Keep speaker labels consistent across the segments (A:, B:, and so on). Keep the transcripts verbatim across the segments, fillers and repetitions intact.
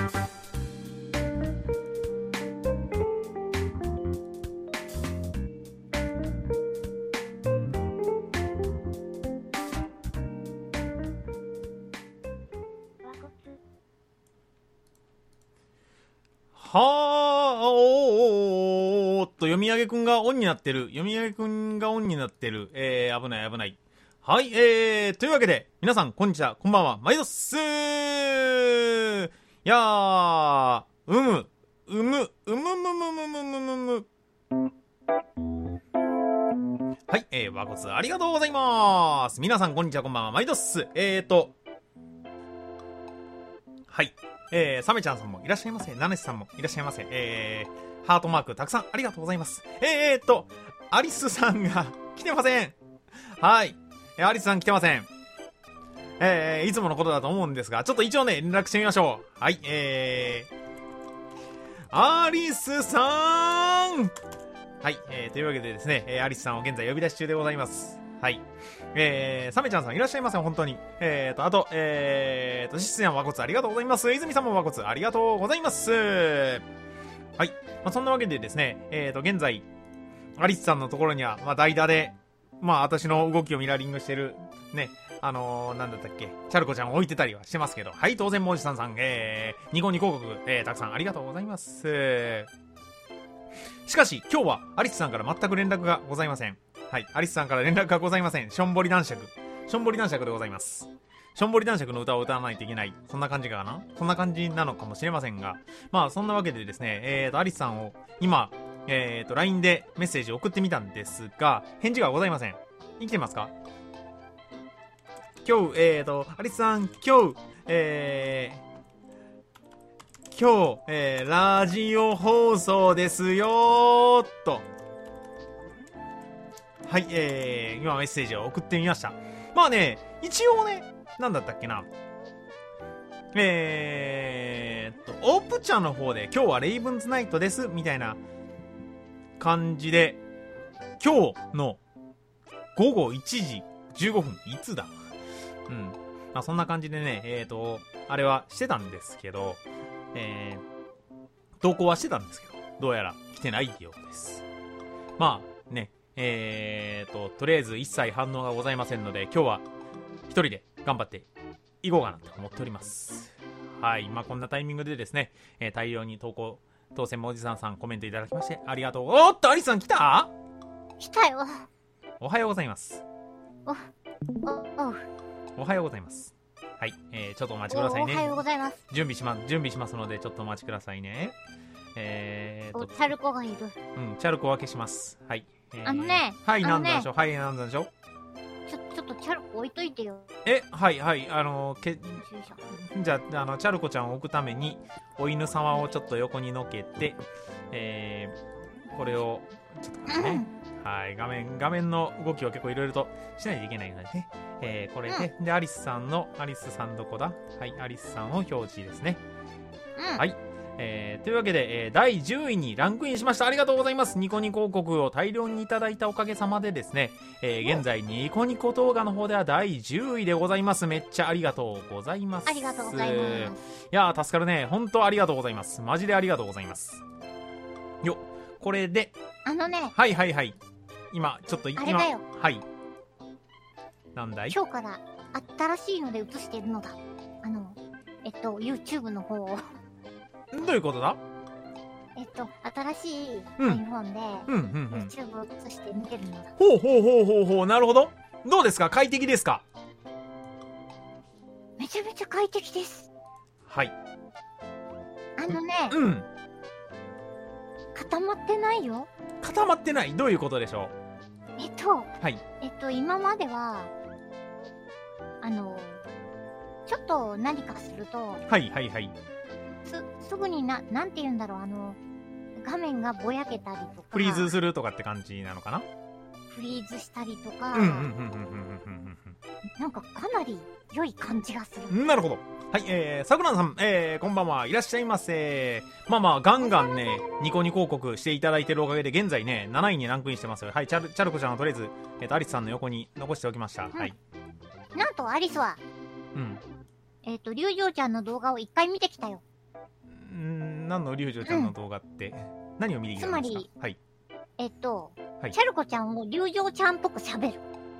A: はーおーっと、読み上げくんがオンになってる。読み上げくんがオンになってる。えー、危ない危ない。はい、えー、というわけで、皆さん、こんにちは、こんばんは、毎度っすー。いやー、うむ、うむ、うむむむむむむむむ。はい、えー、和骨ありがとうございます。皆さん、こんにちは、こんばんは、毎度っす。えーと、はい。えー、サメちゃんさんもいらっしゃいませ。ナネシさんもいらっしゃいませ。えー、ハートマークたくさんありがとうございます。えーっと、アリスさんが来てません。はい。アリスさん来てません。えー、いつものことだと思うんですが、ちょっと一応ね、連絡してみましょう。はい、えー、アリスさんはい、えー、というわけでですね、えー、アリスさんを現在呼び出し中でございます。はい。えー、サメちゃんさんいらっしゃいませ、本当に。えーと、あと、えーと、シスヤン和骨ありがとうございます。泉さんも和骨ありがとうございます。はい。まあ、そんなわけでですね、えーと、現在、アリスさんのところには、まあ、代打で、まあ、私の動きをミラーリングしてる、ね、あのー、なんだったっけ、チャルコちゃんを置いてたりはしてますけど、はい、当然、モージさんさん、えー、ニコニコ広告、えー、たくさんありがとうございます。しかし、今日は、アリスさんから全く連絡がございません。はい、アリスさんから連絡がございません。しょんぼり男爵。しょんぼり男爵でございます。しょんぼり男爵の歌を歌わないといけない。そんな感じかなそんな感じなのかもしれませんが。まあ、そんなわけでですね、えーと、アリスさんを今、えーと、ライン でメッセージを送ってみたんですが、返事がございません。生きてますか？今日、えーと、アリスさん、今日、えー、今日、えー、ラジオ放送ですよーっと。はい、えー、今メッセージを送ってみました。まあね、一応ね、なんだったっけな。えーっと、オープチャの方で今日はレイブンズナイトです、みたいな感じで、今日のごごいちじじゅうごふん、いつだうん。まあそんな感じでね、えーっと、あれはしてたんですけど、えー、投稿はしてたんですけど、どうやら来てないようです。まあね、えーと、とりあえず一切反応がございませんので、今日は一人で頑張っていこうかなと思っております。はい、まあこんなタイミングでですね、えー、大量に投稿、当選もおじさんさんコメントいただきましてありがとう。おっと、アリスさん来た？
B: 来たよ。
A: おはようございます。
B: お、お、お、
A: おはようございます。はい、えー、ちょっとお待ちくださいね。
B: おはようございます。
A: 準備しま、準備しますので、ちょっとお待ちくださいね。えーと、
B: チャルコがいる。
A: うん、チャルコ分けします。はい。えー、
B: あのね、
A: はい、
B: あのね
A: なんでしょう、はい、なんでしょう。
B: ちょ、ちょっとチャルコ置いといてよ。
A: え、はいはい、あのけじゃあ、あのチャルコちゃんを置くためにお犬様をちょっと横にのけて、えー、これをちょっと待ってね、はい、画面画面の動きを結構いろいろとしないといけないのでね、えー、これで、うん、でアリスさんのアリスさんどこだ、はい、アリスさんを表示ですね、うん、はい。えー、というわけで、えー、だいじゅういにランクインしました。ありがとうございます。ニコニコ広告を大量にいただいたおかげさまでですね、えー、現在ニコニコ動画の方ではだいじゅういでございます。めっちゃありがとうございます。
B: ありがとうございます。
A: いやー、助かるね。本当ありがとうございます。マジでありがとうございます。よ、これで、
B: あのね、
A: はいはいはい。今、ちょっと今、
B: あれだよ。
A: はい。なんだい？
B: 今日から新しいので映してるのだ。あの、えっと、YouTube の方を。
A: どういうことだ？
B: えっと、新しい iPhone で、
A: うんうんうん、
B: YouTube を映して見てるのだ。
A: ほうほうほうほうほう、なるほど。どうですか？快適ですか？
B: めちゃめちゃ快適です。
A: はい。
B: あのね、
A: うん。
B: 固まってないよ。
A: 固まってない？どういうことでしょ
B: う？えっと、
A: はい。
B: えっと、今までは、あの、ちょっと何かすると、
A: はいはいはい。
B: す、すぐにな、なんて言うんだろう、あの、画面がぼやけたりとか。
A: フリーズするとかって感じなのかな？
B: フリーズしたりとか、なんかかなり良い感じがする。
A: なるほど。はい、えー、さくらんさん、えー、こんばんは。いらっしゃいませ。まあまあ、ガンガンね、ニコニコ広告していただいてるおかげで、現在ね、なないにランクインしてますよ。はい、チャル、チャルコちゃんはとりあえず、えっと、アリスさんの横に残しておきました。うん、はい。
B: なんと、アリスは、
A: うん。
B: えっと、リュウジョウちゃんの動画を一回見てきたよ。
A: ん何の龍女ちゃんの動画って、うん、何を見に行けるんですか？
B: つまり、
A: はい。
B: えっと、
A: はい、
B: チャルコちゃんを龍女ちゃんっぽく喋る。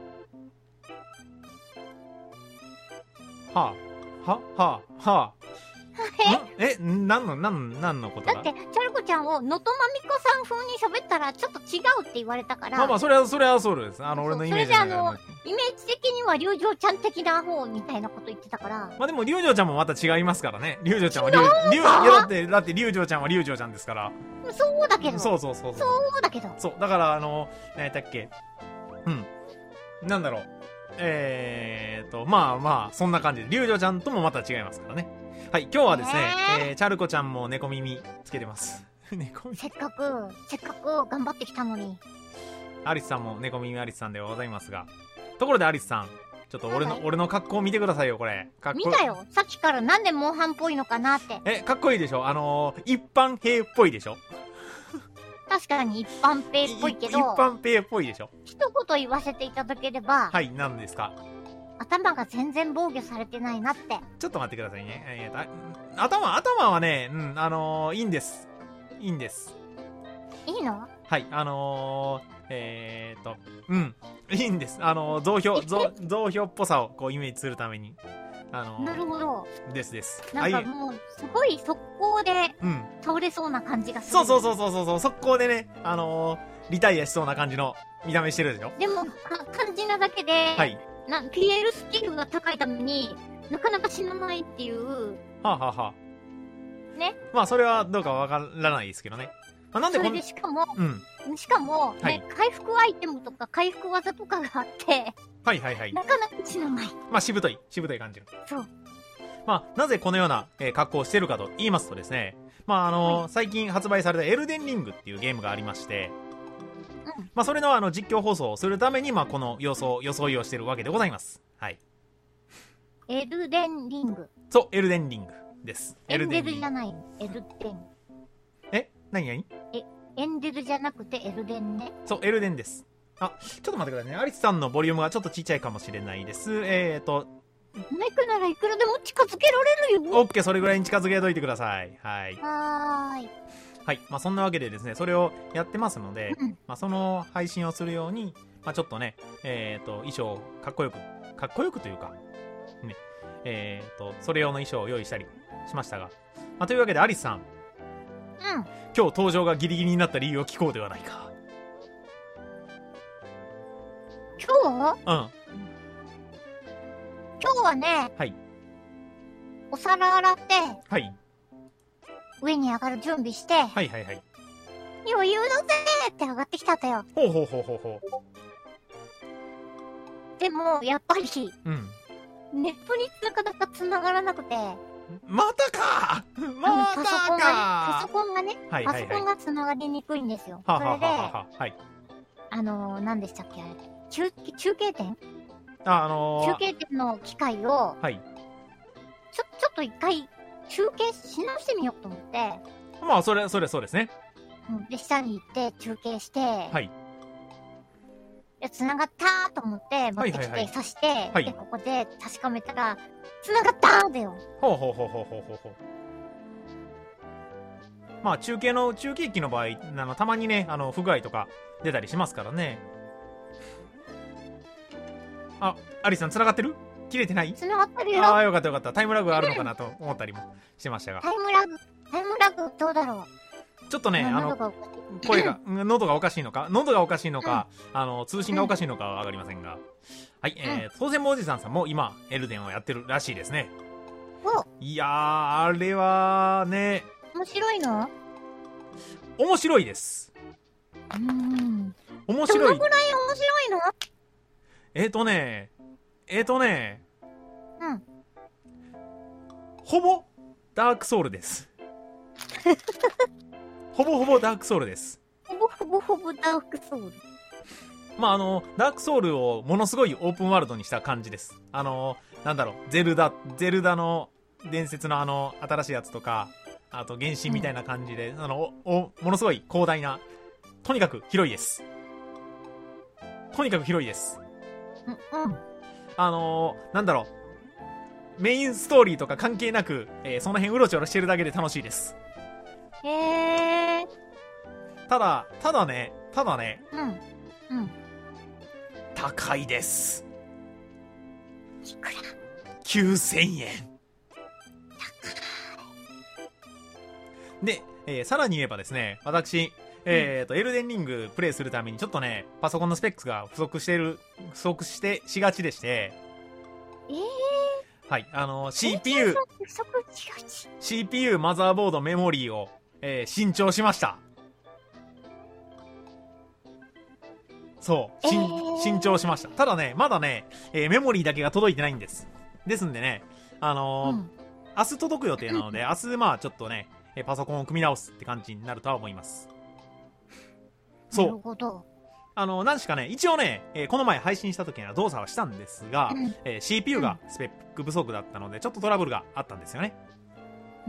A: はあ、は、はあ、はあ。え、何の、何の、何のことだ？
B: だって、チャルコちゃんを、のとまみこさん風に喋ったら、ちょっと違うって言われたから。
A: まあまあ、それは、それはそうです。あの、俺のイメージの中で。
B: それであの、イメージ的には龍女ちゃん的な方みたいなこと言ってたから。
A: まあでも、龍女ちゃんもまた違いますからね。龍女ちゃんは龍、龍、いやだって、だって龍女ちゃんは龍女ちゃんですから。
B: そうだけど。
A: そうそうそうそう。
B: そうだけど。
A: そう、だから、あの、何やったっけ。うん。なんだろう。えーと、まあまあ、そんな感じで。龍女ちゃんともまた違いますからね。はい、今日はですね、えー、えー、チャルコちゃんも猫耳つけてます。猫耳。
B: せっかく、せっかく頑張ってきたのに。
A: アリスさんも猫耳アリスさんではございますが。ところでアリスさん、ちょっと俺の、俺の格好見てくださいよ、これ。かっこ
B: 見たよ。さっきからなんでモンハンっぽいのかなって。
A: え、かっこいいでしょ？あのー、一般兵っぽいでしょ？
B: 確かに一般兵っぽいけど。
A: 一般兵っぽいでしょ？
B: 一言言わせていただければ。
A: はい、何ですか？
B: 頭が全然防御されてないなって。
A: ちょっと待ってくださいね。えー、頭、頭はね、うん、あのー、いいんです。いいんです。
B: いいの？
A: はい、あのー、えーと、うん、いいんです。あのー、増票、増、増票っぽさをこうイメージするために。あのー、
B: なるほど。
A: ですです。
B: なんかもう、すごい速攻で、倒れそうな感じがする、
A: うん。そうそうそうそうそう、速攻でね、あのー、リタイアしそうな感じの見た目してるでしょ？
B: でも、感じなだけで、はい。な、ピーエル スキルが高いためになかなか死なないっていう。
A: はあ、はあはあ、ね。まあそれはどうかわからないですけどね。まあ、なんでこん
B: それでしかも、
A: うん、
B: しかも、ね、はい、回復アイテムとか回復技とかがあって、
A: はいはいはい。
B: なかなか死なない。
A: まあしぶとい、しぶとい感じの。
B: そう。
A: まあなぜこのような、えー、格好をしてるかと言いますとですね、まああのーはい、最近発売されたエルデンリングっていうゲームがありまして、うん、まあそれのあの実況放送をするために、まあこの予想、装いをしてるわけでございます。はい。
B: エルデンリング。
A: そう、エルデンリングです。
B: エルデルじゃない。エルデン。
A: え何何
B: え、エンデルじゃなくてエルデンね。
A: そう、エルデンです。あ、ちょっと待ってくださいね。アリスさんのボリュームがちょっとちっちゃいかもしれないです。えーと、
B: マイクならいくらでも近づけられるよ。
A: オッケー、それぐらいに近づけといてください。はい。
B: はーい。
A: はい。まあそんなわけでですね、それをやってますので、うん、まあその配信をするように、まあちょっとね、えーと、衣装かっこよく、かっこよくというか、ね、えーと、それ用の衣装を用意したりしましたが、まあというわけでアリスさん、
B: うん。
A: 今日登場がギリギリになった理由を聞こうではないか。
B: 今日？
A: うん。
B: 今日はね、
A: はい。
B: お皿洗って、
A: はい。
B: 上に上がる準備して、
A: はいはいはい。
B: 余裕だぜーって上がってきたんだよ。
A: ほうほうほうほうほう。
B: でも、やっぱり、
A: うん。
B: ネットになかなか繋がらなくて。
A: またかまたか、
B: パソコンがね、パソコンがね、
A: はいはいはい、
B: パソコンが繋がりにくいんですよ。
A: はあ、
B: それで、
A: はあはあ、はい。
B: あのー、何でしたっけあれ。中、中継点
A: あ、あのー、
B: 中継点の機械を、
A: はい。
B: ちょ、ちょっと一回、中継し直してみようと思って。
A: まあ、それ、それ、そうですね。
B: うん。で、下に行って中継して、
A: はい。
B: で、繋がったーと思って、持ってきて刺して、はいはいはい、で、ここで確かめたら、繋がったーだよ。
A: ほうほうほうほうほうほうほう。まあ、中継の、中継機の場合、あの、たまにね、あの、不具合とか出たりしますからね。あ、アリスさん繋がってる？切れてない？
B: 繋がってるよ。
A: ああ、よかったよかった。タイムラグがあるのかなと思ったりもしてましたが。
B: タイムラグ、タイムラグどうだろ
A: う？ちょっとね、あの、声が、喉がおかしいのか、喉がおかしいのか、うん、あの、通信がおかしいのかはわかりませんが。うん、はい、えー、当然もおじさんさんも今、エルデンをやってるらしいですね。いやー、あれはね、
B: 面白いの？
A: 面白いです。
B: うーん。
A: 面白い。
B: どのぐらい面白いの？
A: えーとね、えーとね、
B: うん。
A: ほぼ、ダークソウルです。ほぼほぼダークソウルです。
B: ほぼほぼほぼダークソウル。
A: まああの、ダークソウルをものすごいオープンワールドにした感じです。あの、なんだろう、ゼルダ、ゼルダの伝説のあの、新しいやつとか、あと原神みたいな感じで、うん、あの、お、ものすごい広大な、とにかく広いです。とにかく広いです。
B: うん、うん。
A: あのー、なんだろう。 メインストーリーとか関係なく、えー、その辺うろちょろしてるだけで楽しいです。
B: へえ。
A: ただ、ただね、ただね、
B: うん。うん。
A: 高いです。
B: いくら？
A: きゅうせんえん。で、えー、さらに言えばですね、私、えっと、エルデンリングプレイするためにちょっとね、パソコンのスペックが不足してる、不足してしがちでして、
B: えー、
A: はい、あの、シーピーユー、シーピーユー、マザーボード、メモリーを、えー、新調しました。そう、新、えー、新調しました。ただね、まだね、えー、メモリーだけが届いてないんです。ですんでね、あのーうん、明日届く予定なので、明日まあちょっとね、パソコンを組み直すって感じになるとは思います。そう。なるほど。あの、何しかね、一応ね、えー、この前配信した時には動作はしたんですが、うん、えー、シーピーユー がスペック不足だったので、ちょっとトラブルがあったんですよね。うん、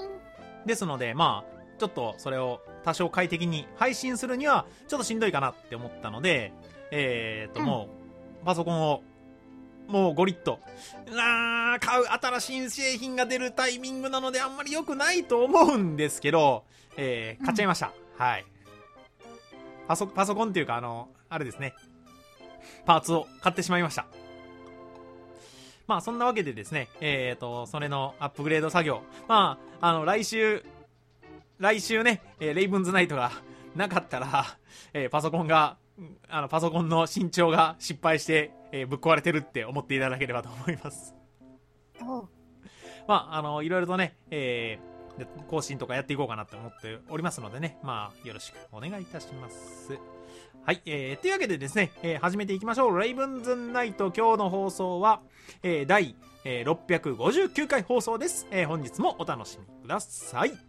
A: ですので、まあ、ちょっとそれを多少快適に配信するには、ちょっとしんどいかなって思ったので、えー、っと、うん、もう、パソコンを、もうゴリッと、あー、買う新しい製品が出るタイミングなのであんまり良くないと思うんですけど、えー、買っちゃいました。うん、はい。パソ、パソコンっていうか、あの、あれですね。パーツを買ってしまいました。まあ、そんなわけでですね、えっと、それのアップグレード作業。まあ、あの、来週、来週ね、えー、レイブンズナイトがなかったら、えー、パソコンが、あの、パソコンの身長が失敗して、えー、ぶっ壊れてるって思っていただければと思います。まあ、あの、いろいろとね、えー、更新とかやっていこうかなって思っておりますのでね、まあよろしくお願いいたします。はい、えー、というわけでですね、えー、始めていきましょう。レイブンズナイト、今日の放送は、えー、第、えー、ろっぴゃくごじゅうきゅうかい放送です。えー、本日もお楽しみください。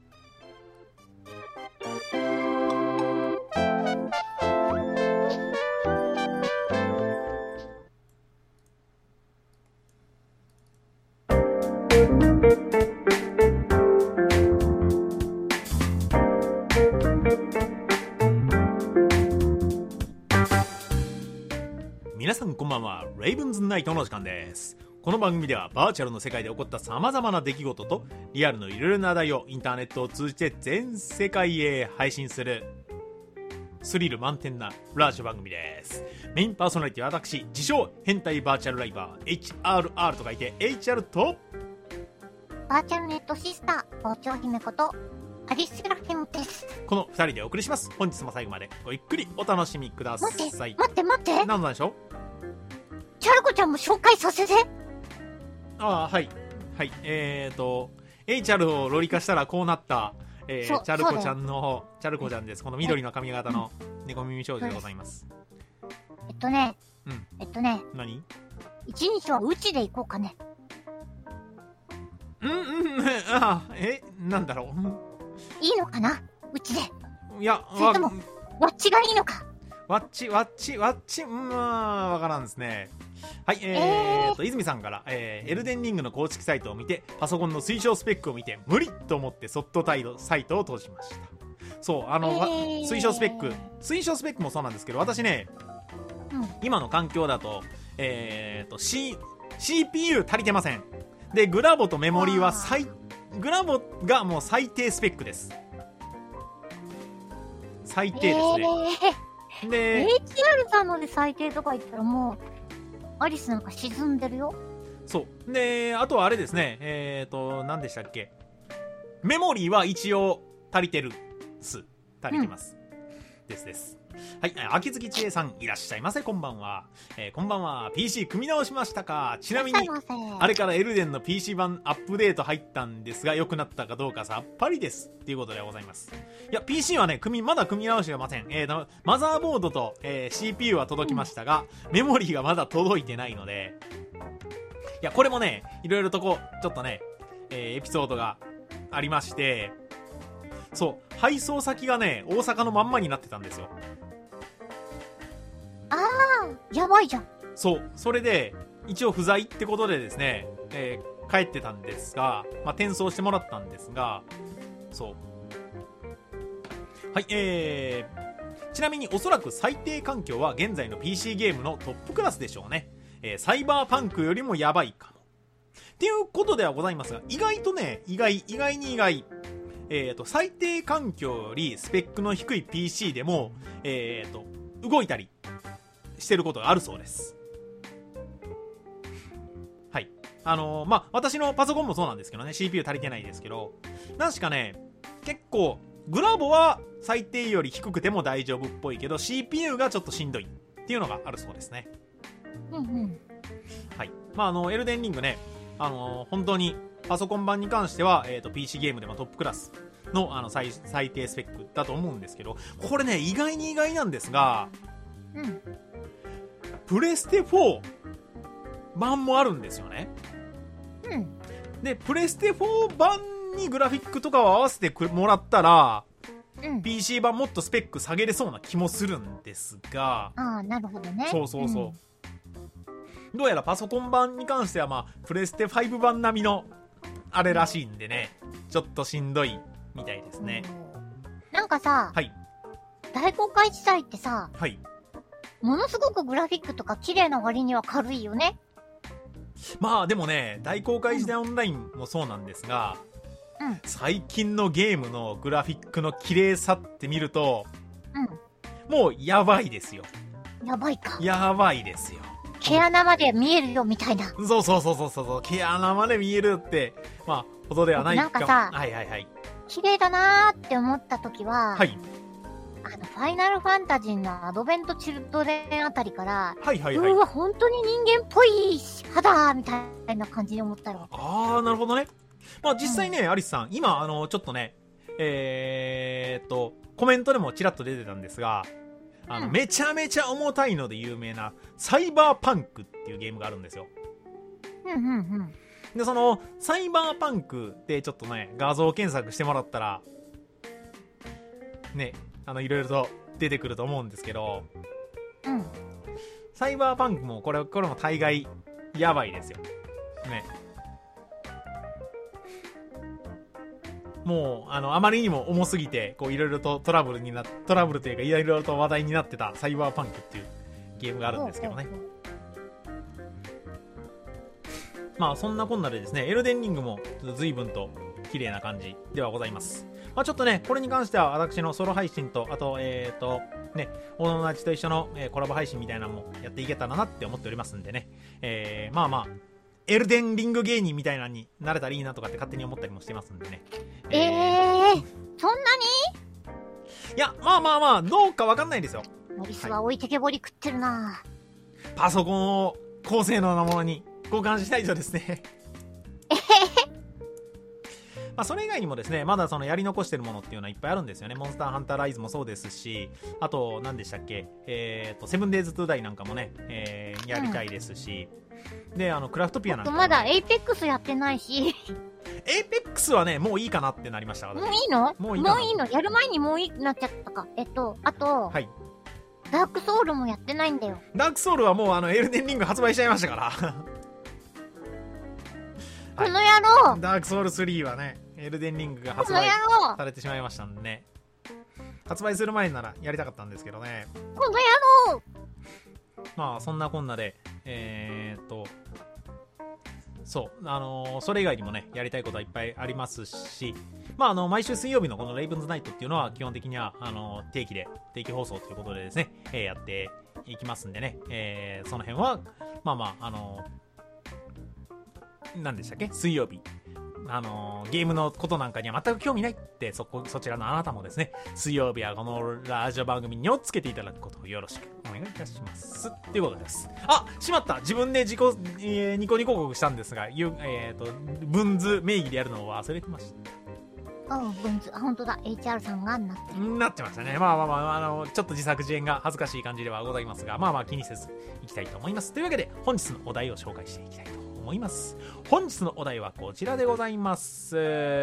A: 皆さんこんばんは。レイブンズナイトの時間です。この番組ではバーチャルの世界で起こった様々な出来事とリアルのいろいろな話題をインターネットを通じて全世界へ配信するスリル満点なラジオ番組です。メインパーソナリティは私、自称変態バーチャルライバー エイチアールアール と書いて エイチアール と
B: バーチャルネットシスター包丁姫ことアリスラヘムです。
A: このふたりでお送りします。本日も最後までごゆっくりお楽しみください。
B: 待って待って待って
A: 何なんでしょう。
B: チャルコちゃんも紹介させて。
A: ああ、はいはい。えーと エイチアール をロリ化したらこうなった、えー、チャルコちゃんのチャルコちゃんです。この緑の髪型の猫耳少女でございます。
B: えっとね、
A: うん、
B: えっとね
A: 何
B: 一日はうちで行こうかね。
A: うんうんああえなんだろ
B: ういいのかなうちで。
A: いや
B: それともわっちがいいのか。
A: わっちわっちわっちうんまあわからんですね。はい、えーと、えー、泉さんから、えー、エルデンリングの公式サイトを見て、パソコンの推奨スペックを見て、無理と思ってそっとサイトを通しました。そう、あの、えー、推奨スペック、推奨スペックもそうなんですけど、私ね、うん、今の環境だと、えーと、C、シーピーユー 足りてません。で、グラボとメモリーは最、グラボがもう最低スペックです。最低ですね。
B: えー、で、エイチアール さんので最低とか言ったらもう、アリスなんか沈んでるよ。
A: そうで、あとはあれですね、えーと何でしたっけ、メモリーは一応足りてるす足りてます、うん、ですです。はい、秋月千恵さんいらっしゃいませ。こんばんは、えー、こんばんは。 ピーシー 組み直しましたか。ちなみにあれからエルデンの ピーシー 版アップデート入ったんですが、良くなったかどうかさっぱりですっていうことでございます。いや ピーシー はね組みまだ組み直しがません。えーとマザーボードと、えー、シーピーユー は届きましたが、うん、メモリーがまだ届いてないので、いやこれもねいろいろとこうちょっとね、えー、エピソードがありまして、そう配送先がね大阪のまんまになってたんですよ。
B: あーやばいじゃん。
A: そうそれで一応不在ってことでですね、えー、帰ってたんですが、まあ、転送してもらったんですが、そうはい、えー、ちなみにおそらく最低環境は現在の ピーシー ゲームのトップクラスでしょうね。えー、サイバーパンクよりもやばいかもっっていうことではございますが、意外とね、意外、意外に意外、えっと、最低環境よりスペックの低い ピーシー でも、えっと、動いたりしてることがあるそうです。はい。あのー、まあ、私のパソコンもそうなんですけどね、シーピーユー 足りてないですけど、なんしかね、結構、グラボは最低より低くても大丈夫っぽいけど、シーピーユー がちょっとしんどいっていうのがあるそうですね。
B: うんうん。
A: はい。まあ、あの、エルデンリングね、あのー、本当に、パソコン版に関しては、えっと、ピーシー ゲームでもトップクラスの、あの、最、最低スペックだと思うんですけど、これね、意外に意外なんですが、
B: うん。
A: プレステフォー版もあるんですよね。
B: うん。
A: で、プレステフォー版にグラフィックとかを合わせてもらったら、うん、ピーシー 版もっとスペック下げれそうな気もするんですが、
B: ああ、なるほどね。
A: そうそうそう。うん、どうやらパソコン版に関しては、まあ、プレステファイブ版並みの、あれらしいんでね、ちょっとしんどいみたいですね。
B: なんかさ、
A: はい。
B: 大公開時代ってさ、
A: はい。
B: ものすごくグラフィックとか綺麗な割には軽いよね。
A: まあでもね、大公開時代オンラインもそうなんですが、
B: うん、
A: 最近のゲームのグラフィックの綺麗さって見ると、
B: うん、
A: もうやばいですよ。
B: やばいか。
A: やばいですよ。
B: 毛穴まで見えるよみたいな。
A: そうそうそうそうそう、毛穴まで見えるって、まあ、ほどではないか。
B: なんかさ、
A: はいはいはい。
B: 綺麗だなーって思った時は、
A: はい。
B: あの、ファイナルファンタジーのアドベントチルドレンあたりから、
A: はいはいはい。
B: うわ、本当に人間っぽい肌みたいな感じに思ったよ。
A: あー、なるほどね。まあ実際ね、うん、アリスさん、今、あの、ちょっとね、えーっと、コメントでもちらっと出てたんですが、あの、うん、めちゃめちゃ重たいので有名な、サイバーパンクっていうゲームがあるんですよ。
B: うんうんうん。
A: で、その、サイバーパンクでちょっとね、画像検索してもらったら、ね、あの、いろいろと出てくると思うんですけど、
B: うん。
A: サイバーパンクも、これ、これも大概、やばいですよ。ね。もう、あの、あまりにも重すぎて、こう、いろいろとトラブルにな、トラブルというか、いろいろと話題になってたサイバーパンクっていうゲームがあるんですけどね。まあ、そんなこんなでですね、エルデンリングも、随分と綺麗な感じではございます。まあ、ちょっとね、これに関しては、私のソロ配信と、あと、えっと、ね、お友達と一緒の、えー、コラボ配信みたいなのもやっていけたらなって思っておりますんでね。えー、まあまあ、エルデンリング芸人みたいなのになれたらいいなとかって勝手に思ったりもしてますんでね。
B: えー、えー、そんなに？
A: いや、まあまあまあ、どうかわかんないですよ。
B: モリスは置いてけぼり食ってるな、はい、
A: パソコンを高性能なものに交換したいとですね。
B: えへへ。
A: まあそれ以外にもですね、まだそのやり残してるものっていうのはいっぱいあるんですよね。モンスターハンターライズもそうですし、あと、何でしたっけ、えっと、セブンデイズトゥーダイなんかもね、えー、やりたいですし、うん、で、あの、クラフトピアなんかも、ね、
B: まだエイペックスやってないし。
A: エイペックスはね、もういいかなってなりました。
B: もういいの？もういいの？もういいの？やる前にもういいなっちゃったか。えっと、あと、
A: はい。
B: ダークソウルもやってないんだよ。
A: ダークソウルはもうあの、エルデンリング発売しちゃいましたから。
B: この野郎、
A: はい、ダークソウルスリーはね、エルデンリングが発売されてしまいましたんでね。発売する前ならやりたかったんですけどね。
B: この野郎。
A: まあ、そんなこんなで、えーっと、そう、あのー、それ以外にもね、やりたいことはいっぱいありますし、まあ、あの、毎週水曜日のこのレイブンズナイトっていうのは、基本的には、あのー、定期で、定期放送ということでですね、えー、やっていきますんでね、えー、その辺は、まあまあ、あのー、何でしたっけ？水曜日。あのー、ゲームのことなんかには全く興味ないって、そこ、そちらのあなたもですね、水曜日はこのラジオ番組にをつけていただくことをよろしくお願いいたします。ということです。あ、しまった！自分で自己、えー、ニコニコ広告したんですが、ゆえっ、ー、と、文図名義でやるのを忘れてました。
B: うん、文図。あ、本当だ。エイチアール さんがなってる。
A: なってましたね。まあまあまあ、あの、ちょっと自作自演が恥ずかしい感じではございますが、まあまあ気にせずいきたいと思います。というわけで、本日のお題を紹介していきたいと思います。本日のお題はこちらでございます。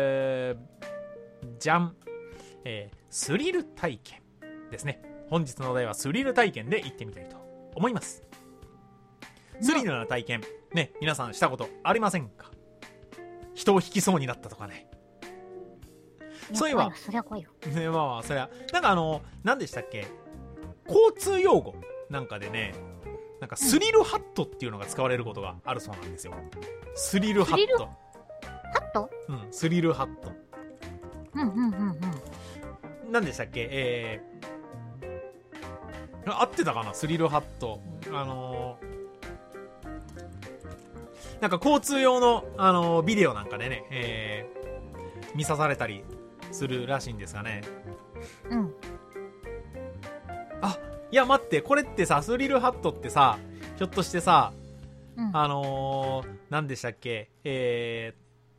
A: じゃん、えー、スリル体験ですね。本日のお題はスリル体験で行ってみたいと思います。スリルな体験ね、皆さんしたことありませんか？人を引きそうになったとかね。そういえば、
B: そりゃ怖いよ。
A: ね、まあまあ、そりゃ、なんかあの、何でしたっけ？交通用語なんかでね、 なんかスリルハットっていうのが使われることがあるそうなんですよ。スリルハット。
B: ハット？
A: うん、スリルハット。
B: うんうんうんうん。
A: 何でしたっけ？えー、合ってたかな？スリルハット。あのー、なんか交通用の、あのー、ビデオなんかでね、えー、見さされたりするらしいんですがね。
B: うん。
A: あ、いや待って、これってさ、スリルハットってさ、ひょっとしてさ、うん、あのー、何でしたっけ？え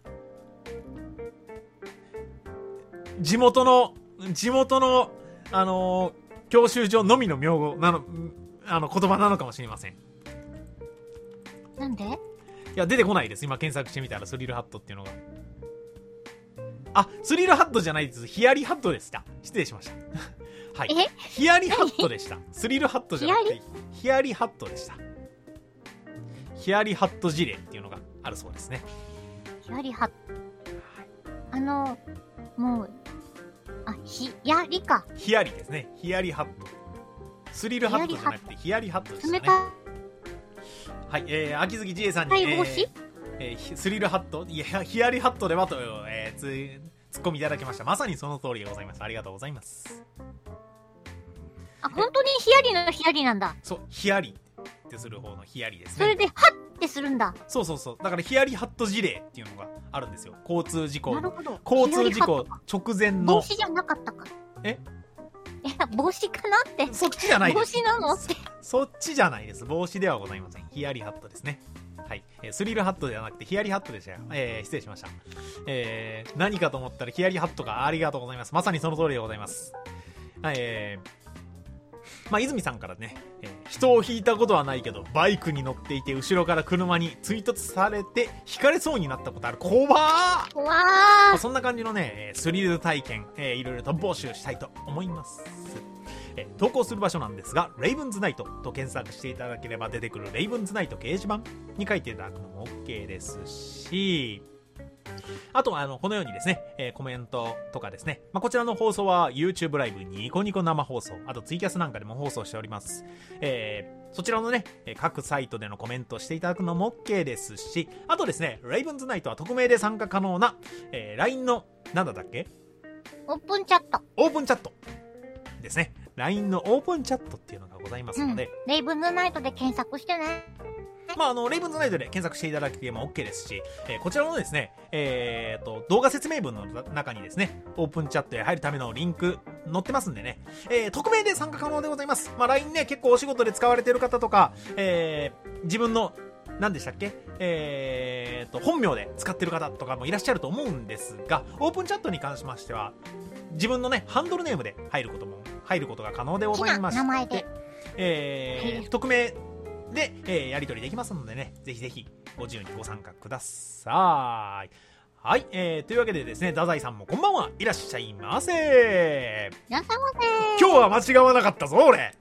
A: ー、地元の、地元の、あのー、教習所のみの名語なの、あの、言葉なのかもしれません。
B: なんで？い
A: や、出てこないです。今検索してみたら、スリルハットっていうのが。あ、スリルハットじゃないです。ヒヤリハットでした。失礼しました。はい。ヒヤリハットでした。スリルハットじゃなくて、ヒヤリハットでした。ヒヤリハット事例っていうのがあるそうですね。
B: ヒヤリハット。あの、もう、あ、ヒヤリか。
A: ヒヤリですね。ヒヤリハット。スリルハットじゃなくて、ヒヤリハットでしたね。はい、えー、秋月千恵さんに、
B: はい、帽子、
A: えー、スリルハット、いや、ヒヤリハットではと、えー、つ、ツッコミいただきました。まさにその通りでございます。ありがとうございます。
B: あ、本当にヒヤリのヒヤリなんだ。
A: そう、ヒヤリってする方のヒヤリですね。
B: それで、ハッてするんだ。
A: そうそうそう。だからヒヤリハット事例っていうのがあるんですよ。交通事故。
B: なるほど。
A: 交通事故直前の。
B: 帽子じゃなかったか。
A: え
B: いや、帽子かなって。
A: そっちじゃないです。
B: 帽子なのって。
A: そっちじゃないです。帽子ではございません。ヒヤリハットですね。はい。えー、スリルハットではなくてヒヤリハットでしたよ。えー、失礼しました。えー、何かと思ったらヒヤリハットか。ありがとうございます。まさにその通りでございます。はい、えー、まあ、泉さんからね、えー、人を引いたことはないけど、バイクに乗っていて、後ろから車に追突されて、引かれそうになったことある。怖ー
B: 怖ー、
A: まあ、そんな感じのね、スリル体験、えー、いろいろと募集したいと思います。えー、投稿する場所なんですが、レイブンズナイトと検索していただければ出てくるレイブンズナイト掲示板に書いていただくのも OK ですし、あとは、あの、このようにですね、えー、コメントとかですね、まあ、こちらの放送は YouTube ライブ、ニコニコ生放送、あとツイキャスなんかでも放送しております。えー、そちらのね、各サイトでのコメントしていただくのも OK ですし、あとですね、レイブンズナイトは匿名で参加可能な、えー、ライン の、なんだったっけ？
B: オープンチャット。
A: オープンチャットですね。ライン のオープンチャットっていうのがございますので、
B: うん、レイブンズナイトで検索してね。
A: まあ、あの、レイブンズナイトで検索していただけても OK ですし、えー、こちらのですね、えーと、動画説明文の中にですね、オープンチャットへ入るためのリンク載ってますんでね、えー、匿名で参加可能でございます。まあ、ライン ね、結構お仕事で使われている方とか、えー、自分の、何でしたっけえーと、本名で使ってる方とかもいらっしゃると思うんですが、オープンチャットに関しましては、自分のね、ハンドルネームで入ることも、入ることが可能でございまして、
B: 名前で。
A: えー、匿名、で、えー、やり取りできますのでね、ぜひぜひご自由にご参加ください。はい、えー、というわけでですね、太宰さんもこんばんはいらっしゃいませ。
B: いらっしゃいませ。
A: 今日は間違わなかったぞ、俺。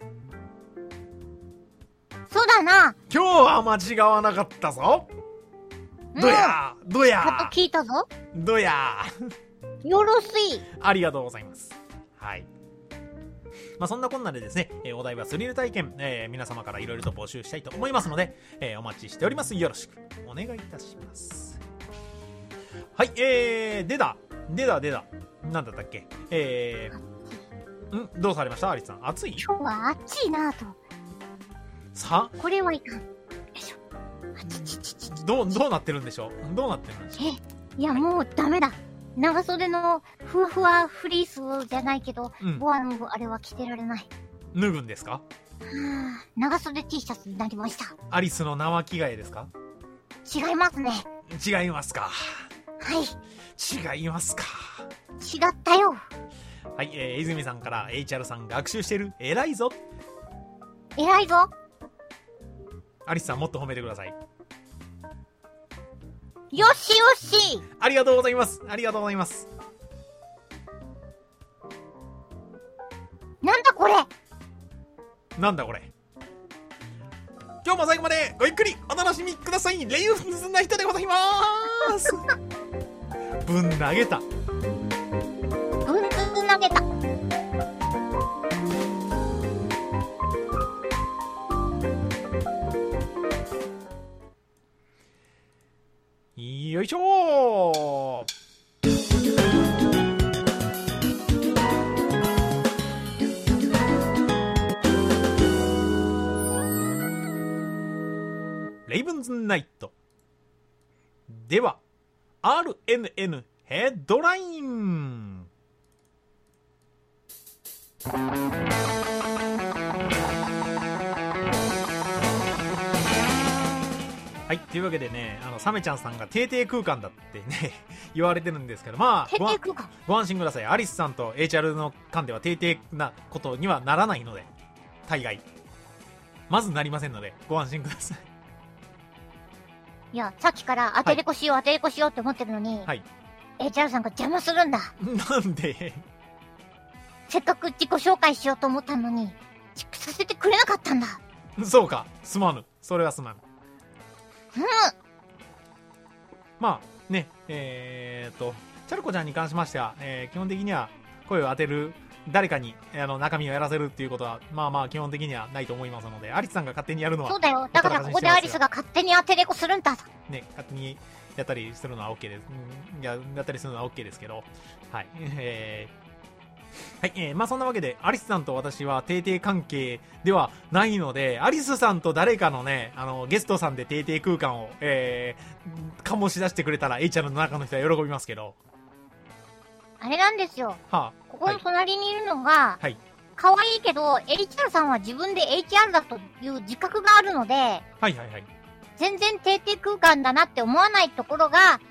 B: そうだな。
A: 今日は間違わなかったぞ。どやー、どやー。
B: ちょっと聞いたぞ。
A: どや
B: ー。よろしい。
A: ありがとうございます。はい。まあ、そんなこんなでですね、えー、お題はスリル体験、えー、皆様からいろいろと募集したいと思いますので、えー、お待ちしております。よろしくお願いいたします。はい、えー、出た出た出たなんだったっけえー、んどうされましたアリスさん。暑い？
B: 今日は暑いなぁと。
A: さ
B: これはいかん。よいしょ。あちちちちち。
A: どう、どうなってるんでしょうどうなってるんでしょう
B: え、いや、もうダメだ。長袖のふわふわフリースじゃないけど、うん、ボアのあれは着てられない。
A: 脱ぐんですか？は
B: あ、長袖 T シャツになりました。
A: アリスの生着替えですか？
B: 違いますね。
A: 違いますか？
B: はい。
A: 違いますか？
B: 違ったよ。
A: はい、えー、泉さんから エイチアール さん学習してる。偉いぞ。
B: 偉いぞ。
A: アリスさんもっと褒めてください。
B: よしよし。
A: ありがとうございます。ありがとうございます。
B: なんだこれ。
A: なんだこれ。今日も最後までごゆっくりお楽しみください。レイウンズな人でございますぶん投げた。
B: ぶん投げた。
A: ナイト。では アールエヌエヌ ヘッドライン。はい、というわけでね、あのサメちゃんさんが定定空間だってね言われてるんですけど、まあ
B: 定定空間
A: ご, ご安心ください。アリスさんと エイチアール の間では定定なことにはならないので、大概まずなりませんのでご安心ください。
B: いや、さっきから当てれこしよう、はい、当てれこしようって思ってるのに、はい、エイチアール さんが邪魔するんだ。
A: なんで
B: せっかく自己紹介しようと思ったのにチックさせてくれなかったんだ。
A: そうか、すまぬ。それはすまぬ。
B: うん、
A: まあね、えー、っとチャルコちゃんに関しましては、えー、基本的には声を当てる、誰かにあの中身をやらせるっていうことはまあまあ基本的にはないと思いますので、アリスさんが勝手にやるのは
B: そうだよ。だからここでアリスが勝手に当てれこするんだ
A: ね、勝手にやったりするのは OK です。うん、ややったりするのは OK ですけど、はい、えーはい、えー、まあそんなわけでアリスさんと私は定定関係ではないので、アリスさんと誰かのね、あのゲストさんで定定空間を、えー、醸し出してくれたら エイチアール の中の人は喜びますけど、
B: あれなんですよ、はあ、ここの隣にいるのが、はい、可愛いけど エイチアール さんは自分で エイチアール だという自覚があるので、はい
A: はいはい、
B: 全然定定空間だなって思わないところが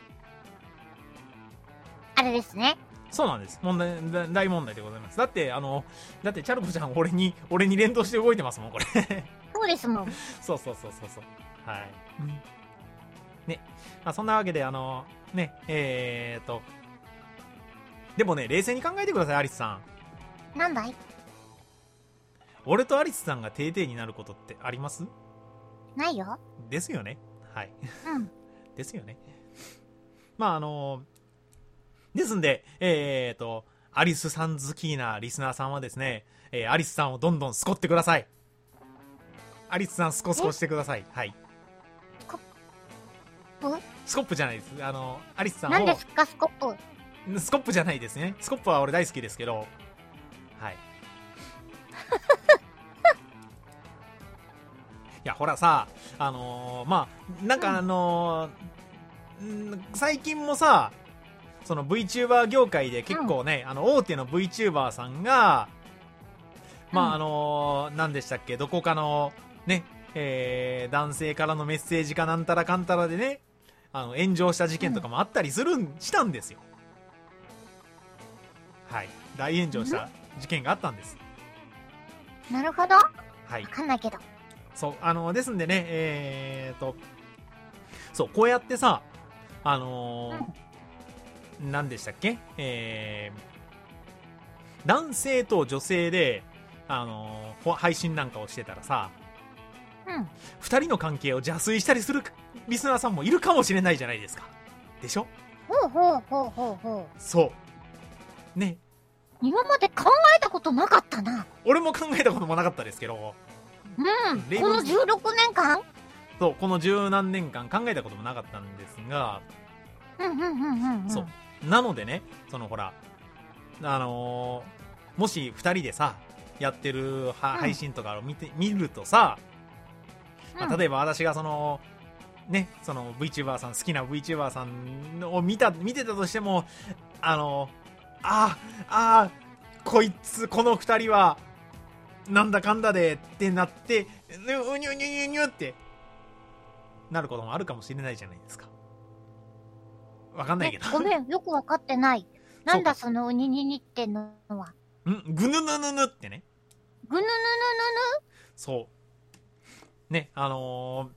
B: あれですね。
A: そうなんです。問題、大問題でございます。だって、あの、だって、チャルコちゃん、俺に、俺に連動して動いてますもん、これ。
B: そうですもん。
A: そうそうそうそうそう。はい。ね。まあ、そんなわけで、あの、ね、えーっと、でもね、冷静に考えてください、アリスさ
B: ん。なんだい？
A: 俺とアリスさんが定々になることってあります？
B: ないよ。
A: ですよね。はい。
B: うん。
A: ですよね。まあ、あの、ですんで、えーと、アリスさん好きなリスナーさんはですね、えー、アリスさんをどんどんスコってください。アリスさんスコスコしてください。はい。
B: スコップ？
A: スコップじゃないです。あの、アリスさんを。
B: 何ですか、スコップ？
A: スコップじゃないですね。スコップは俺大好きですけど、はい。いや、ほらさ、あのー、まあ、なんかあのー、うん、最近もさ、その VTuber 業界で結構ね、うん、あの大手の VTuber さんが、まあ、あのー、何でしたっけ、どこかのね、えー、男性からのメッセージかなんたらかんたらでね、あの炎上した事件とかもあったりするん、うん、したんですよ。はい、大炎上した事件があったんです。
B: なるほど。はい。わかんないけど。
A: そう、あのですんでね、えーと、そう、こうやってさ、あのー、うん何でしたっけ、えー、男性と女性で、あのー、配信なんかをしてたらさ、
B: うん、
A: ふたりの関係を邪推したりするリスナーさんもいるかもしれないじゃないですか。でしょ？
B: ほうほうほうほうほ
A: う。そうね、
B: 今まで考えたことなかったな。
A: 俺も考えたこともなかったですけど、
B: うん、このじゅうろくねんかん、
A: そう、この十何年間考えたこともなかったんですが、
B: うんうんうんうん、うん、
A: そうなのでね、そのほら、あのー、もしふたりでさやってるは、うん、配信とかを見て見るとさ、まあ、例えば私がそのね、その VTuber さん、好きな VTuber さんを見た見てたとしても、あのー、ああこいつこのふたりはなんだかんだでってなって、うにゅうにゅうにゅうにゅってなることもあるかもしれないじゃないですか。わかんないけど。
B: ごめん、よくわかってない。なんだそのうにににってのは。
A: んぐぬぬぬぬってね。
B: ぐぬぬぬぬぬ
A: そう。ね、あの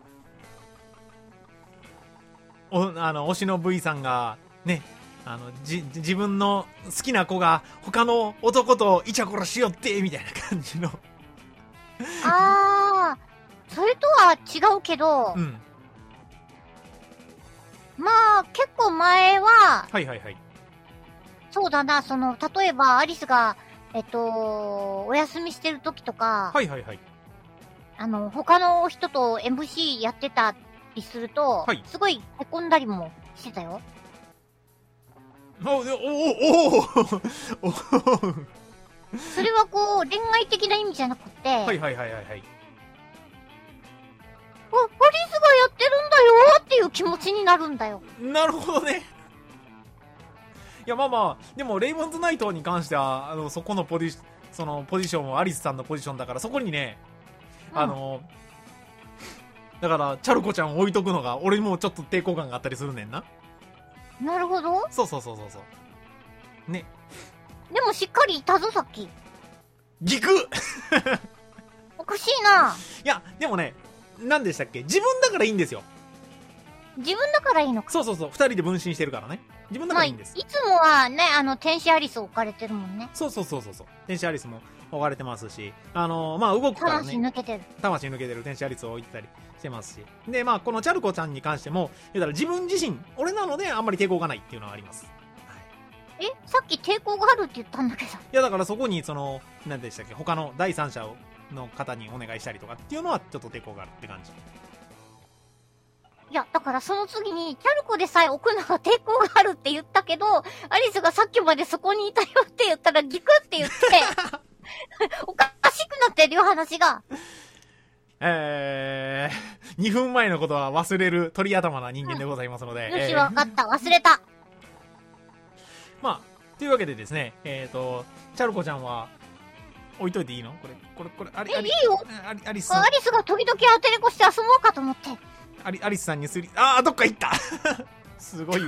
A: ー、お、あの、推しの V さんが、ね、あの、じ、自分の好きな子が他の男とイチャコラしよって、みたいな感じの。
B: あー、それとは違うけど、
A: うん。
B: まあ、結構前は、
A: はいはいはい。
B: そうだな、その、例えばアリスが、えっと、お休みしてる時とか、
A: はいはいはい。
B: あの、他の人と エムシー やってたりすると、はい、すごいへこんだりもしてたよ。
A: おおおおお
B: それはこう、恋愛的な意味じゃなくて、
A: はいはいはいはいはい。
B: リスがやってるんだよっていう気持ちになるんだよ。
A: なるほどね。いや、まあまあ、でも、レイモンズナイトに関しては、あの、そこのポジ、その、ポジションもアリスさんのポジションだから、そこにね、うん、あの、だから、チャルコちゃんを置いとくのが、俺にもちょっと抵抗感があったりするねんな。
B: なるほど。
A: そうそうそうそうそう。ね。
B: でも、しっかりいたぞ、さっき。
A: ギク
B: おかしいな。
A: いや、でもね、何でしたっけ、自分だからいいんですよ。
B: 自分だからいいのか。
A: そうそうそう、二人で分身してるからね。自分だからいいんです。
B: まあ、いつもはね、あの、天使アリス置かれてるもんね。
A: そうそうそうそうそう。天使アリスも置かれてますし、あのー、まあ、動くからね。
B: 魂抜けてる。
A: 魂抜けてる天使アリスを置いてたりしてますし。で、まあ、このチャルコちゃんに関しても、言うたら自分自身、俺なのであんまり抵抗がないっていうのはあります。
B: え、さっき抵抗があるって言ったんだけど。い
A: や、だからそこに、その、何でしたっけ、他の第三者の方にお願いしたりとかっていうのは、ちょっと抵抗があるって感じ。
B: いや、だからその次に、キャルコでさえ置くのが抵抗があるって言ったけど、アリスがさっきまでそこにいたよって言ったらギクって言って、おかしくなってるよ、話が。
A: えー、にふんまえのことは忘れる鳥頭な人間でございますので。
B: うん、よし、わかった。忘れた。
A: まあ、というわけでですね、えっ、ー、と、チャルコちゃんは、置いといていいのこれ、これ、これ、あり、
B: え、いいよ。
A: アリ、アリス。
B: アリスが時々アテレコして遊ぼうかと思って。
A: アリ、アリスさんにすり、あー、どっか行ったすごい。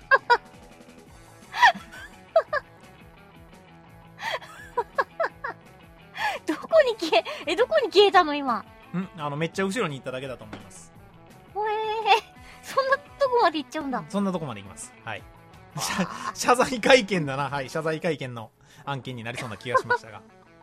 B: どこに消え、え、どこに消えたの今。ん
A: あの、めっちゃ後ろに行っただけだと思います。
B: へえー、そんなとこまで行っちゃうんだ。
A: そんなとこまで行きます。はい。謝罪会見だな。はい。謝罪会見の案件になりそうな気がしましたが。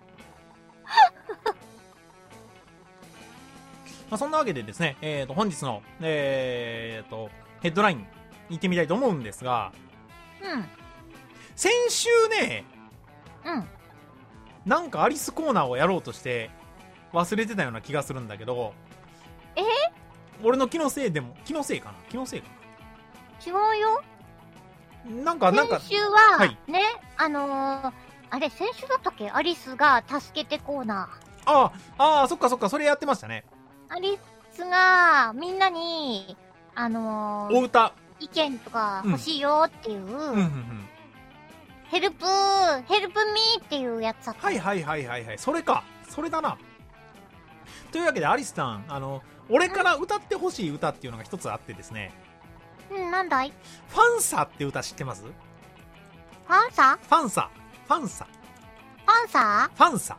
A: まあ、そんなわけでですね、えっ、ー、と、本日の、えっ、ー、と、ヘッドライン、行ってみたいと思うんですが、
B: うん。
A: 先週ね、
B: うん。
A: なんかアリスコーナーをやろうとして、忘れてたような気がするんだけど、
B: えー、
A: 俺の気のせいでも、気のせいかな気のせいか
B: な違うよ。
A: なんか、なんか。
B: 先週は、
A: はい、
B: ね、あのー、あれ、先週だったっけアリスが助けてコーナ
A: ー。ああ、ああ、そっかそっか、それやってましたね。
B: アリスが、みんなに、あのー、
A: お歌。
B: 意見とか欲しいよっていう、うんうんうんうん、ヘルプー、ヘルプミーっていうやつだった。
A: はいはいはいはいはい、それか。それだな。というわけで、アリスさん、あの、俺から歌ってほしい歌っていうのが一つあってですね。
B: うん、なんだい？
A: ファンサって歌知ってます？
B: ファンサ？
A: ファンサ。ファンサ。
B: ファンサ？
A: ファンサ。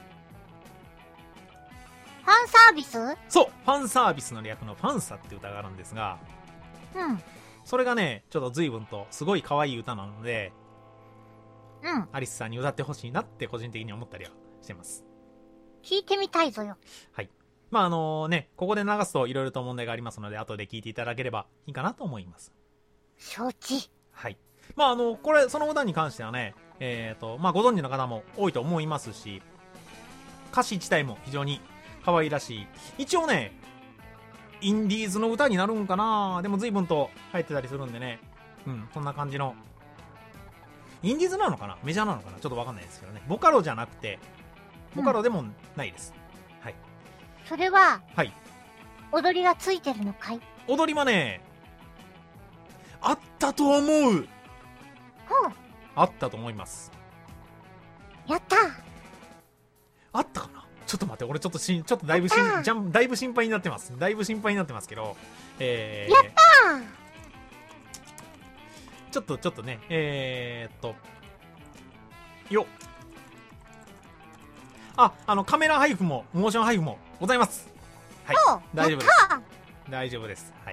B: ファンサービス？
A: そう、ファンサービスの略のファンサって歌があるんですが、
B: うん。
A: それがね、ちょっと随分とすごい可愛い歌なので、
B: うん。
A: アリスさんに歌ってほしいなって個人的に思ったりはしてます。
B: 聞いてみたいぞよ。
A: はい。まああのね、ここで流すと色々と問題がありますので、後で聞いていただければいいかなと思います。
B: 承知。
A: はい。まああの、これ、その歌に関してはね、えっと、まあご存知の方も多いと思いますし、歌詞自体も非常に可愛らしい。一応ね、インディーズの歌になるんかな。でも随分と入ってたりするんでね。うん、そんな感じの。インディーズなのかなメジャーなのかなちょっとわかんないですけどね。ボカロじゃなくて、ボカロでもないです。うん、はい。
B: それは、
A: はい。
B: 踊りがついてるのかい？
A: 踊りはね、あったと思う。ほう。あったと思います。
B: やった。
A: あったかなちょっと待って、俺ちょっとしん、ちょっとだいぶしん、じゃん、だいぶ心配になってます。だいぶ心配になってますけど、えー、
B: やったー
A: ちょっと、ちょっとね、えーっと、よっ。あ、あの、カメラ配布も、モーション配布もございます。はい。大丈夫です。大丈夫です。はい。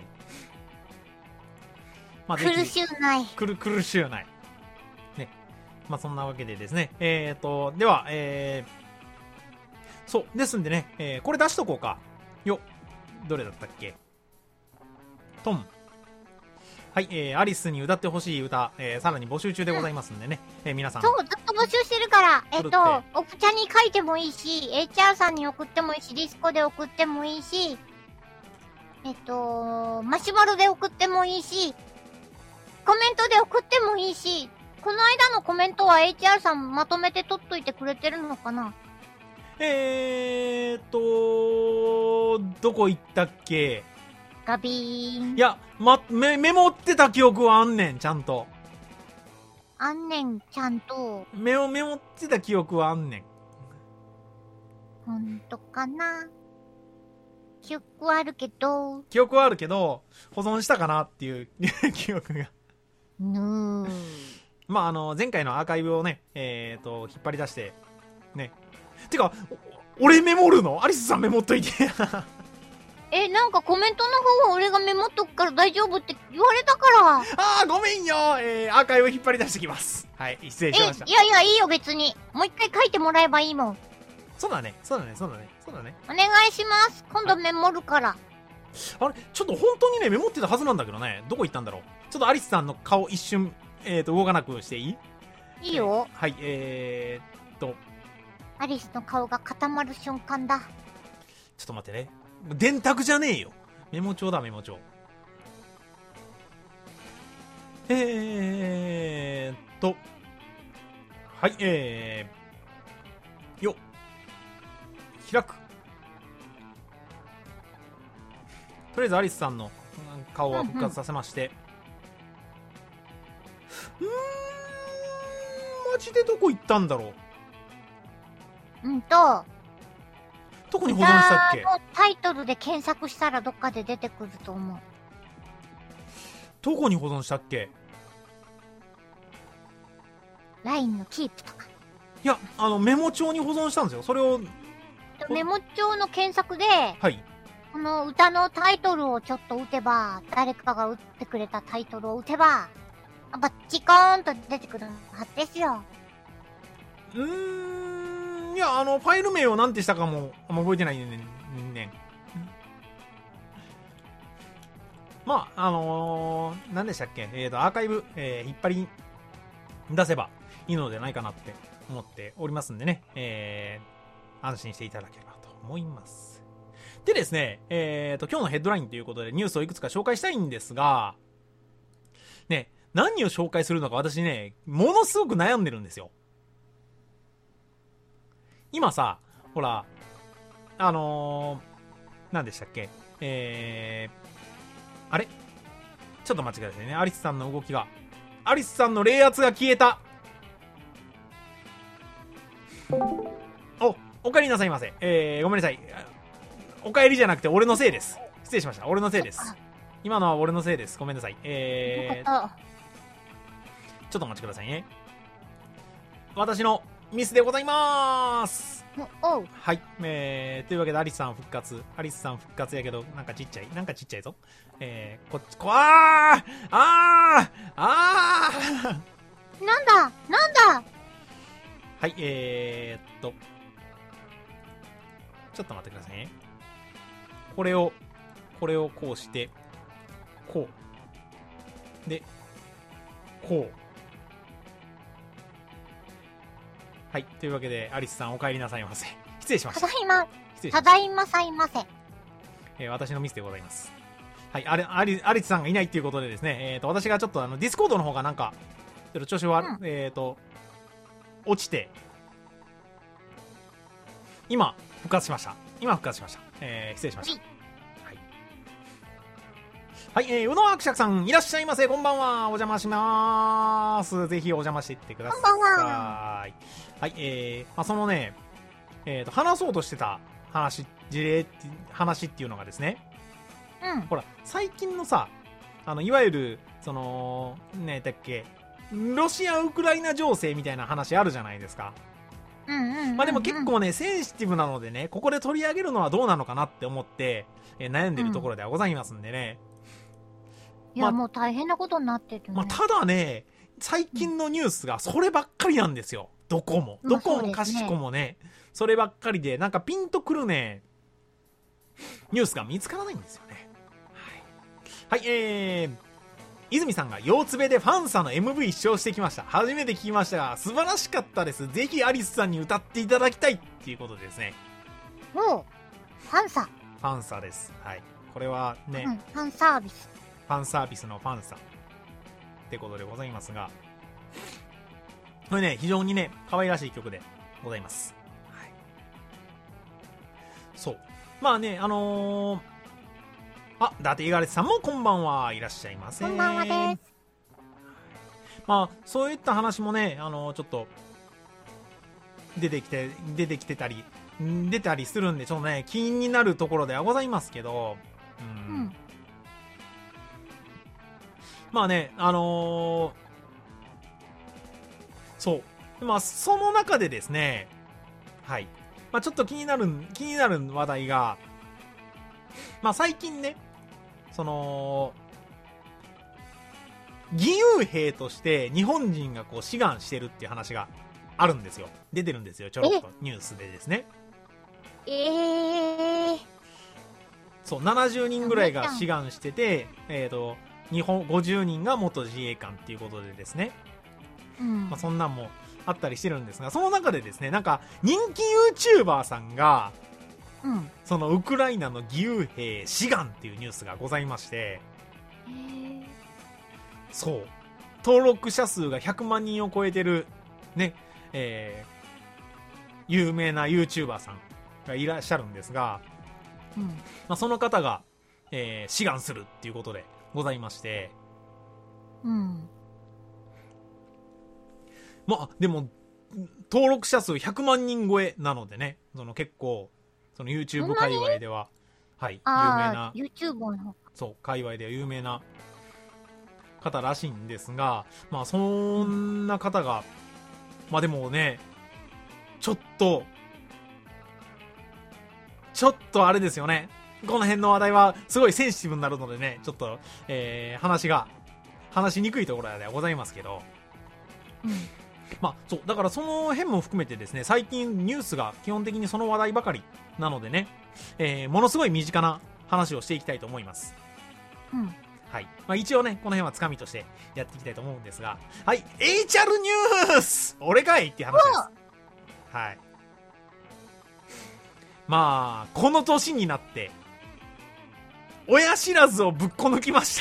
B: まあ、苦しゅうない。
A: くる、苦しゅうない。ね。まあ、そんなわけでですね、えーっと、では、えー、そう。ですんでね、えー、これ出しとこうか。よ。どれだったっけ？トン。はい、えー、アリスに歌ってほしい歌、えー、さらに募集中でございますんでね。うん、えー、皆さん。
B: そう、ずっと募集してるから、えっと、おぷちゃに書いてもいいし、エイチアール さんに送ってもいいし、ディスコで送ってもいいし、えっと、マシュマロで送ってもいいし、コメントで送ってもいいし、この間のコメントは エイチアール さんまとめて取っといてくれてるのかな？
A: えーっと、どこ行ったっけ？
B: ガビーン。
A: いや、ま、メ、メモってた記憶はあんねん、ちゃんと。
B: あんねん、ちゃんと。
A: メモ、メモってた記憶はあんねん。
B: ほんとかな。記憶はあるけど。
A: 記憶はあるけど、保存したかなっていう記憶が。
B: ぬー。
A: まあ、あの、前回のアーカイブをね、えーと、引っ張り出して、ね。てか、俺メモるの？アリスさんメモっといて。
B: え、なんかコメントの方は俺がメモっとくから大丈夫って言われたから。
A: あー、ごめんよ。えー、アーカイブ引っ張り出してきます。はい、失礼しました。
B: え、いやいや、いいよ別に。もう一回書いてもらえばいいもん。
A: そうだね、そうだね、そうだね、そうだね。
B: お願いします。今度メモるから。
A: あれ、ちょっと本当にね、メモってたはずなんだけどね。どこ行ったんだろう。ちょっとアリスさんの顔一瞬、えーと、動かなくしていい？
B: いいよ。
A: はい、えーっと、
B: アリスの顔が固まる瞬間だ。
A: ちょっと待ってね。電卓じゃねえよ。メモ帳だ、メモ帳。えーっと、はい、えー、よ、開く。とりあえずアリスさんの顔は復活させまして。うーん、マジでどこ行ったんだろう。
B: うんと、
A: どこに保存したっけ？
B: 歌のタイトルで検索したらどっかで出てくると思う。
A: どこに保存したっけ？
B: ライン のキープとか。
A: いや、あの、メモ帳に保存したんですよ。それを、
B: メモ帳の検索で、
A: はい。
B: この歌のタイトルをちょっと打てば、誰かが打ってくれたタイトルを打てば、バッチコーンと出てくるはずですよ。
A: うーん、いや、あの、ファイル名を何てしたかも、あんま覚えてないねん。ねん。まあ、あのー、何でしたっけ？えーと、アーカイブ、えー、引っ張り出せばいいのではないかなって思っておりますんでね、えー、安心していただければと思います。でですね、えーと、今日のヘッドラインということでニュースをいくつか紹介したいんですが、ね、何を紹介するのか私ね、ものすごく悩んでるんですよ。今さ、ほら、あのー、何でしたっけ？えー、あれ？ちょっと間違えてね、アリスさんの動きが。アリスさんの冷圧が消えた。お、お帰りなさいませ。えー、ごめんなさい。お帰りじゃなくて俺のせいです。失礼しました。俺のせいです。今のは俺のせいです。ごめんなさい。えー、ちょっとお待ちくださいね。私のミスでございまーす。
B: おう。
A: はい。えー、というわけでアリスさん復活。アリスさん復活やけど、なんかちっちゃい。なんかちっちゃいぞ。えー、こっち、こあーあーあ
B: ーなんだなんだ
A: はい、えーっと。ちょっと待ってくださいね。これを、これをこうして、こう。で、こう。はい。というわけで、アリスさんお帰りなさいませ。失礼しました。
B: ただいま、
A: 失礼しました。
B: ただいまさいませ。
A: えー、私のミスでございます。はい。あれ、アリ、アリスさんがいないっていうことでですね、えっと、私がちょっとあの、ディスコードの方がなんか、ちょっと調子悪、うん、えっと、落ちて、今、復活しました。今復活しました。えー、失礼しました。はい。はい、えー、うのあくしゃくさん、いらっしゃいませ。こんばんは。お邪魔しまーす。ぜひお邪魔していってください。
B: こんばんは。
A: はい、えー、まあ、そのね、えっと、話そうとしてた話、事例って、話っていうのがですね、
B: うん。
A: ほら、最近のさ、あの、いわゆる、その、ね、だっけ、ロシア・ウクライナ情勢みたいな話あるじゃないですか。
B: うんうんうんうん、
A: まあでも結構ね、センシティブなのでね、ここで取り上げるのはどうなのかなって思って、えー、悩んでるところではございますんでね。
B: うん、いや、まあ、もう大変なことになってるね。
A: まあ、ただね、最近のニュースがそればっかりなんですよ。どこも。どこもかしこもね、そればっかりで、なんかピンとくるね、ニュースが見つからないんですよね。はい。はい、えー、泉さんが腰つべでファンサの エムブイ 視聴してきました。初めて聞きましたが、素晴らしかったです。ぜひアリスさんに歌っていただきたいっていうことですね。
B: おう、ファンサ。フ
A: ァンサです。はい。これはね、
B: うん、ファンサービス。
A: ファンサービスのファンサってことでございますが、これね、非常にね、可愛らしい曲でございます。はい。 まあね、あのー、あ、伊達五十嵐さんもこんばんはいらっしゃいませ。
B: こんばんはです。
A: まあ、そういった話もね、あのー、ちょっと、出てきて、出てきてたり、出たりするんで、ちょっとね、気になるところではございますけど、うん。うん、まあね、あのー、そう。まあ、その中でですね、はい。まあ、ちょっと気になる、気になる話題が、まあ、最近ね、その、義勇兵として日本人がこう志願してるっていう話があるんですよ。出てるんですよ、ちょろっとニュースでですね。
B: えー。
A: そう、ななじゅうにんぐらいが志願してて、えっと、日本ごじゅうにんが元自衛官っていうことでですね。うん。まあ、そんなんもあったりしてるんですが、その中でですね、なんか人気 YouTuber さんが、うん、そのウクライナの義勇兵志願っていうニュースがございまして、へー。そう。登録者数がひゃくまんにんを超えてる、ね、えー、有名な YouTuber さんがいらっしゃるんですが、うん、まあ、その方が、えー、志願するっていうことでございまして、うん。まあ、でも、登録者数ひゃくまんにん超えなのでね、その結構、その YouTube 界隈では、はい、有名な、
B: YouTuber の。
A: そう、界隈では有名な方らしいんですが、まあ、そんな方が、まあでもね、ちょっと、ちょっとあれですよね。この辺の話題はすごいセンシティブになるのでね、ちょっと、えー、話が、話しにくいところではございますけど、うん。まあ、そう、だからその辺も含めてですね、最近ニュースが基本的にその話題ばかりなのでね、えー、ものすごい身近な話をしていきたいと思います。うん。はい。まあ一応ね、この辺はつかみとしてやっていきたいと思うんですが、はい、エイチアール ニュース俺かいっていう話です。はい。まあ、この年になって、親知らずをぶっこ抜きました。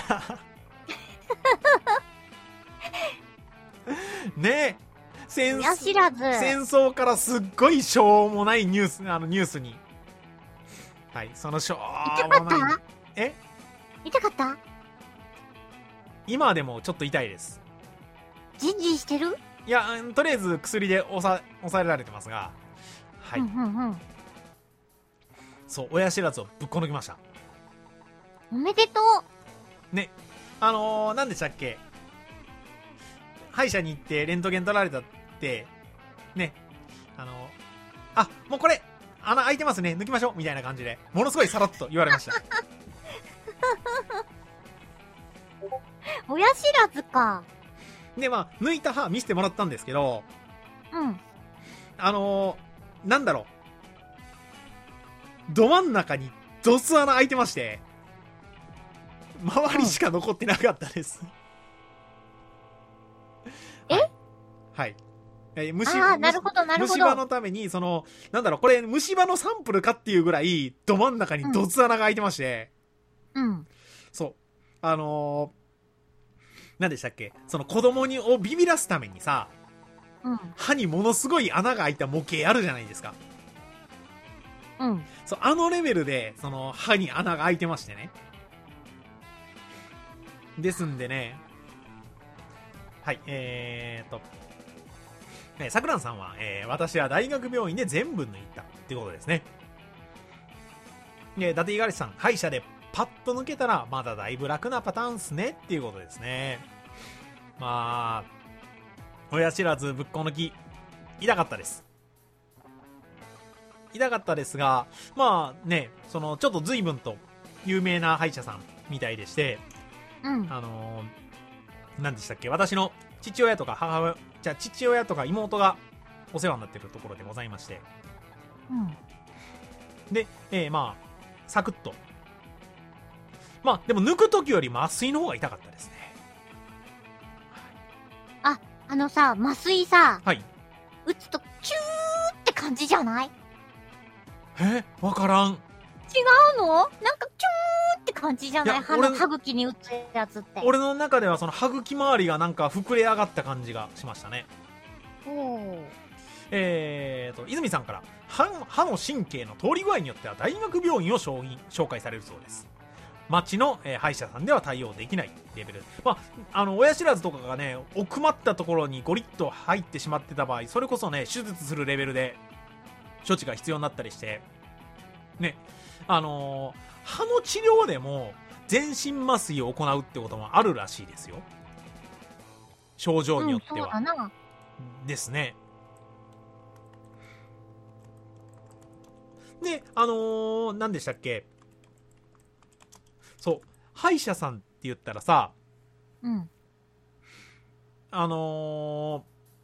A: ねえ。戦
B: 親知らず。
A: 戦争からすっごいしょうもないニュース、あのニュースに。はい、そのしょうもない。
B: 痛かった？
A: え？
B: 痛かった？
A: 今でもちょっと痛いです。
B: ジンジンしてる？
A: いや、とりあえず薬で抑え、抑えられてますが。はい。うんうんうん。そう、親知らずをぶっこ抜きました。
B: おめでと
A: う。ね。あのー、何でしたっけ？歯医者に行ってレントゲン取られたって、ね。あのー、あ、もうこれ、穴開いてますね。抜きましょう。みたいな感じで、ものすごいさらっと言われました。
B: 親知らずか。
A: で、まあ、抜いた歯見せてもらったんですけど、
B: うん。
A: あのー、なんだろう。ど真ん中にドス穴開いてまして、周りしか残ってなかったです。
B: うん、え
A: はい。えー、虫、
B: ああ、なるほど、なるほど。
A: 虫歯のために、その、なんだろう、これ虫歯のサンプルかっていうぐらい、ど真ん中にドス穴が開いてまして、
B: うん。うん、
A: そう。あのー、何でしたっけ？その子供にをビビらすためにさ、うん、歯にものすごい穴が開いた模型あるじゃないですか。うん。そう、あのレベルで、その歯に穴が開いてましてね。ですんでね、はい、えーと、ね、さくらんさんは、えー、私は大学病院で全部抜いたってことですね。で、伊達五十嵐さん、歯医者でパッと抜けたら、まだだいぶ楽なパターンっすねっていうことですね。まあ、親知らずぶっこ抜き、痛かったです。痛かったですが、まあね、その、ちょっと随分と有名な歯医者さんみたいでして、うん、あのー、何でしたっけ、私の父親とか母親、じゃあ父親とか妹がお世話になっているところでございまして、うん、で、えー、まあ、サクッと。まあ、でも抜くときより麻酔の方が痛かったですね。
B: あ、あのさ、麻酔さ、
A: はい。
B: 打つと、キューって感じじゃない？
A: え、わからん。違
B: うの？なんかキューって感じじゃない？歯の歯茎に打つやつって。
A: 俺の中ではその歯茎周りがなんか膨れ上がった感じがしましたね。おー。ええーと、泉さんから、歯の、歯の神経の通り具合によっては大学病院を紹介紹介されるそうです。町の、えー歯医者さんでは対応できないレベル。まあ、あの、親知らずとかがね、奥まったところにゴリッと入ってしまってた場合、それこそね、手術するレベルで処置が必要になったりして、ね、あのー、歯の治療でも全身麻酔を行うってこともあるらしいですよ。症状によっては。
B: うん、そうだな。
A: ですね。で、あのー、何でしたっけ？そう、歯医者さんって言ったらさ、
B: うん。
A: あのー、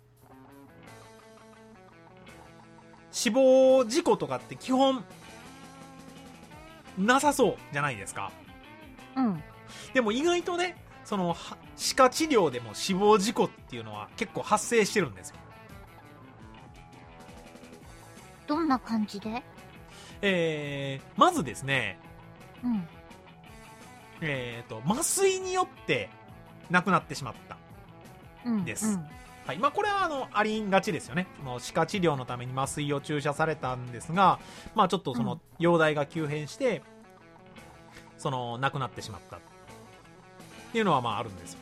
A: 死亡事故とかって基本、なさそうじゃないですか。
B: うん。
A: でも意外とね、その、歯科治療でも死亡事故っていうのは結構発生してるんですよ。
B: どんな感じで？
A: えー、まずですね、
B: うん。
A: えーと、麻酔によって亡くなってしまった
B: うん。
A: です。
B: うん。
A: はい。まあ、これはあの、ありがちですよね。その歯科治療のために麻酔を注射されたんですが、まあ、ちょっとその、容体が急変して、その、亡くなってしまったっていうのはまああるんですよ。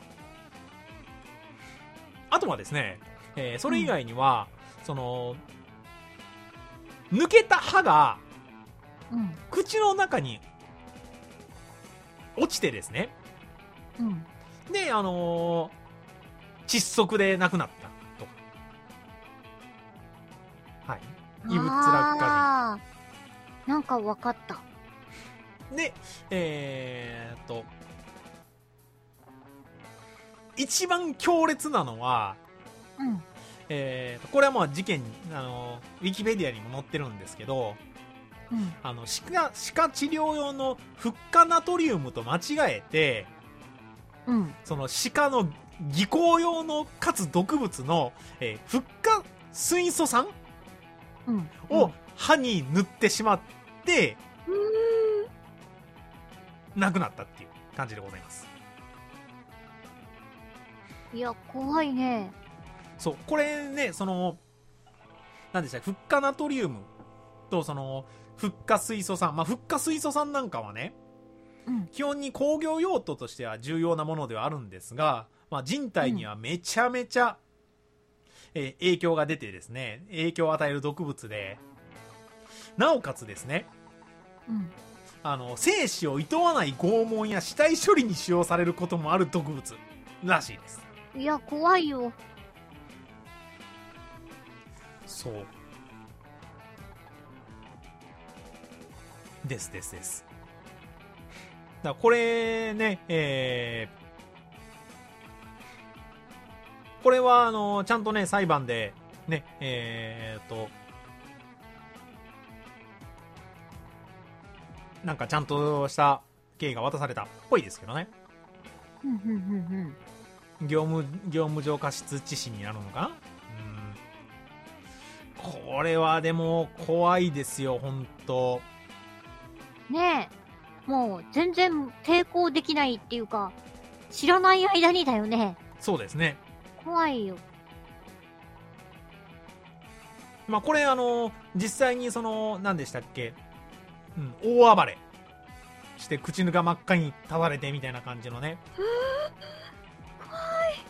A: あとはですね、えーそれ以外には、うん、その、抜けた歯が、
B: うん。
A: 口の中に落ちてですね、
B: うん。
A: で、あのー、窒息で亡くなったとか。はい。異物落下
B: 時。なんかわかった。
A: で、えーっと、一番強烈なのは、
B: うん。
A: えーと、これはまあ事件、あの、ウィキペディアにも載ってるんですけど、
B: うん。
A: あの、歯科、歯科治療用のフッ化ナトリウムと間違えて、
B: うん。
A: その歯科の技工用のかつ毒物の、えー、フッ化水素酸
B: うん。
A: を歯に塗ってしまって、
B: うん。
A: 亡くなったっていう感じでございます。
B: いや、怖いね。
A: そう、これね、その、なんでしたっけ、フッ化ナトリウムと、その、フッ化水素酸。まあ、フッ化水素酸なんかはね、
B: うん。
A: 基本に工業用途としては重要なものではあるんですが、まあ、人体にはめちゃめちゃ、えー影響が出てですね、影響を与える毒物で、なおかつですね、
B: うん。
A: あの、精子を厭わない拷問や死体処理に使用されることもある毒物らしいです。
B: いや、怖いよ。
A: そう。ですですです。だからこれね、えー、これはあのちゃんとね裁判でね、えー、となんかちゃんとした刑が渡されたっぽいですけどね。
B: うんうんうん
A: 業務業務上過失致死になるのかな。うん、これはでも怖いですよ本当。
B: ねえ、もう全然抵抗できないっていうか、知らない間にだよね。
A: そうですね。
B: 怖いよ。
A: まあこれあの実際にその何でしたっけ、うん、大暴れして口が真っ赤にたわれてみたいな感じのね。
B: 怖い。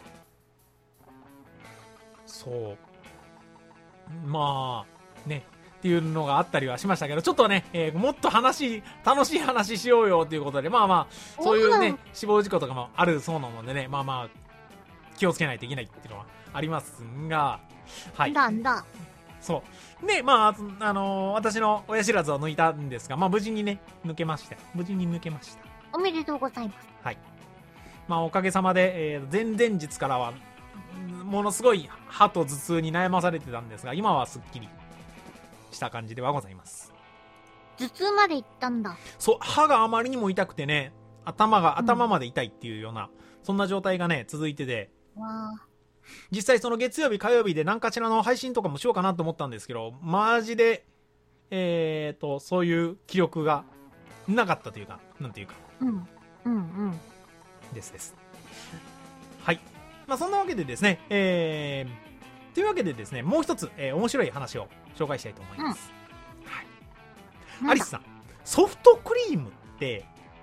A: そうまあねっていうのがあったりはしましたけど、ちょっとね、えー、もっと話楽しい話しようよということで、まあまあそういうね死亡事故とかもあるそうなのでね、まあまあ気をつけないといけないっていうのはありますが、はい。
B: なんだ。
A: そうで、まああのー、私の親知らずを抜いたんですが、まあ無事にね抜けました。無事に抜けました。
B: おめでとうございます。
A: はい。まあおかげさまで、えー、前々日からはものすごい歯と頭痛に悩まされてたんですが、今はすっきりした感じではございます。
B: 頭痛まで行ったんだ。
A: そう、歯があまりにも痛くてね、頭が頭まで痛いっていうような、うん、そんな状態がね続いてて、
B: わあ。
A: 実際その月曜日火曜日で何かしらの配信とかもしようかなと思ったんですけど、マジでえーとそういう記録がなかったというか、なんていうか、
B: うんうんうん
A: ですです。はい。まあそんなわけでですね、えー、 というわけでですね、もう一つ、えー、面白い話を紹介したいと思います。うん、はい。アリスさん、ソフトクリームって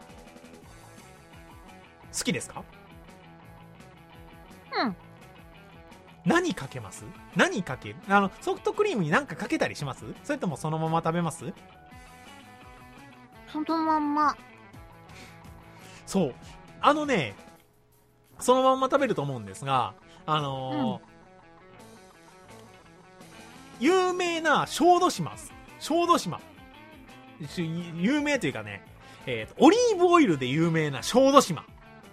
A: 好きですか？
B: うん。
A: 何かけます？何かける？あの、ソフトクリームに何かかけたりします？それともそのまま食べます？
B: そのまんま。
A: そう。あのね、そのまんま食べると思うんですが、あのーうん、有名な小豆島、小豆島。有名というかね、えー、オリーブオイルで有名な小豆島。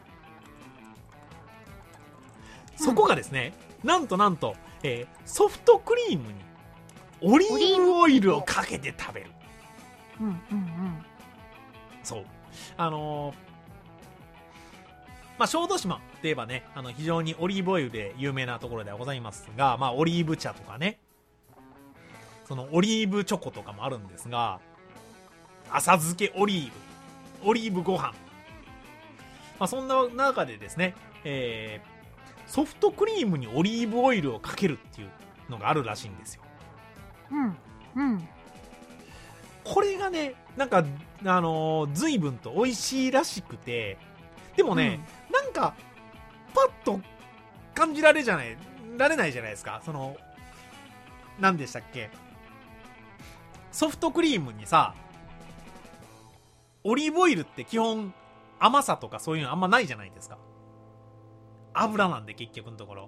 A: そこがですね、うん、なんとなんと、えー、ソフトクリームにオリーブオイルをかけて食べる。
B: うんうんうん。
A: そう。あのー、まあ、小豆島って言えばね、あの、非常にオリーブオイルで有名なところではございますが、まあ、オリーブ茶とかね、そのオリーブチョコとかもあるんですが、浅漬けオリーブ、オリーブご飯。まあ、そんな中でですね、えー、ソフトクリームにオリーブオイルをかけるっていうのがあるらしいんですよ。
B: うんうん。
A: これがね、なんかあのー、随分と美味しいらしくて、でもね、うん、なんかパッと感じられじゃないられないじゃないですか。その何でしたっけ、ソフトクリームにさ、オリーブオイルって基本甘さとかそういうのあんまないじゃないですか。油なんで結局のところ。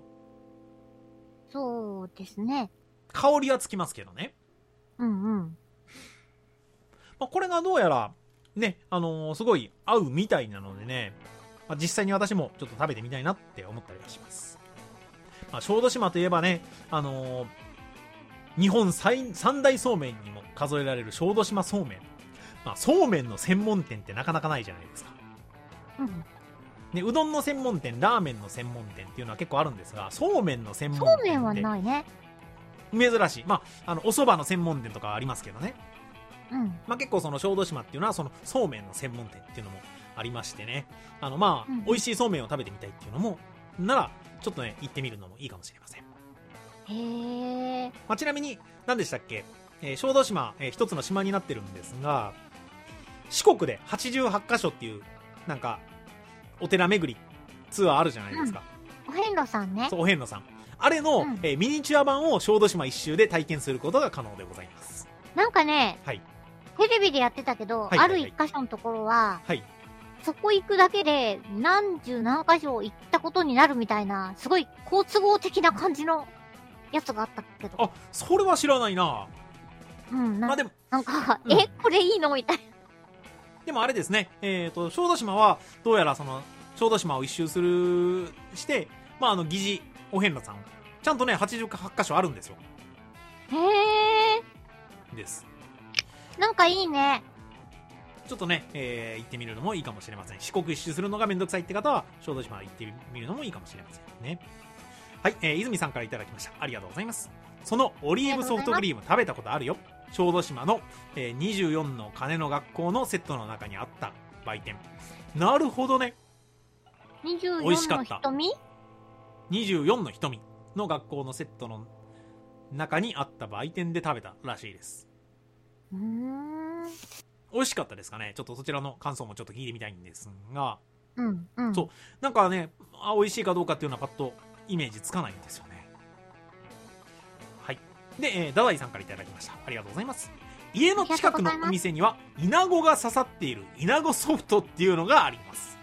B: そうですね。
A: 香りはつきますけどね。
B: うんうん。
A: まあ、これがどうやらね、あのー、すごい合うみたいなのでね、まあ、実際に私もちょっと食べてみたいなって思ったりはします。まあ、小豆島といえばね、あのー、日本最三大そうめんにも数えられる小豆島そうめん。まあ、そうめんの専門店ってなかなかないじゃないですか。
B: うん。
A: ね、うどんの専門店、ラーメンの専門店っていうのは結構あるんですが、そうめんの専門店って
B: そうめんはないね。
A: 珍しい。まあ、あのお蕎麦の専門店とかはありますけどね。
B: うん。
A: まあ、結構その小豆島っていうのはそのそうめんの専門店っていうのもありましてね、あのまあ、うん、美味しいそうめんを食べてみたいっていうのもならちょっとね行ってみるのもいいかもしれません。
B: へえ。
A: まあ、ちなみに何でしたっけ、えー、小豆島、えー、一つの島になってるんですが、四国ではちじゅうはちカ所っていうなんかお寺巡りツアーあるじゃないですか。
B: うん、お遍路さんね。
A: そう、お遍路さん。あれの、うん、えー、ミニチュア版を小豆島一周で体験することが可能でございます。
B: なんかね、
A: はい、
B: テレビでやってたけど、はいはいはい、ある一箇所のところは、
A: はい、
B: そこ行くだけで何十何箇所行ったことになるみたいな、すごい好都合的な感じのやつがあったけど。
A: あ、それは知らないな。
B: うん、な、
A: まあ、でも
B: なんか、うん、え、これいいのみたいな。
A: でもあれですね、えっと、小豆島は、どうやらその、小豆島を一周する、して、まあ、あの、疑似お遍路さん、ちゃんとね、はちじゅうはちカ所あるんですよ。
B: へえ。
A: です。
B: なんかいいね。
A: ちょっとね、えー、行ってみるのもいいかもしれません。四国一周するのがめんどくさいって方は、小豆島行ってみるのもいいかもしれませんね。はい、えー、泉さんからいただきました。ありがとうございます。そのオリーブソフトクリーム食べたことあるよ。小豆島の、えー、にじゅうよんの鐘の学校のセットの中にあった売店。なるほどね。
B: にじゅうよんの瞳？
A: にじゅうよんの瞳の学校のセットの中にあった売店で食べたらしいです。
B: うーん。
A: 美味しかったですかね。ちょっとそちらの感想もちょっと聞いてみたいんですが、
B: うんうん、
A: そうなんかね、あ、美味しいかどうかっていうのはパッとイメージつかないんですよね。はい。で、えー、ダダイさんからいただきました。ありがとうございます。家の近くのお店にはイナゴが刺さっているイナゴソフトっていうのがあります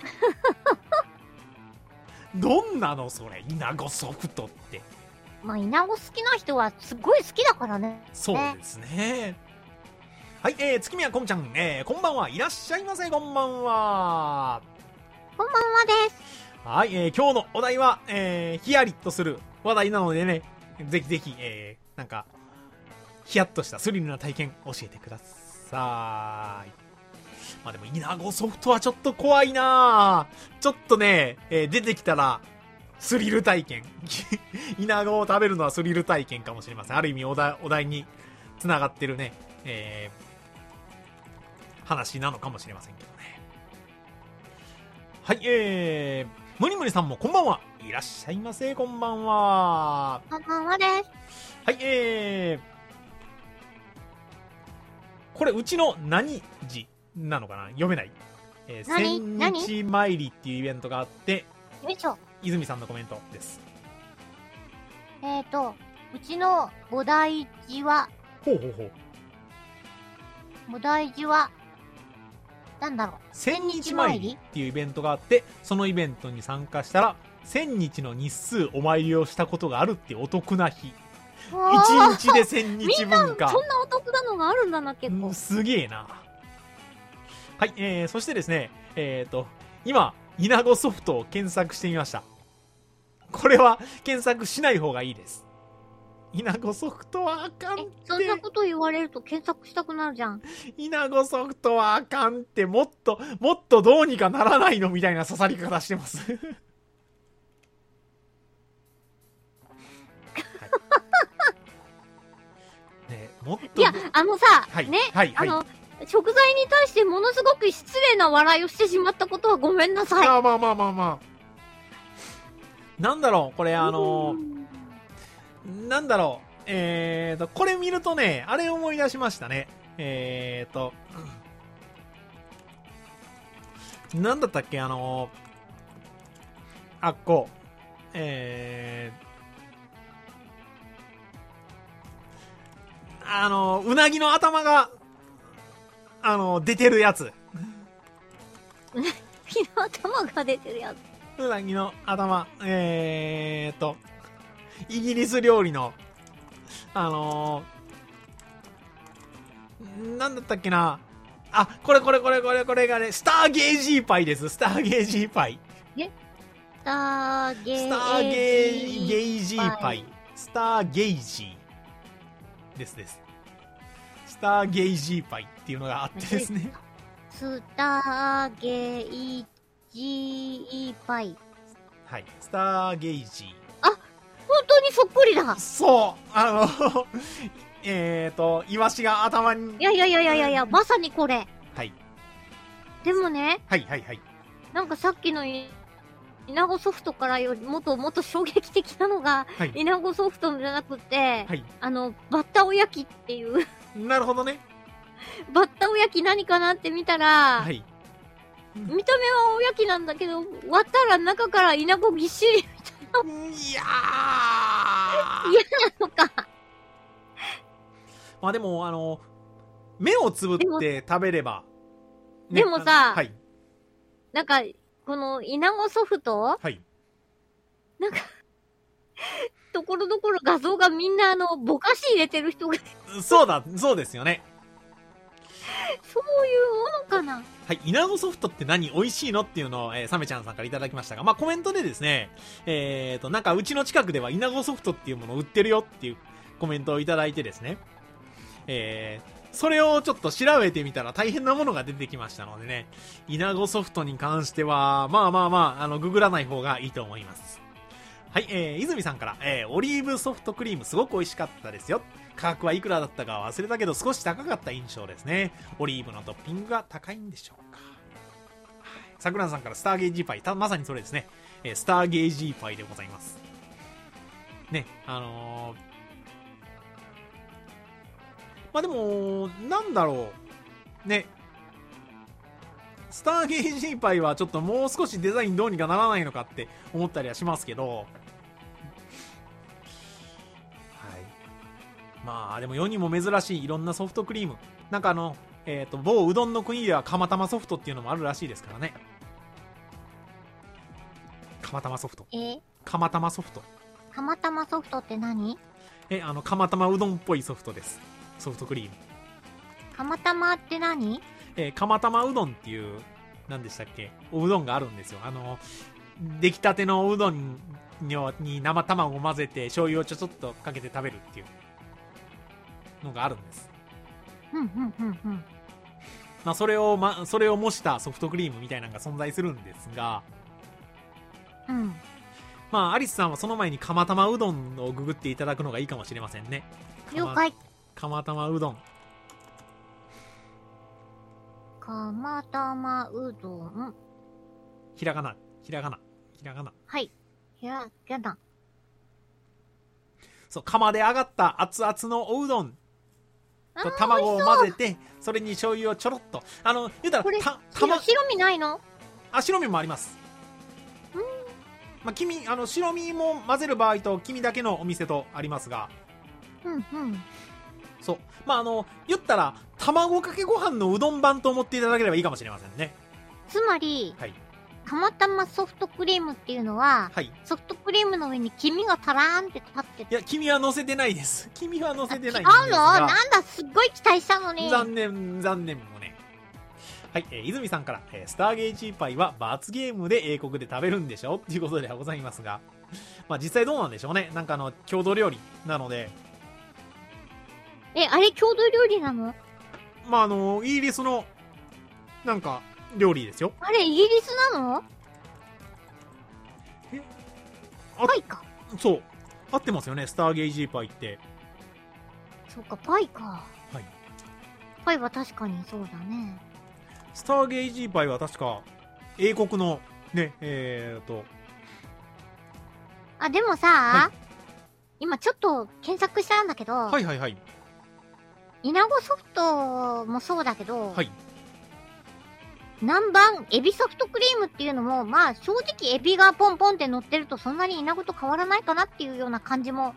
A: どんなのそれ、イナゴソフトって。
B: まあイナゴ好きな人はすごい好きだからね。
A: そうですね。はい、えー、月宮こんちゃん、えー、こんばんはいらっしゃいませ。こんばんは。
B: こんばんはです。
A: はい、えー、今日のお題は、えー、ヒヤリとする話題なのでね、ぜひぜひ、えー、なんかヒヤッとしたスリルな体験教えてください。まあでもイナゴソフトはちょっと怖いな。ちょっとね、えー、出てきたらスリル体験イナゴを食べるのはスリル体験かもしれません。ある意味お題、お題につながってるね、えー、話なのかもしれませんけどね。はい、えむにむにさんもこんばんは。いらっしゃいませ、こんばんは。
B: こんばんはです。
A: はい、えー、これうちの何字なのかな、読めない。えー、千
B: 何
A: 日参りっていうイベントがあって、
B: よいしょ。
A: 泉さんのコメントです。
B: えーと、うちの菩提寺は、
A: ほうほうほう。
B: 菩提寺は、なんだろう。
A: 千日参りっていうイベントがあって、そのイベントに参加したら、千日の日数お参りをしたことがあるっていうお得な日。一日で千日分か。
B: そんなお得なのがあるんだな、結構。
A: すげえな。はい、えー、そしてですね、えーと、今、イナゴソフトを検索してみました。これは検索しない方がいいです。イナゴソフトはあかんって。
B: そんなこと言われると検索したくなるじゃん。
A: イナゴソフトはあかんって、もっと、もっとどうにかならないのみたいな刺さり方してます。はい、ね、もっと。
B: いや、あのさ、
A: はい、
B: ね、
A: はい、はい、
B: あの、食材に対してものすごく失礼な笑いをしてしまったことはごめんなさい。
A: まあまあまあまあまあ。なんだろう、これあのー、なんだろう、えーと、これ見るとね、あれ思い出しましたね。えーと、なんだったっけ、あのー、あっこ、えー、あのー、うなぎの頭が、あのー、出てるやつ。
B: うなぎの頭が出てるやつ。
A: うなぎの頭、えーと、イギリス料理の、あのー、なんだったっけな。あ、これこれこれこれこれがね、スターゲージーパイです。スターゲージーパイ。
B: えスターゲージーパイ。
A: スターゲーゲージーパイ。スターゲージーですです。スターゲージーパイっていうのがあってですね。
B: スターゲージーパイ。
A: はい。スターゲージー。
B: あ、本当にそっくりだ。
A: そう。あの、えーと、イワシが頭に。
B: いやいやいやいやいやいや、まさにこれ。
A: はい。
B: でもね。
A: はいはいはい。
B: なんかさっきのイナゴソフトからよりもっともっと衝撃的なのが、はい、イナゴソフトじゃなくて、はい、あの、バッタおやきっていう。
A: なるほどね。
B: バッタおやき何かなって見たら、はい、
A: うん、
B: 見た目はおやきなんだけど、割ったら中からイナゴぎっしりみたいな。
A: いやー
B: 嫌なのか。
A: まあでも、あの、目をつぶって食べれば。
B: でも、ね、でもさ、
A: はい、
B: なんか、このイナゴソフト、
A: はい、
B: なんか、ところどころ画像がみんなあの、ぼかし入れてる人が。
A: そうだ、そうですよね。
B: そういうものかな。
A: はい、イナゴソフトって何美味しいのっていうのを、えー、サメちゃんさんからいただきましたが、まあコメントでですね、えーと、なんかうちの近くではイナゴソフトっていうものを売ってるよっていうコメントをいただいてですね、えー、それをちょっと調べてみたら大変なものが出てきましたのでね、イナゴソフトに関しては、まあまあまあ、あの、ググらない方がいいと思います。はい、えー、泉さんから、えー、オリーブソフトクリームすごく美味しかったですよ。価格はいくらだったか忘れたけど少し高かった印象ですね。オリーブのトッピングが高いんでしょうか。さくらんさんからスターゲージーパイ、たまさにそれですね、えー、スターゲージーパイでございます。ね、あのー、まあでも、なんだろう。ね。スターゲージーパイはちょっともう少しデザインどうにかならないのかって思ったりはしますけど、まあでも世にも珍しいいろんなソフトクリーム、なんかあの、えっと某うどんの国では釜玉ソフトっていうのもあるらしいですからね。釜玉ソフト。
B: え？
A: 釜玉ソフト。
B: 釜玉ソフトって何？
A: え、あの釜玉うどんっぽいソフトです。ソフトクリーム。
B: 釜玉って何？
A: えー、釜玉うどんっていう何でしたっけ？おうどんがあるんですよ。あの出来たてのおうどんに生卵を混ぜて醤油をちょちょっとかけて食べるっていうのがあるんです。
B: うんうんうんうん。
A: まあそれをまそれを模したソフトクリームみたいなのが存在するんですが、
B: うん。
A: まあアリスさんはその前に釜玉うどんをググっていただくのがいいかもしれませんね。
B: 了解。
A: 釜玉うどん。
B: 釜玉うどん。
A: ひらがな、ひらがな、 ひらがな。
B: はい。ひらがな。
A: そう、釜で揚がった熱々のおうどんと卵を混ぜて、それに醤油をちょろっと。あの、言うたら、
B: これ、
A: た、
B: 白白身ないの？
A: あ、白身もあります。
B: うん。
A: まあ、黄身、あの、白身も混ぜる場合と黄身だけのお店とありますが。
B: うんうん。
A: そう。まあ、あの、言ったら、卵かけご飯のうどん版と思っていただければいいかもしれませんね。
B: つまり、
A: はい。
B: 釜玉ソフトクリームっていうのは、
A: はい。
B: ソフトクリームの上に黄身がタラーンって立ってて。
A: いや、黄身は乗せてないです。黄身は乗せてないんです
B: 違
A: が。
B: うの？なんだ、すっごい期待したのに。
A: 残念、残念もね。はい、えー、泉さんから、えー、スターゲージーパイは罰ゲームで英国で食べるんでしょっていうことではございますが、まあ実際どうなんでしょうね。なんかあの、郷土料理なので。
B: え、あれ郷土料理なの？
A: まああの、イギリスの、なんか、料理ですよ。
B: あれ、イギリスなの？
A: え
B: パイか。
A: そう。合ってますよね、スターゲージーパイって。
B: そうか、パイか。
A: はい。
B: パイは確かにそうだね。
A: スターゲージーパイは確か、英国の、ね、えーと。
B: あ、でもさ、はい、今ちょっと検索したんだけど、
A: はいはいはい。
B: イナゴソフトもそうだけど、
A: はい。
B: 南蛮エビソフトクリームっていうのも、まあ正直エビがポンポンって乗ってるとそんなにイナゴと変わらないかなっていうような感じも。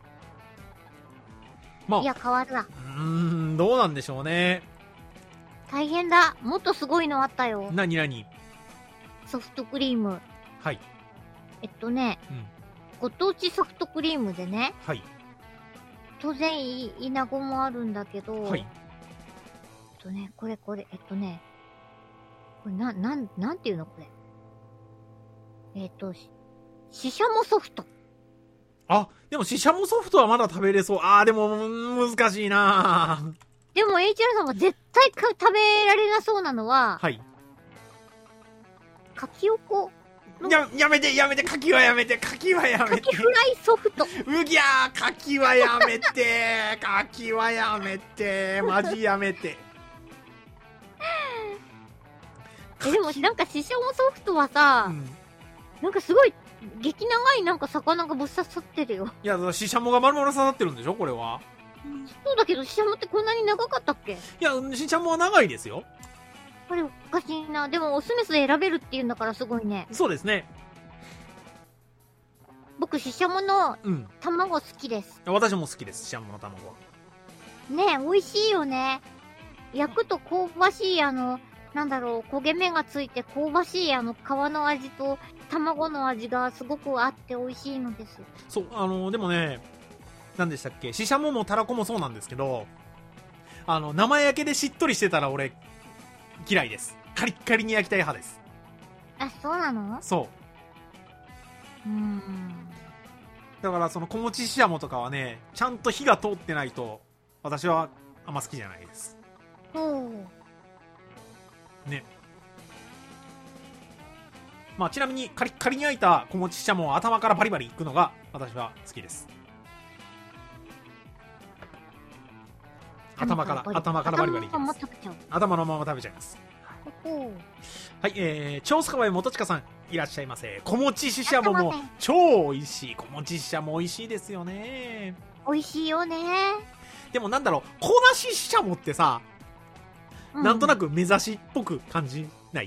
B: まあ。いや、変わるわ。
A: うーん、どうなんでしょうね。
B: 大変だ。もっとすごいのあったよ。
A: なになに？
B: ソフトクリーム。
A: はい。
B: えっとね、うん、ご当地ソフトクリームでね。
A: はい。
B: 当然イ、イナゴもあるんだけど、
A: はい。
B: えっとね、これこれ、えっとね、これな、なん、なんていうのこれ。えっと、ししゃもソフト。
A: あ、でもししゃもソフトはまだ食べれそう。あー、でも、難しいな
B: でも エイチアール さんが絶対か食べられなそうなのは、
A: はい。
B: かきおこ。
A: や、やめて、やめて、かきはやめて、かきはやめて。
B: かきフライソフト。
A: うぎゃー、かきはやめて、かきはやめて、マジやめて。
B: え、でもなんかししゃもソフトはさ、うん、なんかすごい、激長いなんか魚がぶっ刺さってるよ。
A: いや、ししゃもが丸々刺さってるんでしょこれは。
B: そうだけど、ししゃもってこんなに長かったっけ？い
A: や、ししゃもは長いですよ。
B: これおかしいな。でも、オスメスで選べるっていうんだからすごいね。
A: そうですね。
B: 僕、ししゃもの卵好きです。
A: うん、私も好きです、ししゃもの卵は。
B: ねえ、美味しいよね。焼くと香ばしい、あの、なんだろう、焦げ目がついて香ばしい、あの、皮の味と卵の味がすごくあって美味しいのです。
A: そう、あの、でもね、何でしたっけ、ししゃももたらこもそうなんですけど、あの、生焼けでしっとりしてたら俺、嫌いです。カリッカリに焼きたい派です。
B: あ、そうなの？
A: そう。うーん。だからその小餅ししゃもとかはね、ちゃんと火が通ってないと、私はあんま好きじゃないです。
B: ほ
A: う。ね。まあちなみにカリッカリに焼いた小餅ししゃもを頭からバリバリいくのが私は好きです。頭から、頭からバリバリいきます。頭のまま食べちゃいます。はい、えー、超スカワイ元近さん、いらっしゃいませ。小餅ししゃもも超美味しい。小餅ししゃも美味しいですよね。
B: 美味しいよね。
A: でもなんだろう、粉ししゃもってさ、うん、なんとなく目指しっぽく感じない？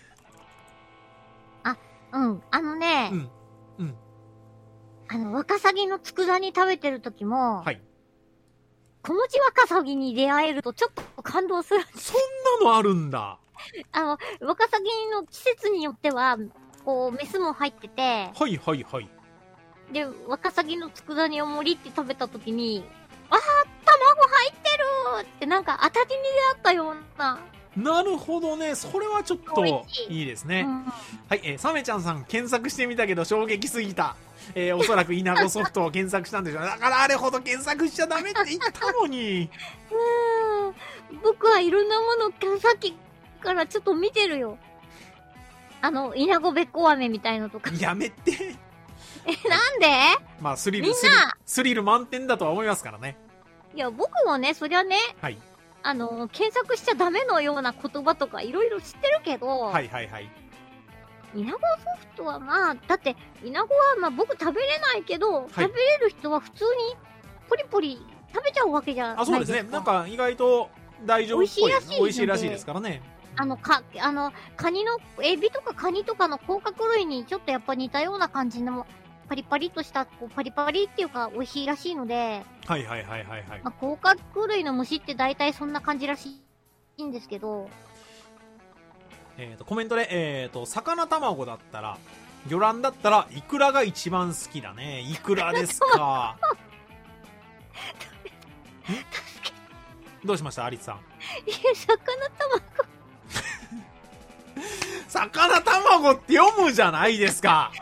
B: あ、うん、あのね、
A: うん、うん。
B: あの、ワカサギの佃煮食べてる時も、
A: はい。
B: 小餅ワカサギに出会えるとちょっと感動する。
A: そんなのあるんだ。
B: あの、ワカサギの季節によっては、こう、メスも入ってて。
A: はいはいはい。
B: で、ワカサギの佃煮を盛りって食べた時に、あー、卵入ってるってなんか当たりに出会ったような。
A: なるほどね。それはちょっといいですね。うん、はい、えー、サメちゃんさん検索してみたけど衝撃すぎた。えー、おそらくイナゴソフトを検索したんでしょう。だからあれほど検索しちゃダメって言ったのに。
B: うーん。僕はいろんなものをさっきからちょっと見てるよ。あの、イナゴべっこ飴みたいのとか。
A: やめて。
B: え、なんで？
A: まあ、スリル、スリル、スリル満点だとは思いますからね。
B: いや、僕もね、そりゃね、
A: はい。
B: あの、検索しちゃダメのような言葉とかいろいろ知ってるけど、
A: はいはいはい。
B: 稲子ソフトはまあ、だって、稲子はまあ僕食べれないけど、
A: い
B: 食べれる人は普通にポリポリ食べちゃうわけじゃないですか。
A: あ、そうですね。なんか意外と大丈夫っぽい。
B: 美味しいらしいので
A: 美味しいらしいですからね。
B: あの、か、あの、カニの、エビとかカニとかの甲殻類にちょっとやっぱ似たような感じの、パリパリとした、こうパリパリっていうか美味しいらしいので、
A: はいはいはいはいはい。
B: まあ、甲殻類の虫って大体そんな感じらしいんですけど、
A: えっと、コメントで、えっと、魚卵だったら、魚卵だったら、イクラが一番好きだね。イクラですか。どうしましたアリスさん。
B: いや、魚卵。
A: 魚卵って読むじゃないですか。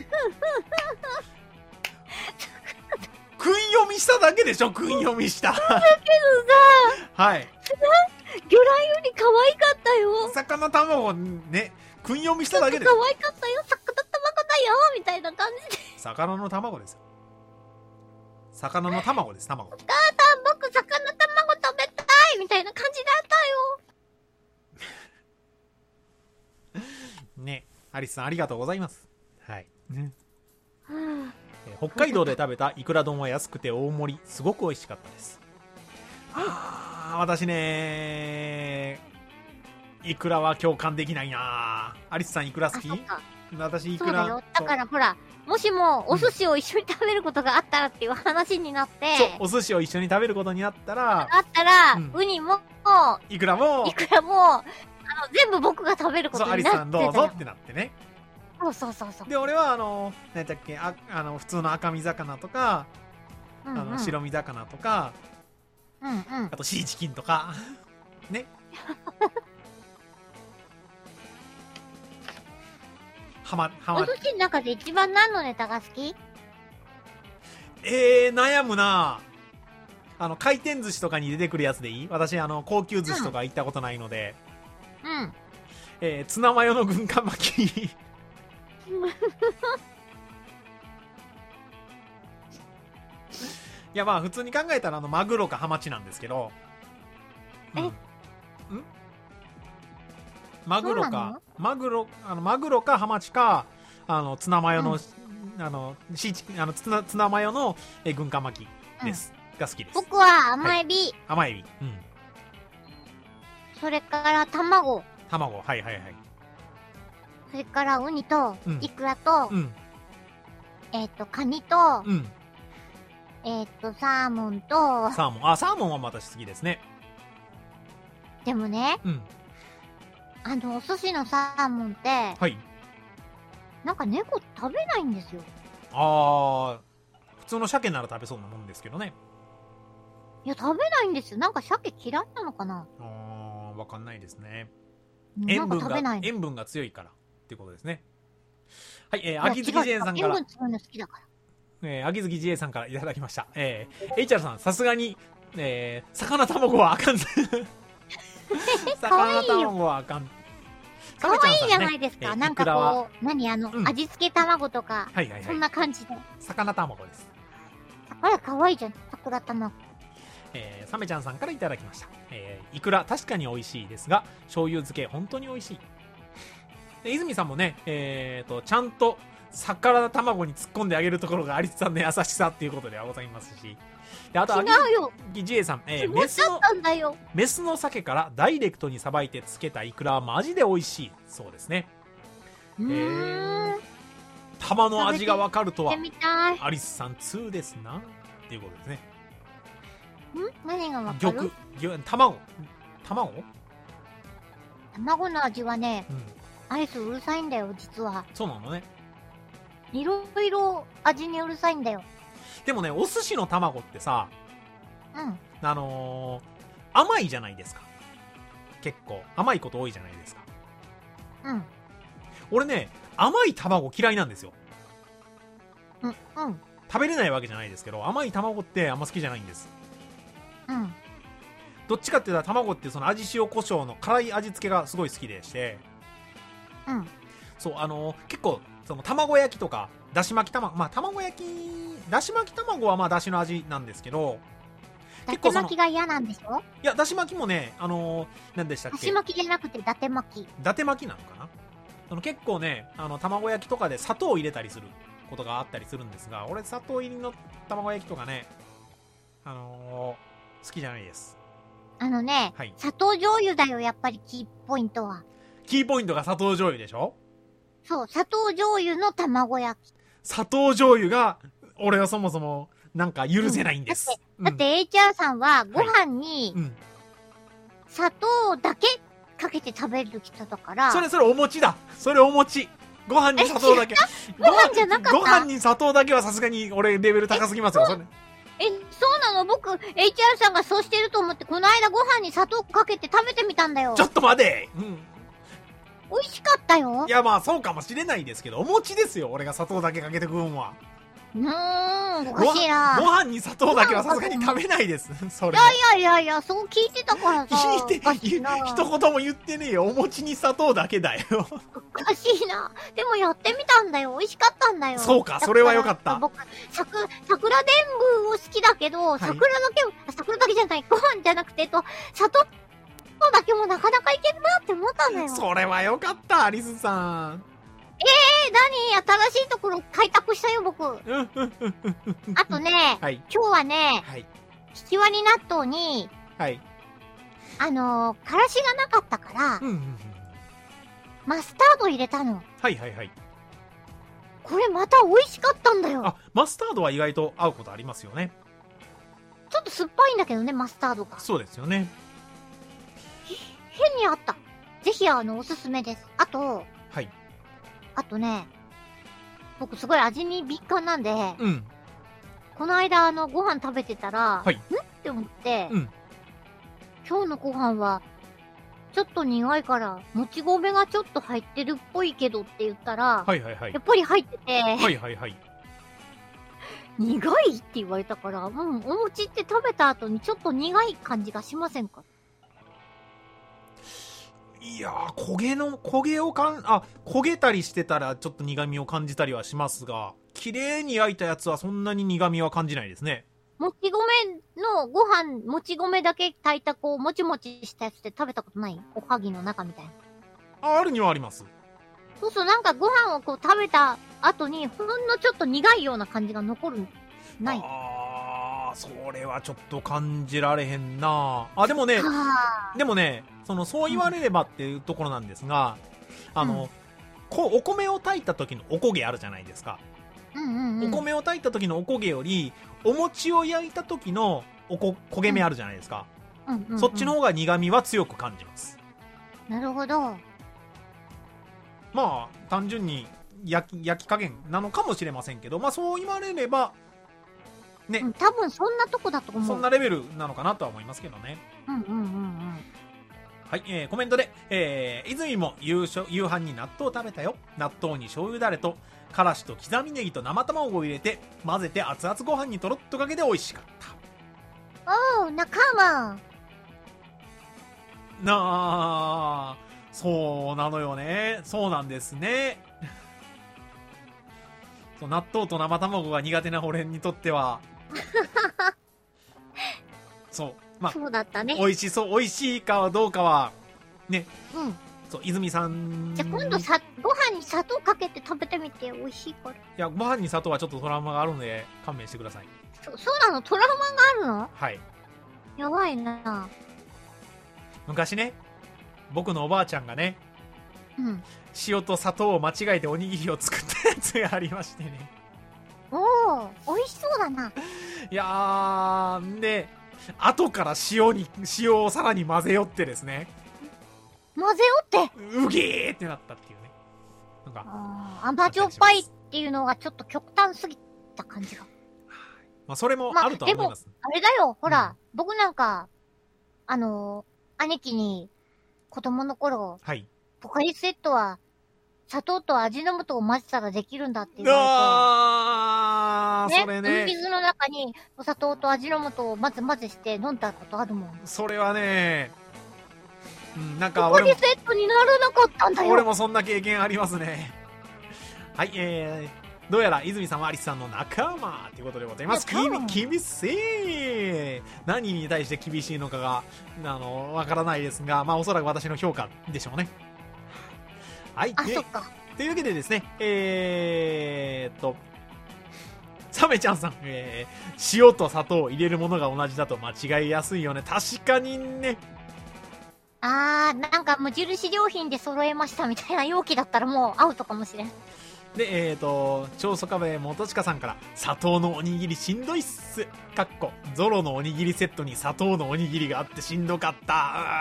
A: 訓読みしただけでしょ、訓読みした。だけどさ、はい。
B: 魚卵より可愛かったよ。
A: 魚卵ね、訓読みしただけで。
B: 可愛かったよ、魚卵だよ、みたいな感じで。
A: 魚の卵ですよ。魚の卵です、卵。
B: お母さん、僕、魚卵食べたいみたいな感じだったよ。
A: ね、アリスさんありがとうございます。はい。ね、
B: はぁ、
A: えー、北海道で食べたイクラ丼は安くて大盛り、すごく美味しかったです。あー、私ねイクラは共感できないな。アリスさんイクラ好き？私イクラ。
B: そうだよ。だからほら、もしもお寿司を一緒に食べることがあったらっていう話になって、
A: そう、お寿司を一緒に食べることになったら、
B: あったら、
A: うん、
B: ウニも、
A: イクラも、
B: イクラも、あの、全部僕が食べることになってた。
A: そう、アリスさんどうぞってなってね。
B: そうそうそうそう。
A: で、俺はあの、何だっけ、あ、あの、普通の赤身魚とか、うんうん、あの、白身魚とか、
B: うんうん、
A: あとシーチキンとか、ね。はま、はま。
B: お寿司の中で一番何のネタが好き？
A: えー、悩むな。あの、回転寿司とかに出てくるやつでいい？私、あの、高級寿司とか行ったことないので。
B: うん。
A: えー、ツナマヨの軍艦巻き。いや、まあ、普通に考えたら、あの、マグロかハマチなんですけど。
B: え、うん、ん
A: マグロか、マグロ、あの、マグロかハマチか、あの、ツナマヨの、うん、あの、シーチあのツナ、ツナマヨの、え、軍艦巻きです、うん。が好きです。
B: 僕は甘エビ。はい、
A: 甘エビ。うん。
B: それから卵。
A: 卵、はいはいはい。
B: それからウニと、うん、イクラと、
A: うん、
B: えっと、カニと、
A: うん、
B: えっと、サーモンと、
A: サーモン、あ、サーモンは私好きですね。
B: でもね、
A: うん、
B: あの、お寿司のサーモンって、
A: はい。
B: なんか猫食べないんですよ。
A: あー、普通の鮭なら食べそうなもんですけどね。
B: いや、食べないんですよ。なんか鮭嫌いなのかな？
A: あー、わかんないですね。
B: 塩分が、
A: 塩分が強いからっていうことですね。はい、えー、秋月 J さんから。
B: 塩分強いの好きだから。
A: えー、秋月 J さんからいただきました。えー、エイチアール さん、さすがに、えー、魚卵はあかん。魚卵はあかん。
B: かわいいじゃないですか。なんかこう、何あの、味付け卵とか、そんな感じで。
A: 魚卵です。
B: あら、かわいいじゃん。桜卵。
A: えー、サメちゃんさんからいただきました。えー、イクラ確かに美味しいですが、醤油漬け本当に美味しい。で、泉さんもね、えーと、ちゃんと魚卵に突っ込んであげるところがアリスさんの優しさっていうことではございますし。で、あと、
B: 違うよ。
A: ジエさん、えー、メスの、メスの鮭からダイレクトにさばいて漬けたイクラはマジで美味しい。そうですね。
B: うーん。
A: 玉の味がわかるとは、
B: ア
A: リスさんにですな。っていうことですね。
B: ん何がわかる？
A: 玉、卵卵
B: 卵の味はね、うん、アリスうるさいんだよ、実は。
A: そうなのね。
B: いろいろ味にうるさいんだよ。
A: でもね、お寿司の卵ってさ、
B: うん。
A: あのー、甘いじゃないですか。結構。甘いこと多いじゃないですか。
B: うん。
A: 俺ね、甘い卵嫌いなんですよ。
B: うん、うん。
A: 食べれないわけじゃないですけど、甘い卵ってあんま好きじゃないんです。
B: うん。
A: どっちかっていうと卵ってその味塩コショウの辛い味付けがすごい好きでして、
B: うん。
A: そう、あのー、結構、その卵焼きとか、だし巻き卵、まあ卵焼き、だし巻き卵はまあだしの味なんですけど、
B: だて巻きが嫌なんでしょ？
A: いや、だし巻きもね、あのー、何でしたっけ？
B: だし巻きじゃなくて、だて巻き。
A: だて巻きなのかな？ その結構ね、あの、卵焼きとかで砂糖を入れたりすることがあったりするんですが、俺砂糖入りの卵焼きとかね、あのー、好きじゃないです。
B: あのね、
A: はい、
B: 砂糖醤油だよ、やっぱりキーポイントは。
A: キーポイントが砂糖醤油でしょ？
B: そう、砂糖醤油の卵焼き。
A: 砂糖醤油が、俺はそもそも、なんか許せないんです。
B: うん、だって、だって エイチアール さんはご飯に、砂糖だけかけて食べる人だから。
A: それ、それお餅だ。それお餅。ご飯に砂糖だけ。
B: ご飯じゃなかった。
A: ご飯に砂糖だけはさすがに俺レベル高すぎますよ。それ
B: え、そうなの？僕、エイチアール さんがそうしてると思って、この間ご飯に砂糖かけて食べてみたんだよ。
A: ちょっと待て。うん。
B: 美味しかったよ。
A: いや、まあそうかもしれないですけど、お餅ですよ。俺が砂糖だけかけてくんは。
B: うーん、おかしいな。
A: ご飯に砂糖だけはさすがに食べないです。それ。
B: いやいやいやいや、そう聞いてたからさ。
A: 聞いて、一言も言ってねえよ。お餅に砂糖だけだよ。
B: おかしいな。でもやってみたんだよ。美味しかったんだよ。
A: そうか、それはよかった。
B: 僕、さく、桜伝舞を好きだけど、はい、桜だけ、桜だけじゃない、ご飯じゃなくて、えっと、砂糖だけもなかなかいけるなって思ったんだよ。
A: それはよかった、アリスさん。
B: ええー、何？新しいところ開拓したよ、僕。あとね、はい、今日はね、はい、ひき割り納豆に、はい、あのー、からしがなかったから、うんうんうん、マスタード入れたの。
A: はいはいはい。
B: これまた美味しかったんだよ。
A: あ、マスタードは意外と合うことありますよね。
B: ちょっと酸っぱいんだけどね、マスタードが。
A: そうですよね。
B: 変にあった。ぜひ、あの、おすすめです。あと、
A: はい。
B: あとね、僕すごい味に敏感なんで、
A: うん。
B: この間、あの、ご飯食べてたら、
A: はい。ん
B: って思って、
A: うん。
B: 今日のご飯は、ちょっと苦いから、もち米がちょっと入ってるっぽいけどって言ったら、
A: はいはいはい。
B: やっぱり入ってて、
A: はいはいはい。
B: 苦いって言われたから、うん、お餅って食べた後にちょっと苦い感じがしませんか？
A: いやー、焦げの、焦げをかん、あ、焦げたりしてたらちょっと苦味を感じたりはしますが、綺麗に焼いたやつはそんなに苦味は感じないですね。
B: もち米のご飯、もち米だけ炊いたこう、もちもちしたやつって食べたことない？おはぎの中みたいな。
A: あ、あるにはあります。
B: そうそう、なんかご飯をこう食べた後に、ほんのちょっと苦いような感じが残る、ない？
A: あー、それはちょっと感じられへんなあ。でもね、でもね、その、そう言われればっていうところなんですが、うん、あの、うん、こお米を炊いた時のおこげあるじゃないですか。
B: うんうんうん、
A: お米を炊いた時のおこげより、お餅を焼いた時のおこ焦げ目あるじゃないですか、
B: うんうんうんうん、
A: そっちの方が苦味は強く感じます。
B: なるほど。
A: まあ単純に焼き焼き加減なのかもしれませんけど、まあそう言われればね、
B: うん、多分そんなとこだと思う。
A: そんなレベルなのかなとは思いますけどね。
B: うんうんうんうん。
A: はい、えー、コメントで、えー、泉も夕食夕飯に納豆食べたよ。納豆に醤油だれとからしと刻みネギと生卵を入れて混ぜて熱々ご飯にとろっとかけて美味しかった。
B: おー、仲間
A: なあ、そうなのよね。そうなんですね。そう納豆と生卵が苦手な俺にとってはそう、まあ、
B: そうだったね。
A: 美味しそう、美味しいかどうかはね、
B: うん、
A: そう、泉さん。
B: じゃあ今度さ、ご飯に砂糖かけて食べてみて、美味しいから。い
A: や、ご飯に砂糖はちょっとトラウマがあるので勘弁してください。
B: そ、そうなの？トラウマがあるの？
A: はい。
B: やばいな。
A: 昔ね、僕のおばあちゃんがね、
B: うん、
A: 塩と砂糖を間違えておにぎりを作ったやつがありましてね。
B: おー、美味しそうだな。
A: いやー、で、後から塩に、塩をさらに混ぜよってですね。
B: 混ぜよって
A: うげーってなったっていうね。なんか、
B: あ甘じょっぱいっていうのがちょっと極端すぎた感じが。
A: まあ、それもあるとは思います。
B: まあ、でも、あれだよ、ほら、うん、僕なんか、あのー、兄貴に、子供の頃、
A: はい。
B: ポカリスエットは、砂糖と味の素を混ぜたらできるんだって言われて。
A: あー、ね、それね。
B: 水の中に、お砂糖と味の素を混ぜ混ぜして飲んだことあるもん。
A: それはね、うん、なんか
B: ポカリスエットにならなかったんだよ。
A: 俺もそんな経験ありますね。はい、えー、どうやら泉さんはアリスさんの仲間ということでございます。厳しい。何に対して厳しいのかが、あの、わからないですが、まあおそらく私の評価でしょうね。 はい。
B: あ、そっか。
A: というわけでですね、えーっと、サメちゃんさん、えー、塩と砂糖を入れるものが同じだと間違いやすいよね。確かにね。
B: あー、なんか無印良品で揃えましたみたいな容器だったらもうアウトかもしれん。
A: で、えーと、長曽我部元親さんから、砂糖のおにぎりしんどいっす。かっこ、ゾロのおにぎりセットに砂糖のおにぎりがあってしんどかった。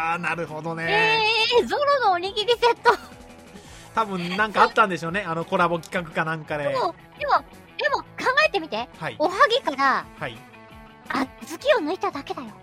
A: あー、なるほどね。
B: えー、ゾロのおにぎりセット。
A: 多分なんかあったんでしょうね。あのコラボ企画かなんかで。
B: でも、でも、でも考えてみて。
A: はい。
B: おはぎから、
A: はい。
B: 小豆を抜いただけだよ。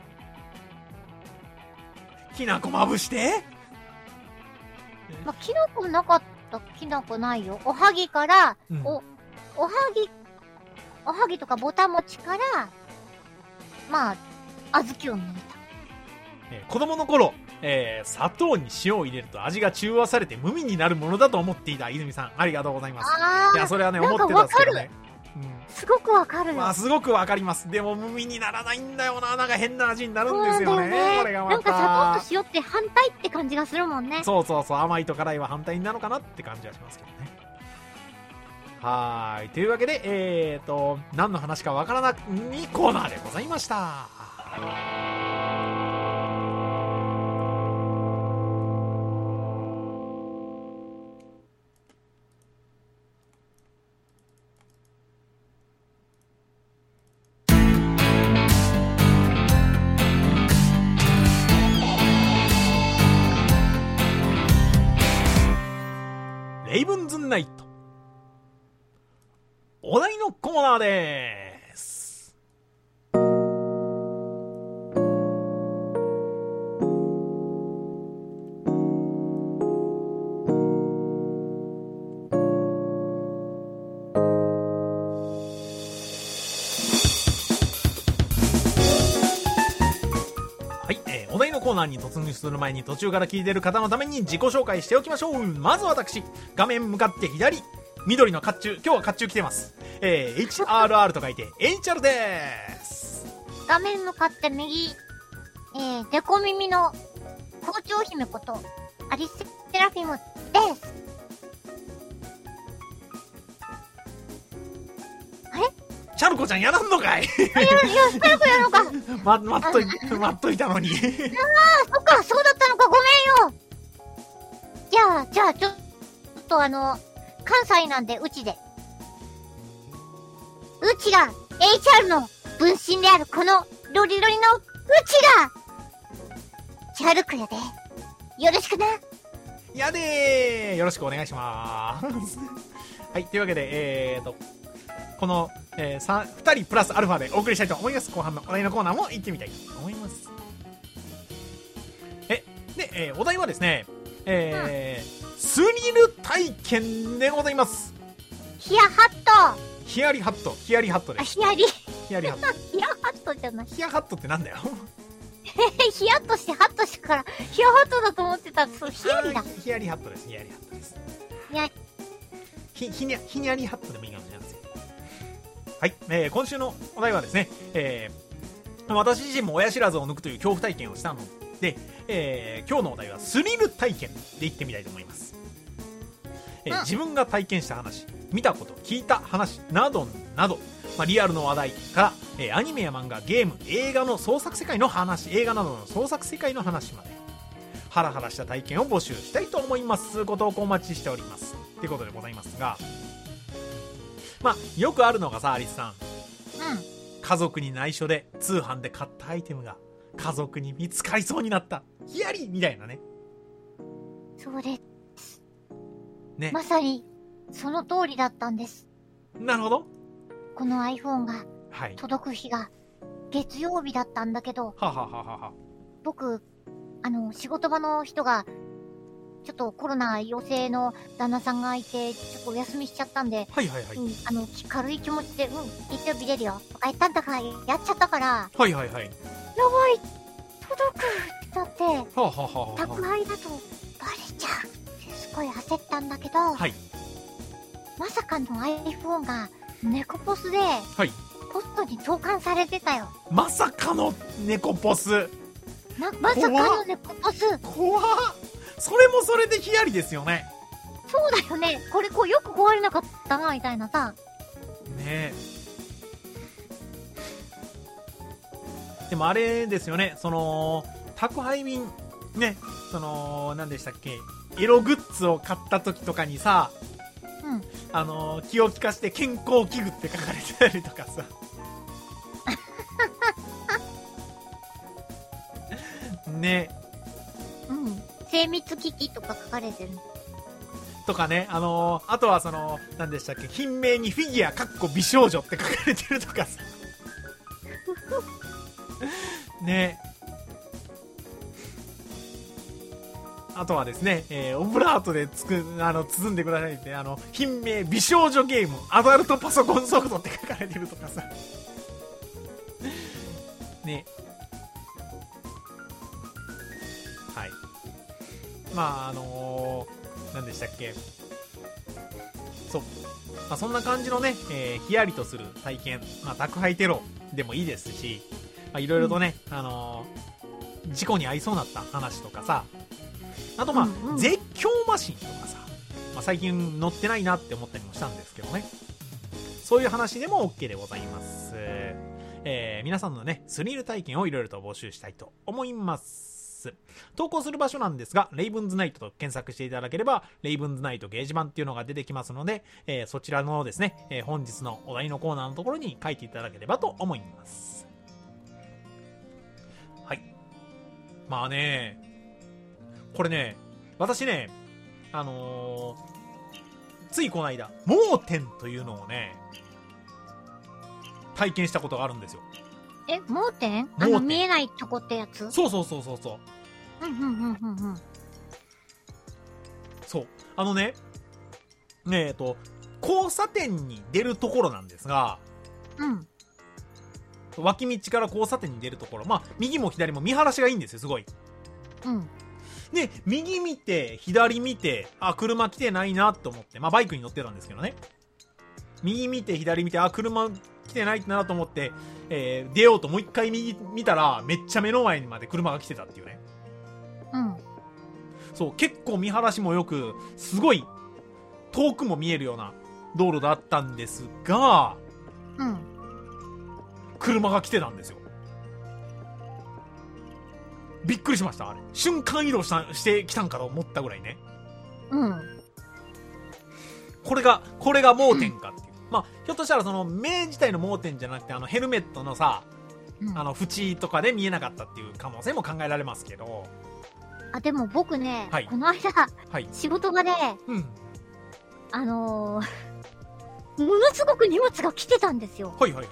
A: きなこまぶして。
B: まあ、きなこなかった、きなこないよ。おはぎから、うん、お、おはぎ、おはぎとかぼたもちから、まあ、小豆を抜いた。
A: えー、子供の頃、えー、砂糖に塩を入れると味が中和されて無味になるものだと思っていた泉さん、ありがとうございます。いや、それはね、思ってたんですけどね。
B: うん、すごくわかるよ。
A: まあ、すごくわかります。でも無味にならないんだよな。なんか変な味になるんですよね。
B: ね、
A: これがまた。
B: なんか砂糖と塩って反対って感じがするもんね。
A: そうそうそう。甘いと辛いは反対なのかなって感じはしますけどね。はーい。というわけで、えーと、何の話かわからないコーナーでございました。レイブンズナイトお題のコーナーです。はい、えー、お題のコーナーに突入する前に途中から聞いている方のために自己紹介しておきましょう。まず私、画面向かって左、緑の甲冑、今日は甲冑着てます。えー、エイチアールアール と書いて エイチアール でーす。
B: 画面向かって右、えー、デコ耳の校長姫ことアリステラフィムです。あれ
A: チャルコちゃんやらんのかい。
B: あ、やる、いや、チャルコやるのか。
A: ま、待っとい、待っといたのに。
B: ああ、そっか、そうだったのか、ごめんよ。じゃあ、じゃあ、ちょっとあの、関西なんで、うちで。うちが、エイチアール の分身であるこの、ロリロリの、うちが、チャルクやで。よろしくな。
A: やでー。よろしくお願いしまーす。はい、というわけで、えーと、この、えー、ふたりプラスアルファでお送りしたいと思います。後半のお題のコーナーも行ってみたいと思います。え、で、えー、お題はですね、えー、うん、スリル体験でございます。
B: ヒヤハット。
A: ヒヤリハット、ヒヤリハットです。
B: あ、ヒヤリ。
A: ヒヤリハット。
B: ヒヤハットじゃない。
A: ヒヤハットってなんだよ。
B: ヒヤッとしてハッとしてから、ヒヤハットだと思ってた。そう、ヒヤリだ。
A: ヒヤリハットです、ヒヤリハットです。
B: ヒヤ
A: ひ、ひにゃ、ひにゃりハットでもいいかもしれないですよ。はい、えー、今週のお題はですね、えー、私自身も親知らずを抜くという恐怖体験をしたので、えー、今日のお題はスリル体験で言ってみたいと思います。えー、自分が体験した話、見たこと、聞いた話などなど、まあ、リアルの話題から、えー、アニメや漫画、ゲーム、映画の創作世界の話、映画などの創作世界の話まで、ハラハラした体験を募集したいと思います。ご投稿お待ちしております。ということでございますが、まあ、よくあるのがさ、アリスさん。うん。家族に内緒で通販で買ったアイテムが家族に見つかりそうになった。ヒヤリみたいなね。
B: そうです。
A: ね。
B: まさに、その通りだったんです。
A: なるほど。
B: この iPhone が、
A: はい。
B: 届く日が、月曜日だったんだけど、
A: ははははは。
B: 僕、あの、仕事場の人が、ちょっとコロナ陽性の旦那さんがいて、ちょっとお休みしちゃったんで、
A: はいはいはい。
B: うん、あの、軽い気持ちで、うん、月曜日出るよ、とか言ったんだから、やっちゃったから、
A: はいはいはい。
B: やばい、届くってなって、
A: はあ、はあはあ、
B: 宅配だとバレちゃうってすごい焦ったんだけど、
A: はい。
B: まさかの iPhone が猫ポスで、はい。ポストに投函されてたよ。
A: まさかの猫ポス。
B: な、まさかの猫ポス。
A: 怖っ。それもそれでヒヤリですよね。
B: そうだよね。これこうよく壊れなかったな、みたいなさ。
A: ねえ。でもあれですよね、その、宅配便、ね、その、何でしたっけ、エログッズを買った時とかにさ、
B: うん。
A: あの、気を利かして健康器具って書かれてたりとかさ。ね。
B: うん。精密機器とか書かれてる。
A: とかね、あのー、あとはその、何でしたっけ、品名にフィギュアかっこ美少女って書かれてるとかさ。ね。あとはですね、えー、オブラートでつく、あの、包んでくださいって、あの、品名美少女ゲーム、アダルトパソコンソフトって書かれてるとかさ。ね。はい。まあ、あのー、何でしたっけ。そう。まあ、そんな感じのね、えー、ヒヤリとする体験、まあ、宅配テロでもいいですし、まあ、いろいろとね、うん、あのー、事故に遭いそうになった話とかさ、あとまあ、うんうん、絶叫マシンとかさ、まあ、最近乗ってないなって思ったりもしたんですけどね。そういう話でも OK でございます。えー、皆さんのね、スリル体験をいろいろと募集したいと思います。投稿する場所なんですが、レイブンズナイトと検索していただければ、レイブンズナイト掲示板っていうのが出てきますので、えー、そちらのですね、えー、本日のお題のコーナーのところに書いていただければと思います。はい。まあね、これね、私ね、あのー、ついこの間、盲点というのをね、体験したことがあるんですよ。
B: え、盲点？あの、見えないとこってやつ？
A: そうそうそうそうそう。
B: うんうんうんうんうん。
A: そう。あのね、ねえっと、交差点に出るところなんですが、
B: うん。
A: 脇道から交差点に出るところ、まあ、右も左も見晴らしがいいんですよ、すごい。
B: うん。
A: で、右見て、左見て、あ、車来てないなと思って、まあ、バイクに乗ってたんですけどね。右見て、左見て、あ、車来てないなと思って、えー、出ようともう一回右見たら、めっちゃ目の前にまで車が来てたっていうね。
B: うん。
A: そう、結構見晴らしもよく、すごい、遠くも見えるような道路だったんですが、
B: うん。
A: 車が来てたんですよ。びっくりしました、あれ。瞬間移動した、してきたんかと思ったぐらいね。
B: うん。
A: これが、これが盲点かっていう。うん、まあ、ひょっとしたらその、目自体の盲点じゃなくて、あの、ヘルメットのさ、うん、あの、縁とかで見えなかったっていう可能性も考えられますけど。
B: あ、でも僕ね、
A: はい、
B: この間、はい、仕事場で、うん、あのー、ものすごく荷物が来てたんですよ。
A: はいはいはい。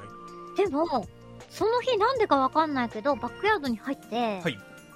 B: でも、その日なんでかわかんないけど、バックヤードに入って、はい、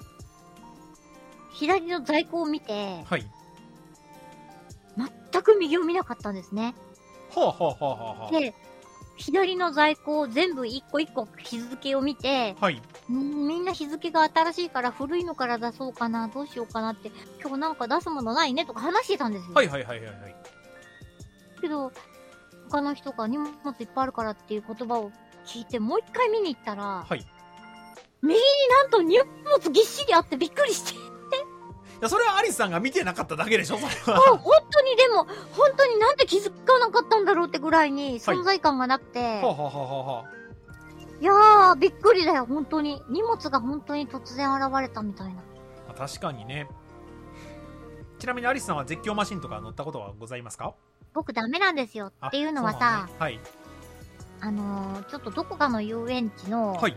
B: 左の在庫を見て、はい、全く右を見なかったんですね。
A: はあはあはあはあ。
B: で、左の在庫を全部一個一個日付を見て、はい、んみんな日付が新しいから古いのから出そうかな、どうしようかなって、今日なんか出すものないねとか話してたんですよ。
A: はいはいはいはいはい。
B: けど、他の人が荷物いっぱいあるからっていう言葉を聞いて、もう一回見に行ったら、はい、右になんと荷物ぎっしりあってびっくりして。い
A: や、それはアリスさんが見てなかっただけでしょ、それは。
B: 本当にでも、本当になんで気づかなかったんだろうってぐらいに存在感がなくて。はい、はあ、はあははあ、いやー、びっくりだよ、本当に。荷物が本当に突然現れたみたいな。
A: まあ、確かにね。ちなみにアリスさんは絶叫マシンとか乗ったことはございますか？
B: 僕ダメなんですよ。っていうのはさ、
A: ね、はい、
B: あのー、ちょっとどこかの遊園地の、はい、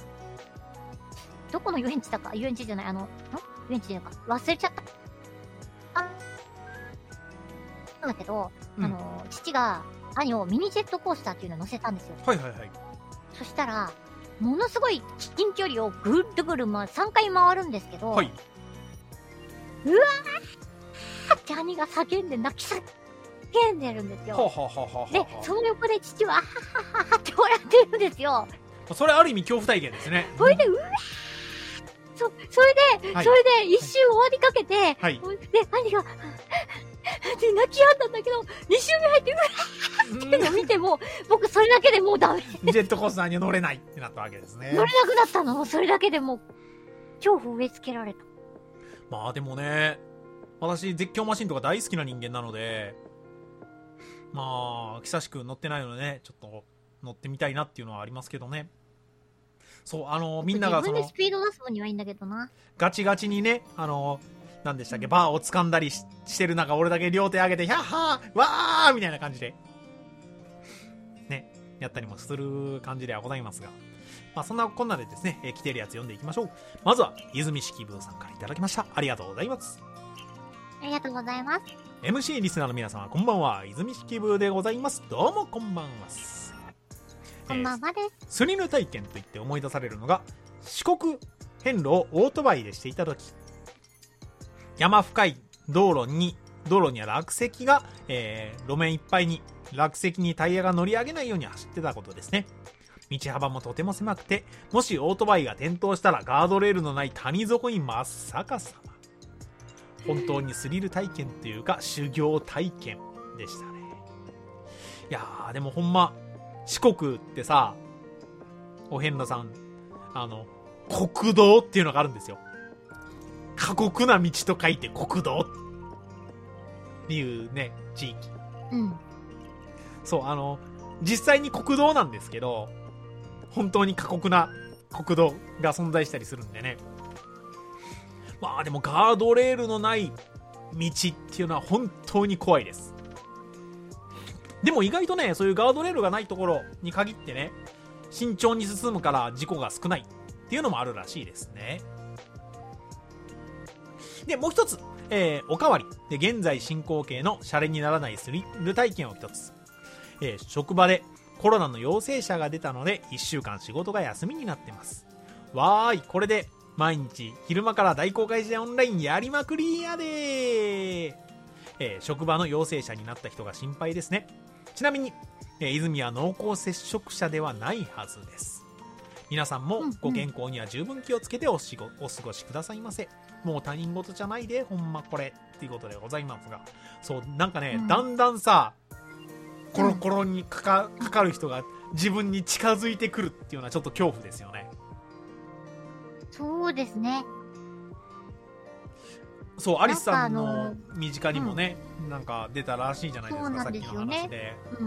B: どこの遊園地だか、遊園地じゃない、あの、ん遊園地じゃないか、忘れちゃった。あ、だけど、うん、あのー、父が兄をミニジェットコースターっていうのを乗せたんですよ。
A: はいはいはい。
B: そしたら、ものすごい近距離をぐるぐる、まあ、さんかい回るんですけど、はい、うわーって兄が叫んで泣き叫んでるんですよ。
A: ははははは
B: で、その横で父は、ははははって笑ってるんですよ。
A: それある意味恐怖体験ですね。
B: それで、うわーそ、それで、はい、それで一周終わりかけて、はい、で、兄が、で、泣き止んだんだけど、二周目入って、うわーっていうのを見ても、僕それだけでもうダメ。
A: ジェットコースターに乗れないってなったわけですね。
B: 乗れなくなったの、それだけでもう、恐怖植え付けられた。
A: まあでもね、 私絶叫マシンとか大好きな人間なので、まあ久しく乗ってないのでね、ちょっと乗ってみたいなっていうのはありますけどね。そう、あのみんながその
B: 自分でスピード出す分にはいいんだけどな。
A: ガチガチにね、あのなんでしたっけ、バーを掴んだり し, してる中、俺だけ両手上げてヒャッハーわーみたいな感じでねやったりもする感じではございますが、まあそんなこんなでですね、えー、来てるやつ読んでいきましょう。まずは泉式部さんからいただきました。ありがとうございます。
B: ありがとうございます。
A: エムシー リスナーの皆様こんばんは、泉式部でございます。どうもこんばんは。
B: こんばんはです。
A: えー、スリル体験といって思い出されるのが、四国遍路をオートバイでしていた時、山深い道路に道路にある落石が、えー、路面いっぱいに落石にタイヤが乗り上げないように走ってたことですね。道幅もとても狭くて、もしオートバイが転倒したらガードレールのない谷底に真っ逆さま。本当にスリル体験というか修行体験でしたね。いやーでもほんま四国ってさ、お遍路さん、あの国道っていうのがあるんですよ。過酷な道と書いて国道っていうね地域。
B: うん。
A: そう、あの実際に国道なんですけど、本当に過酷な国道が存在したりするんでね。まあでもガードレールのない道っていうのは本当に怖いです。でも意外とね、そういうガードレールがないところに限ってね、慎重に進むから事故が少ないっていうのもあるらしいですね。でもう一つ、えー、おかわりで現在進行形のシャレにならないスリル体験を一つ、えー、職場でコロナの陽性者が出たのでいっしゅうかん仕事が休みになってます。わーい、これで毎日昼間から大公開試合オンラインやりまくりやでー、えー、職場の陽性者になった人が心配ですね。ちなみに、えー、泉は濃厚接触者ではないはずです。皆さんもご健康には十分気をつけておしごお過ごしくださいませ。もう他人事じゃないでほんまこれっていうことでございますが、そうなんかね、うん、だんだんさコロコロにか か, かかる人が自分に近づいてくるっていうのはちょっと恐怖ですよね。
B: そうですね。
A: そう、アリスさんの身近にもね、うん、なんか出たらしいじゃないですか。そうなんですよね、さっきの話で、うん、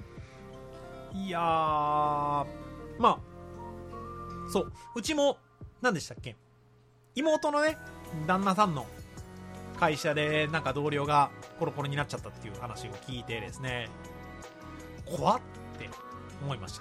A: いやー、まあそううちも何でしたっけ、妹のね旦那さんの会社でなんか同僚がコロコロになっちゃったっていう話を聞いてですね、怖って思いました。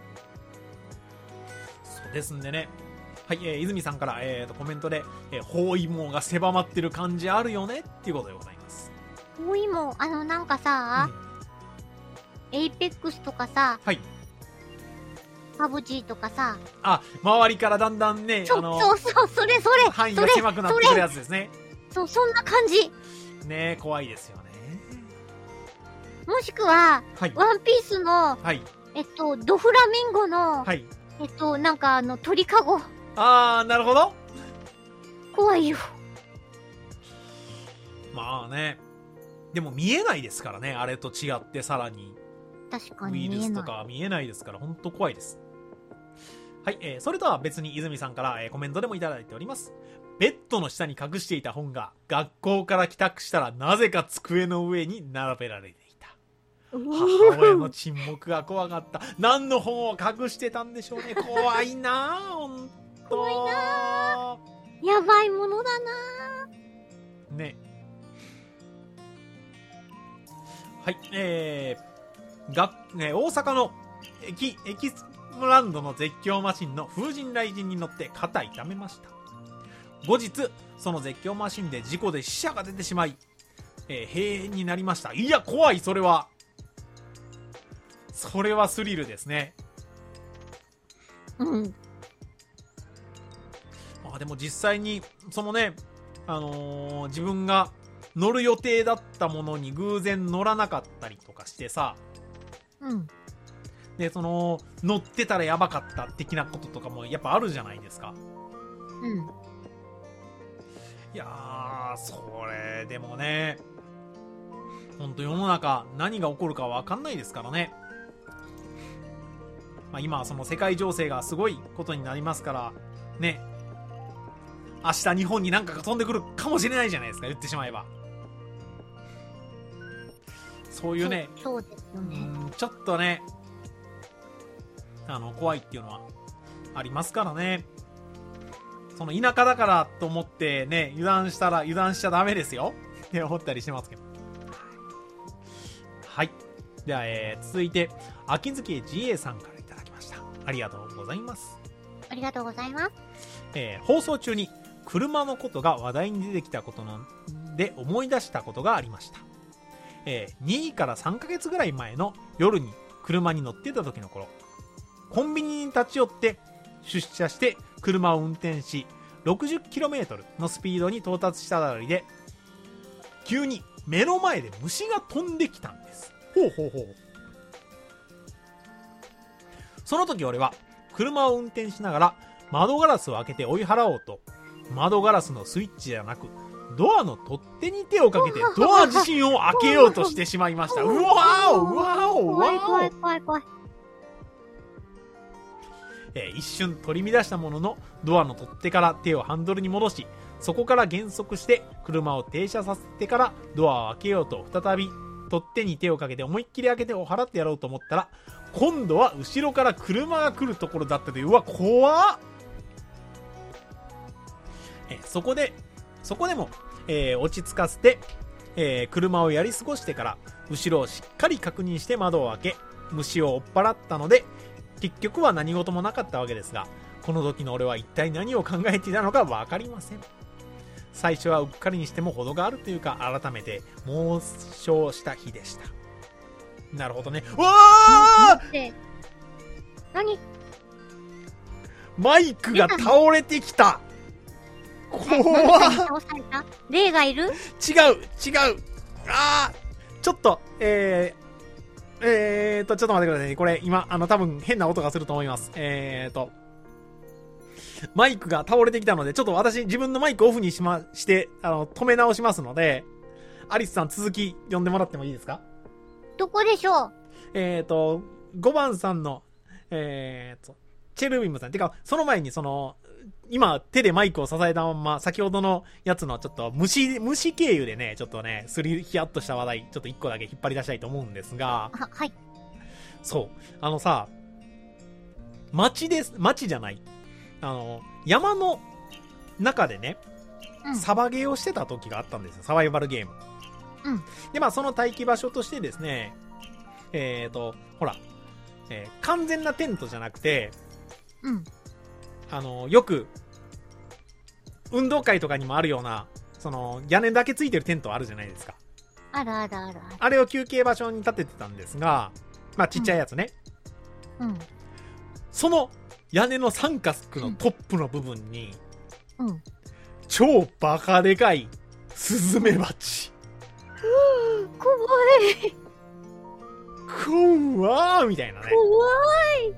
A: そうですんでね、はい、えー、泉さんから、えー、とコメントで、えー、包囲網が狭まってる感じあるよねっていうことでございます。
B: 包囲網、あのなんかさ、うん、エイペックスとかさ、
A: はい、
B: パブ G とかさ、
A: あ、周りからだんだんね、
B: そ
A: あの
B: そうそう、それそれ
A: 範囲が狭くなってくるやつですね。
B: そう、そんな感じ
A: ね、怖いですよね。
B: もしくは、はい、ワンピースの、
A: はい、
B: えっとドフラミンゴの、
A: はい、
B: えっとなんかあの鳥かご、
A: あー、なるほど、
B: 怖いよ。
A: まあね、でも見えないですからね、あれと違って。さらに
B: 確かに
A: ウイルスとかは見えないですから、本当怖いです。はい、えー、それとは別に泉さんから、えー、コメントでもいただいております。ベッドの下に隠していた本が学校から帰宅したらなぜか机の上に並べられていた。母親の沈黙が怖かった。何の本を隠してたんでしょうね。怖いなぁ、ほんと。
B: 怖いなぁ、やばいものだな
A: ぁね。はい、えー、が、ね、大阪の駅エキスランドの絶叫マシンの風神雷神に乗って肩痛めました。後日その絶叫マシンで事故で死者が出てしまい、えー、閉園になりました。いや怖い、それはそれはスリルですね。
B: うん。
A: まあでも実際にそのね、あのー、自分が乗る予定だったものに偶然乗らなかったりとかしてさ、
B: うん。
A: でその乗ってたらやばかった的なこととかもやっぱあるじゃないですか。
B: うん。
A: いやー、それでもね、ほんと世の中何が起こるか分かんないですからね。まあ、今はその世界情勢がすごいことになりますからね、明日日本に何かが飛んでくるかもしれないじゃないですか、言ってしまえば。 そういうね、
B: そう、そうですよね。
A: うんちょっとね、あの、怖いっていうのはありますからね。その田舎だからと思ってね、油断したら油断しちゃダメですよって思ったりしてますけど。はい。では、えー、続いて、秋月 ジーエー さんからいただきました。ありがとうございます。
B: ありがとうございます。
A: えー、放送中に車のことが話題に出てきたことので思い出したことがありました。えー、にからさんかげつぐらい前の夜に車に乗ってた時の頃、コンビニに立ち寄って出社して車を運転し ろくじゅっキロメートル のスピードに到達したあたりで、急に目の前で虫が飛んできたんです。ほうほうほう。その時俺は車を運転しながら窓ガラスを開けて追い払おうと、窓ガラスのスイッチではなくドアの取っ手に手をかけてドア自身を開けようとしてしまいました。うわーおうわーおうわーお
B: 怖い怖い怖い。
A: えー、一瞬取り乱したものの、ドアの取っ手から手をハンドルに戻し、そこから減速して車を停車させてからドアを開けようと再び取っ手に手をかけて思いっきり開けて追い払ってやろうと思ったら、今度は後ろから車が来るところだったで、うわ怖っ。えそこでそこでも、えー、落ち着かせて、えー、車をやり過ごしてから後ろをしっかり確認して窓を開け虫を追っ払ったので、結局は何事もなかったわけですが、この時の俺は一体何を考えていたのか分かりません。最初はうっかりにしても程があるというか、改めて妄想した日でした。なるほどね。うわー！
B: 何？
A: マイクが倒れてきた。怖っ。
B: 霊がいる？違う、
A: 違う。あー、ちょっと、えー、えーと、ちょっと待ってくださいね。これ、今、あの、多分変な音がすると思います。えーと、マイクが倒れてきたので、ちょっと私、自分のマイクオフにしま、して、あの、止め直しますので、アリスさん続き読んでもらってもいいですか？
B: どこでしょう？
A: えーと、ごばんさんの、えーと、チェルビムさん。てか、その前にその、今、手でマイクを支えたまま、先ほどのやつのちょっと、虫、虫経由でね、ちょっとね、すり、ヒヤッとした話題、ちょっと一個だけ引っ張り出したいと思うんですが、
B: は、はい。
A: そう。あのさ、町です、町じゃない。あの、山の中でね、
B: うん、
A: サバゲーをしてた時があったんですよ。サバイバルゲーム。
B: うん。
A: で、まあ、その待機場所としてですね、えーと、ほら、えー、完全なテントじゃなくて、
B: うん。
A: あの、よく、運動会とかにもあるような、その、屋根だけついてるテントあるじゃないですか。
B: あるあるあるある。
A: あれを休憩場所に立ててたんですが、まあ、ちっちゃいやつね。
B: うん。うん、
A: その、屋根の三角のトップの部分に、
B: うん。
A: 超バカでかい、スズメバチ。
B: 怖い。
A: 怖ーみたいなね。
B: 怖い。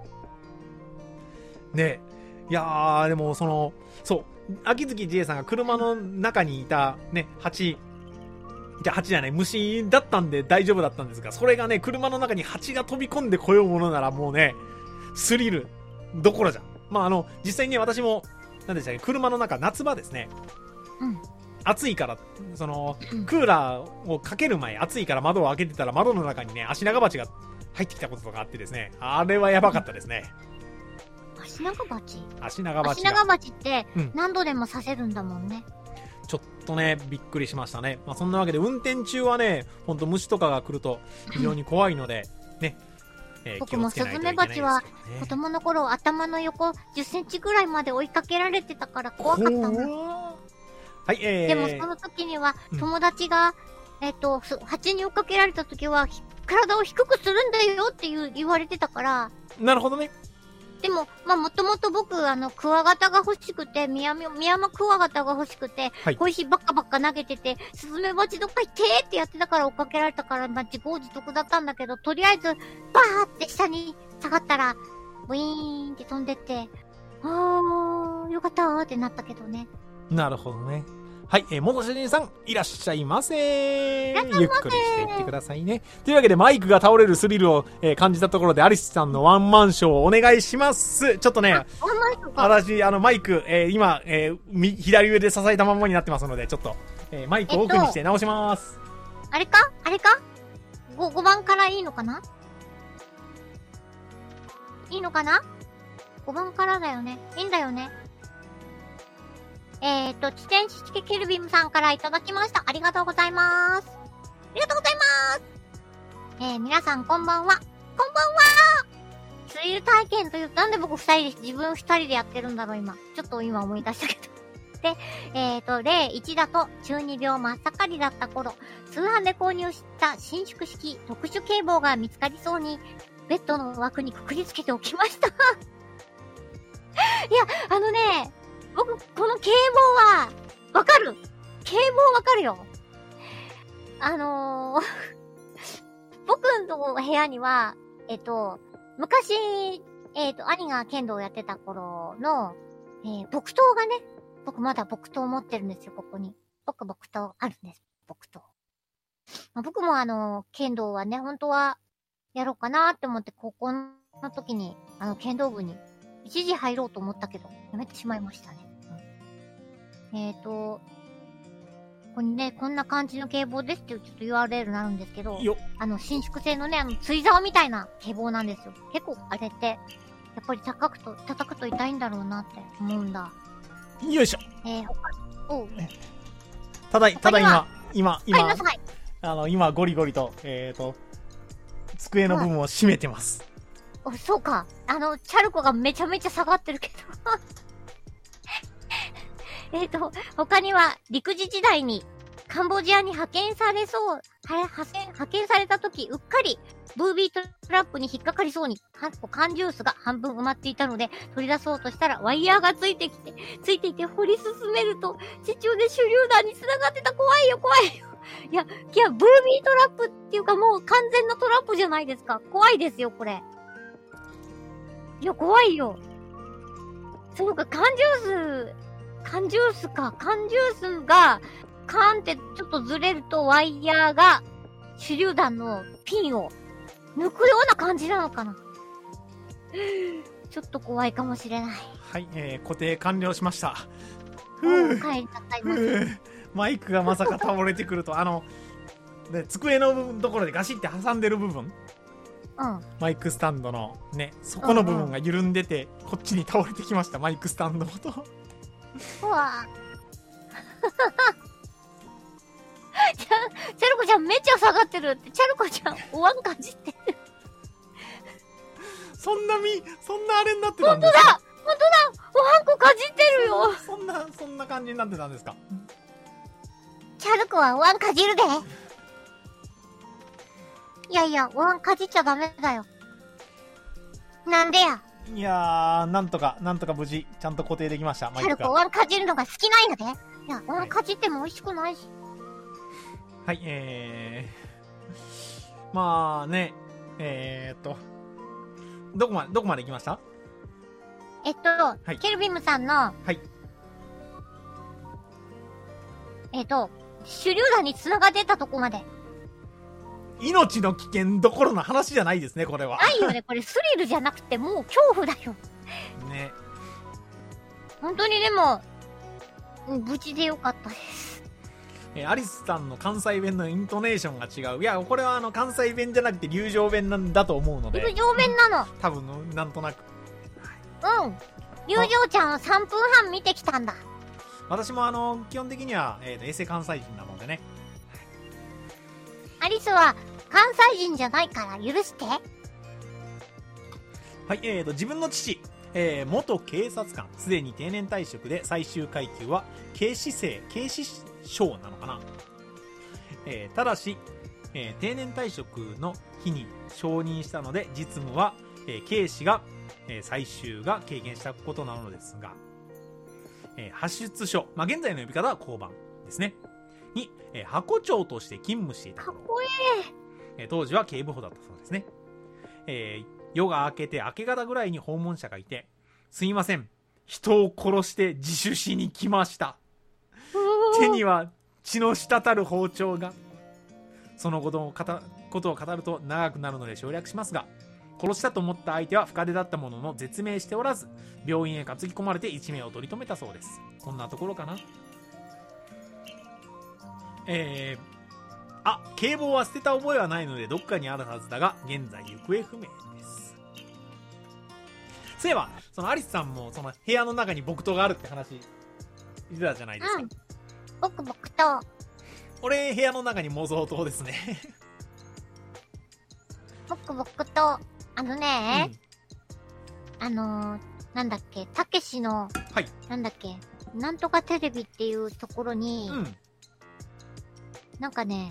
A: ね。いやー、でもその、そう、秋月 ジェイ さんが車の中にいたね、蜂、じゃ蜂じゃない、虫だったんで大丈夫だったんですが、それがね、車の中に蜂が飛び込んでこようものならもうね、スリルどころじゃん。まあ、あの、実際にね、私も、何でしたっけ、車の中、夏場ですね。
B: うん。
A: 暑いから、その、クーラーをかける前、暑いから窓を開けてたら窓の中にね、アシナガバチが入ってきたこととかあってですね、あれはやばかったですね。
B: アシナガバチ？
A: アシナガバチ
B: アシナガバチって
A: うん
B: 何度でも刺せるんだもんね。
A: ちょっとね、びっくりしましたね。まあ、そんなわけで、運転中はね、ほんと虫とかが来ると非常に怖いので、ね、えー、気を
B: 僕もス
A: つけないといけないですけどね。
B: ズメバチは子供の頃頭の横じゅっセンチぐらいまで追いかけられてたから怖かったな。
A: はい、えー、
B: でもその時には
A: うん
B: 友達が、えっと、す蜂に追っかけられた時はひ体を低くするんだよっていう言われてたから、
A: なるほどね。
B: でも、まあ、もともと僕、あの、クワガタが欲しくて、ミヤマ、ミヤマクワガタが欲しくて、
A: はい
B: 小石ばっかばっか投げてて、スズメバチどっか行ってーってやってたから追っかけられたから、まあ、自業自得だったんだけど、とりあえず、バーって下に下がったら、ウィーンって飛んでって、あー、よかったーってなったけどね。
A: なるほどね。はい、えー、元主人さん、いらっしゃいませー。
B: いらっしゃいませー
A: ゆっくりしていってくださいね。というわけで、マイクが倒れるスリルを、えー感じたところで、アリスさんのワンマンショーをお願いします。ちょっとね、
B: あ、ワンマンショーか。
A: 私、あの、マイク、えー今、えーみ左上で支えたままになってますので、ちょっと、えーマイクを奥にして直します。
B: あれかあれかご、ごばんからいいのかないいのかな ?ご 番からだよね。いいんだよね。えーと、自転式ケルビムさんからいただきました。ありがとうございます。ありがとうございます。えー、皆さんこんばんは。こんばんは。スリル体験という、なんで僕二人で、自分二人でやってるんだろう今。ちょっと今思い出したけど。で、えーと、例いちだと中二病真っ盛りだった頃、通販で購入した伸縮式特殊警棒が見つかりそうに、ベッドの枠にくくりつけておきました。いや、あのね、僕、この警棒は、わかる警棒わかるよ。あのー、僕の部屋には、えっと、昔、えっと、兄が剣道をやってた頃の、えー、木刀がね、僕まだ木刀持ってるんですよ、ここに。僕木刀あるんです、木刀。まあ、僕もあの、剣道はね、本当は、やろうかなって思って、高校の時に、あの、剣道部に、一時入ろうと思ったけど、やめてしまいましたね。うん、えっと、ここにね、こんな感じの警棒ですっていうちょっと ユーアールエル になるんですけど、あの、伸縮性のね、あの、釣り竿みたいな警棒なんですよ。結構あれって、やっぱり高くと、叩くと痛いんだろうなって思うんだ。
A: よいしょ。
B: えー、他、おう。
A: ただい、ただ今、今、今、あの、今、ゴリゴリと、えーと、机の部分を締めてます。
B: お、そうか。あの、チャルコがめちゃめちゃ下がってるけど。えっと、他には、陸自時代に、カンボジアに派遣されそう、は、派遣、派遣された時、うっかり、ブービートラップに引っかかりそうに、かっこ缶ジュースが半分埋まっていたので、取り出そうとしたら、ワイヤーがついてきて、ついていて掘り進めると、地中で手榴弾に繋がってた。怖いよ、怖いよ。いや、いや、ブービートラップっていうかもう完全なトラップじゃないですか。怖いですよ、これ。いや、怖いよ。そうか、缶ジュース、缶ジュースか。缶ジュースが、カーンってちょっとずれるとワイヤーが手榴弾のピンを抜くような感じなのかな。ちょっと怖いかもしれない。
A: はい、えー、固定完了しました。
B: ふぅ。帰りなさいませ。
A: マイクがまさか倒れてくると、あの、で机の部分ところでガシって挟んでる部分、
B: うん、
A: マイクスタンドのね、そこの部分が緩んでて、うんうん、こっちに倒れてきました、マイクスタンドごと。
B: うわチャ、チャルコちゃんめっちゃ下がってるって、チャルコちゃんお椀かじってる。
A: そんなみ、そんなあれになってたんですか？
B: ほんとだほんとだおはんこかじってるよ。
A: そんな、そんな感じになってたんですか？
B: チャルコはお椀かじるで。いやいや、お椀かじっちゃダメだよ。なんでや。
A: いやー、なんとか、なんとか無事、ちゃんと固定できました、マイクが。
B: チャルコお椀かじるのが好きなんやで。いや、お椀かじっても美味しくないし。
A: はい、えー、まあね、えーっと、どこまで、どこまで行きました？
B: えっと、はい、ケルビムさんの、
A: はい。
B: えっと、手榴弾に繋がってたとこまで。
A: 命の危険どころの話じゃないですね、これは。
B: ないよね、これスリルじゃなくてもう恐怖だよ。
A: ね。
B: 本当にでも、無事でよかったです。
A: えー、アリスさんの関西弁のイントネーションが違う。いや、これはあの、関西弁じゃなくて流暢弁なんだと思うので。
B: 流暢弁なの。
A: 多分、なんとなく。
B: うん。流暢ちゃんをさんぷんはん見てきたんだ。
A: 私もあの、基本的には、えーと、衛星関西人なのでね。
B: アリスは関西人じゃないから許して。は
A: い、えーと、自分の父、えー、元警察官、すでに定年退職で最終階級は警視正、警視省なのかな。えー、ただし、えー、定年退職の日に承認したので、実務は、えー、警視が、えー、最終が経験したことなのですが、えー、派出所、まあ、現在の呼び方は交番ですね。に、えー、箱長として勤務していた頃。
B: かっこいい。
A: えー、当時は警部補だったそうですね。えー、夜が明けて明け方ぐらいに訪問者がいて、すいません、人を殺して自首しに来ました。手には血の滴る包丁が。そのことを語ことを語ると長くなるので省略しますが、殺したと思った相手は深手だったものの絶命しておらず、病院へ担ぎ込まれて一命を取り留めたそうです。こんなところかな。えー、 あ、警棒は捨てた覚えはないのでどっかにあるはずだが現在行方不明です。そういえばそのアリスさんもその部屋の中に木刀があるって話言ってたじゃないですか。うん、
B: 僕木刀。
A: 俺部屋の中に模造刀ですね。
B: 僕木刀。あのね、うん、あのー、なんだっけ、たけしの、
A: はい、
B: なんだっけ、なんとかテレビっていうところに、うん、なんかね、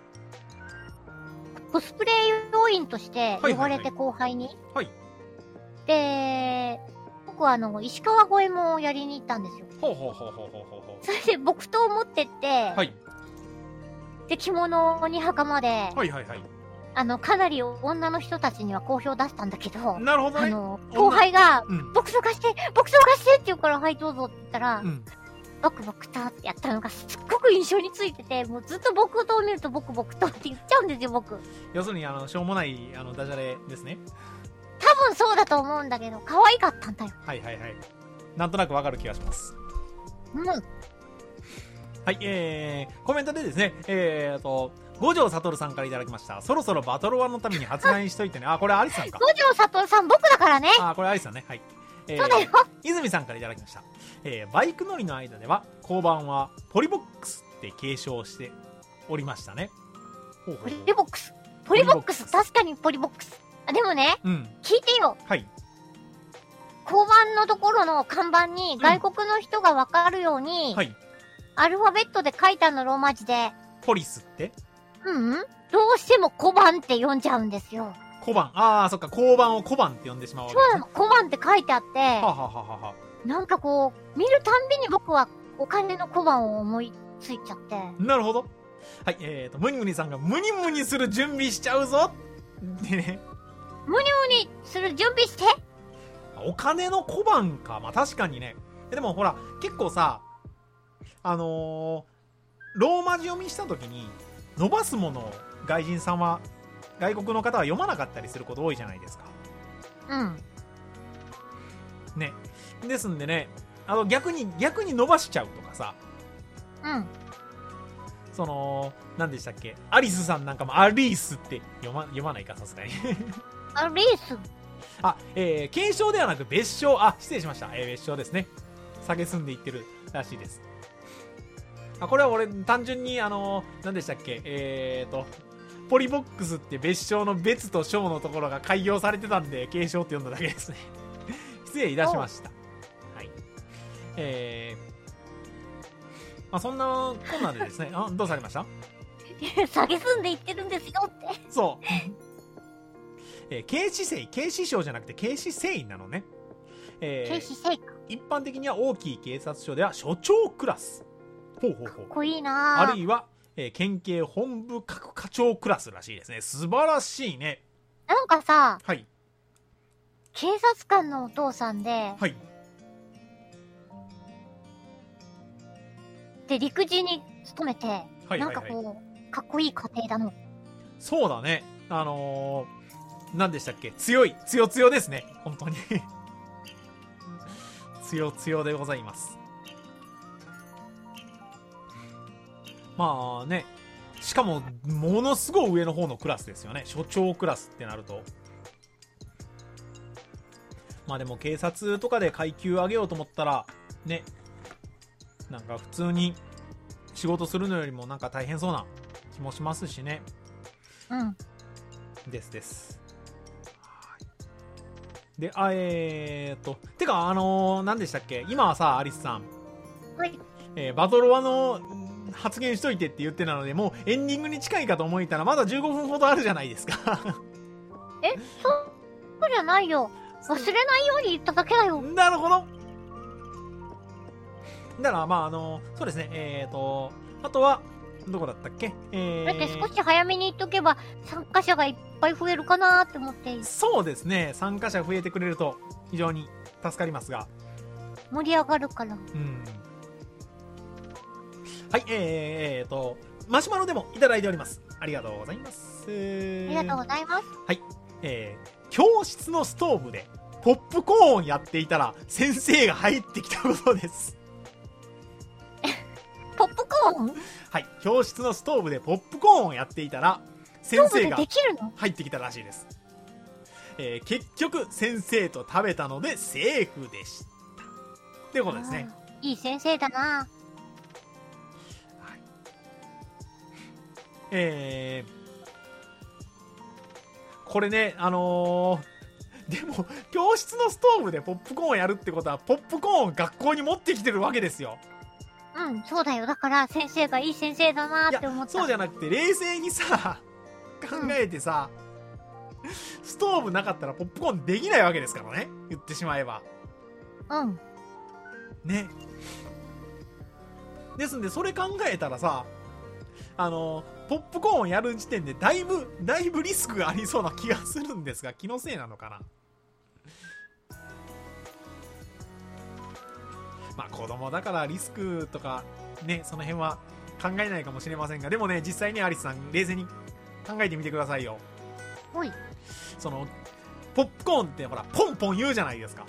B: コスプレ要員として呼ばれて後輩に、
A: はいはいはい、
B: で、僕はあの、石川越えもやりに行ったんですよ。
A: ほうほうほうほうほうほう。
B: それで木刀を持ってって、
A: はい、
B: で、着物に袴で、
A: はいはいはい。
B: あの、かなり女の人たちには好評出したんだけど、
A: なるほどね。
B: あの、後輩が、うん、木刀貸して、木刀貸してって言うから、はい、どうぞって言ったら、うん、僕木刀ってやったのがすっごく印象についてて、もうずっと木刀を見ると僕木刀って言っちゃうんですよ、僕。
A: 要するに、あの、しょうもない、あの、ダジャレですね。
B: 多分そうだと思うんだけど、可愛かったんだよ。
A: はいはいはい。なんとなくわかる気がします。
B: うん。
A: はい、えー、コメントでですね、えーと、五条悟さんからいただきました。そろそろバトルワンのために発売しといてね。あ、これアリスさんか。
B: 五条悟さん僕だからね。
A: あ、これアリスさんね。はい。えー、
B: そうだよ。
A: 泉さんからいただきました。えー、バイク乗りの間では、交番はポリボックスって継承しておりましたね。
B: ほうほうほう。ポリボックス。ポリボックス。確かにポリボックス。あ、でもね、うん、聞いてよ。
A: はい。
B: 交番のところの看板に外国の人がわかるように、うん、はい。アルファベットで書いたのローマ字で。
A: ポリスって
B: うんうん。どうしても小判って読んじゃうんですよ。
A: 小判。ああ、そっか。交番を小判って呼んでしまうわけ
B: ですね。そうなの。小判って書いてあって。は
A: はははは。
B: なんかこう、見るたんびに僕はお金の小判を思いついちゃって。
A: なるほど。はい、えーと、ムニムニさんがムニムニする準備しちゃうぞでね。
B: ムニムニする準備して。
A: お金の小判か。まあ確かにね。でもほら、結構さ、あのー、ローマ字読みしたときに、伸ばすものを外人さんは、外国の方は読まなかったりすること多いじゃないですか。
B: うん。
A: ね。ですんでね、あの、逆に、逆に伸ばしちゃうとかさ。
B: うん。
A: その、何でしたっけ、アリスさんなんかもアリースって読ま、読まないか、さすがに。
B: アリース
A: あ、えー、継承ではなく別称、あ、失礼しました。えー、別称ですね。下げすんでいってるらしいです。あ、これは俺、単純に、あのー、何でしたっけ、えーと、ポリボックスって別称の別と称のところが改行されてたんで、継承って読んだだけですね。失礼いたしました。はい。えー、まあ、そんなこんなんでですね、あ、どうされました？
B: 下げすんでいってるんですよって。
A: そう。えー、警視正、警視省じゃなくて警視正員なのね。
B: えー、警視正か。
A: 一般的には大きい警察署では署長クラス。ほうほうほう。
B: かっこいいな。
A: あるいは、えー、県警本部各課長クラスらしいですね。素晴らしいね。
B: なんかさ、
A: はい。
B: 警察官のお父さんで、
A: はい。
B: で、陸自に勤めて、はいはいはい、なんかこう、かっこいい家庭だの。
A: そうだね。あのー、何でしたっけ、強い、強強ですね。本当に。強強でございます。まあね、しかも、ものすごい上の方のクラスですよね。署長クラスってなると。まあでも警察とかで階級上げようと思ったら、ね、なんか普通に仕事するのよりもなんか大変そうな気もしますしね。
B: うん。
A: ですです。で、あ、えーっと、てか、あのー、何でしたっけ、今はさ、アリスさん。
B: はい。
A: えー、バトロワの発言しといてって言ってたので、もうエンディングに近いかと思いたら、まだじゅうごふんほどあるじゃないですか。
B: え、そ、そうじゃないよ。忘れないように言っただけだよ。
A: なるほど。だから、まあ、あのー、そうですね、えーと、あとは、どこだったっけ、えー、
B: だって少し早めに言っとけば参加者がいっぱい増えるかなって思って。
A: そうですね、参加者増えてくれると非常に助かりますが。
B: 盛り上がるから。うん。
A: はい、えーと、マシュマロでもいただいております。ありがとうございます。
B: ありがとうございます。
A: はい、えー、教室のストーブでポップコーンやっていたら先生が入ってきたことです。
B: ポップコーン？
A: はい、教室のストーブでポップコーンをやっていたら先生が
B: できるの？
A: 入ってきたらしいです。えー、結局先生と食べたのでセーフでしたということですね。
B: いい先生だな。はい、
A: えー、これね、あのー、でも教室のストーブでポップコーンをやるってことはポップコーンを学校に持ってきてるわけですよ。
B: うん、そうだよ。だから先生がいい先生だなって思った。
A: そうじゃなくて冷静にさ考えてさ、うん、ストーブなかったらポップコーンできないわけですからね、言ってしまえば。
B: うん
A: ね。ですんでそれ考えたらさ、あのポップコーンをやる時点でだいぶだいぶリスクがありそうな気がするんですが、気のせいなのかな。まあ子供だからリスクとかね、その辺は考えないかもしれませんが、でもね、実際にアリスさん冷静に考えてみてくださいよ。
B: おい、
A: そのポップコーンってほらポンポン言うじゃないですか。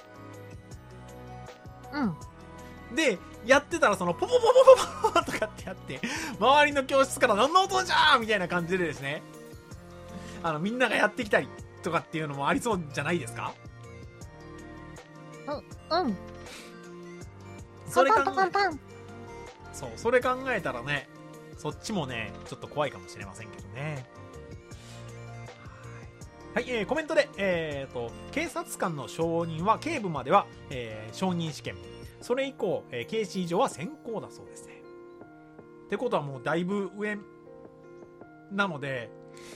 B: うん
A: でやってたら、そのポポポポポポとかってやって周りの教室から何の音じゃーみたいな感じでですね、あのみんながやってきたりとかっていうのもありそうじゃないですか。
B: ううん
A: それ考え
B: パンパンパンパン。
A: そう、それ考えたらね、そっちもねちょっと怖いかもしれませんけどね。はい、えー、コメントで、えーと、警察官の承認は警部までは、えー、承認試験、それ以降、えー、警視以上は先行だそうですね。ってことはもうだいぶ上なので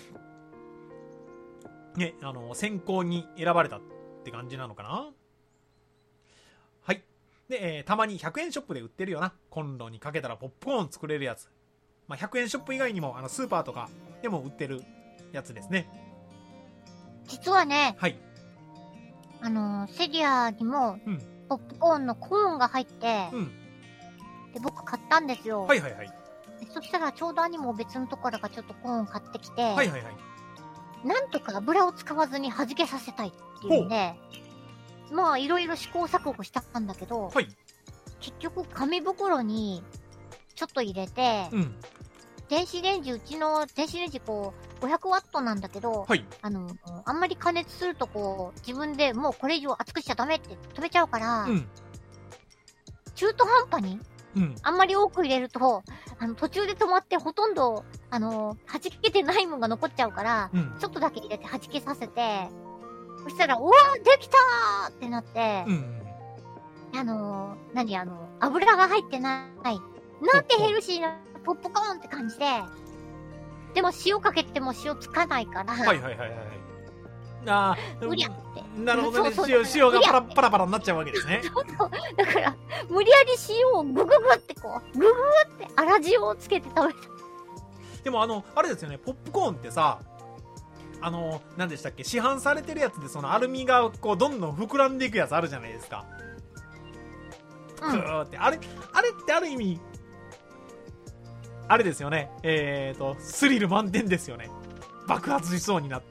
A: ね、あの先行に選ばれたって感じなのかな。はい。で、えー、たまにひゃくえんショップで売ってるよな、コンロにかけたらポップコーン作れるやつ。まあ、ひゃくえんショップ以外にもあのスーパーとかでも売ってるやつですね。
B: 実はね、
A: はい、
B: あのー、セリアにも、
A: うん、
B: ポップコーンのコーンが入って、
A: うん、
B: で、僕買ったんですよ。
A: はいはいはい。
B: そしたらちょうど兄も別のところからちょっとコーン買ってきて、
A: はいはいはい。
B: なんとか油を使わずに弾けさせたいっていうんで、まあいろいろ試行錯誤したんだけど、
A: はい、
B: 結局紙袋にちょっと入れて、
A: うん、
B: 電子レンジ、うちの電子レンジこう、ごひゃくワットなんだけど、
A: はい、
B: あの、あんまり加熱するとこう、自分でもうこれ以上熱くしちゃダメって止めちゃうから、
A: うん、
B: 中途半端に、
A: うん、
B: あんまり多く入れると、あの、途中で止まってほとんど、あの、弾けてないもんが残っちゃうから、
A: うん、
B: ちょっとだけ入れて弾けさせて、そしたら、うわーできたーってなって、
A: うん、
B: あのー、何あの、油が入ってない、なんてヘルシーなポップコーンって感じで、でも塩かけても塩つかないから、
A: はいはいはいはい。ああ、
B: うりゃって。
A: なるほどね。
B: そうそう
A: 塩、塩がパラパラパラになっちゃうわけですね。
B: そうそう。だから、無理やり塩をグググってこう、グググって粗塩をつけて食べた。
A: でもあの、あれですよね、ポップコーンってさ、あの、何でしたっけ、市販されてるやつでそのアルミがこう、どんどん膨らんでいくやつあるじゃないですか。
B: うん、
A: グーって。あれ、あれってある意味、あれですよね。えーと、スリル満点ですよね。爆発しそうになって。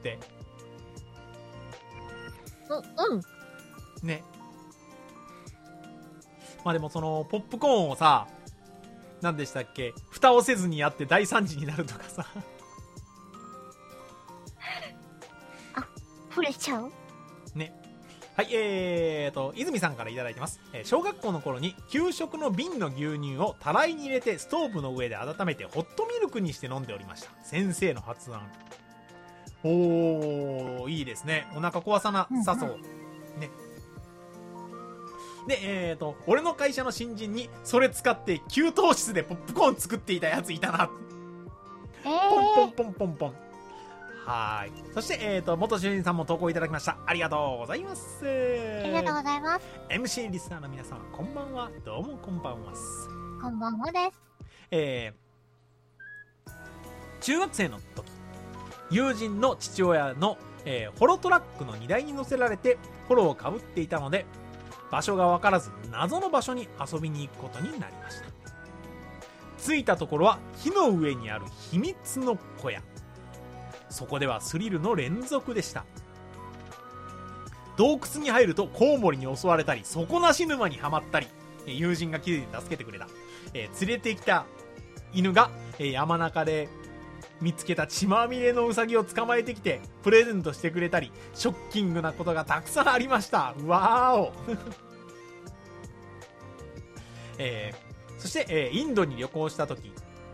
B: う、うん。
A: ね。まあでもその、ポップコーンをさ、何でしたっけ、蓋をせずにやって大惨事になるとかさ。
B: あ、触れちゃう？
A: ね。はい、えーと、泉さんからいただいてます。えー、小学校の頃に給食の瓶の牛乳をたらいに入れてストーブの上で温めてホットミルクにして飲んでおりました。先生の発案。おー、いいですね。お腹壊さなさそう。うんうん、ね。で、えーと、俺の会社の新人にそれ使って給湯室でポップコーン作っていたやついたな。
B: えー、
A: ポンポンポンポンポン。はい。そして、えーと、元主任さんも投稿いただきました。ありがとうございます。
B: ありがとうございます。
A: エムシー リスナーの皆様、こんばんは。どうもこんばんは。
B: こんばんはです。
A: えー、中学生の時、友人の父親の、えー、ホロトラックの荷台に乗せられて、ホロをかぶっていたので、場所がわからず、謎の場所に遊びに行くことになりました。着いたところは、木の上にある秘密の小屋。そこではスリルの連続でした。洞窟に入るとコウモリに襲われたり、底なし沼にはまったり、友人が気づいて助けてくれた。えー、連れてきた犬が、えー山中で見つけた血まみれのウサギを捕まえてきてプレゼントしてくれたり、ショッキングなことがたくさんありました。わーお、えー、そして、えーインドに旅行した時、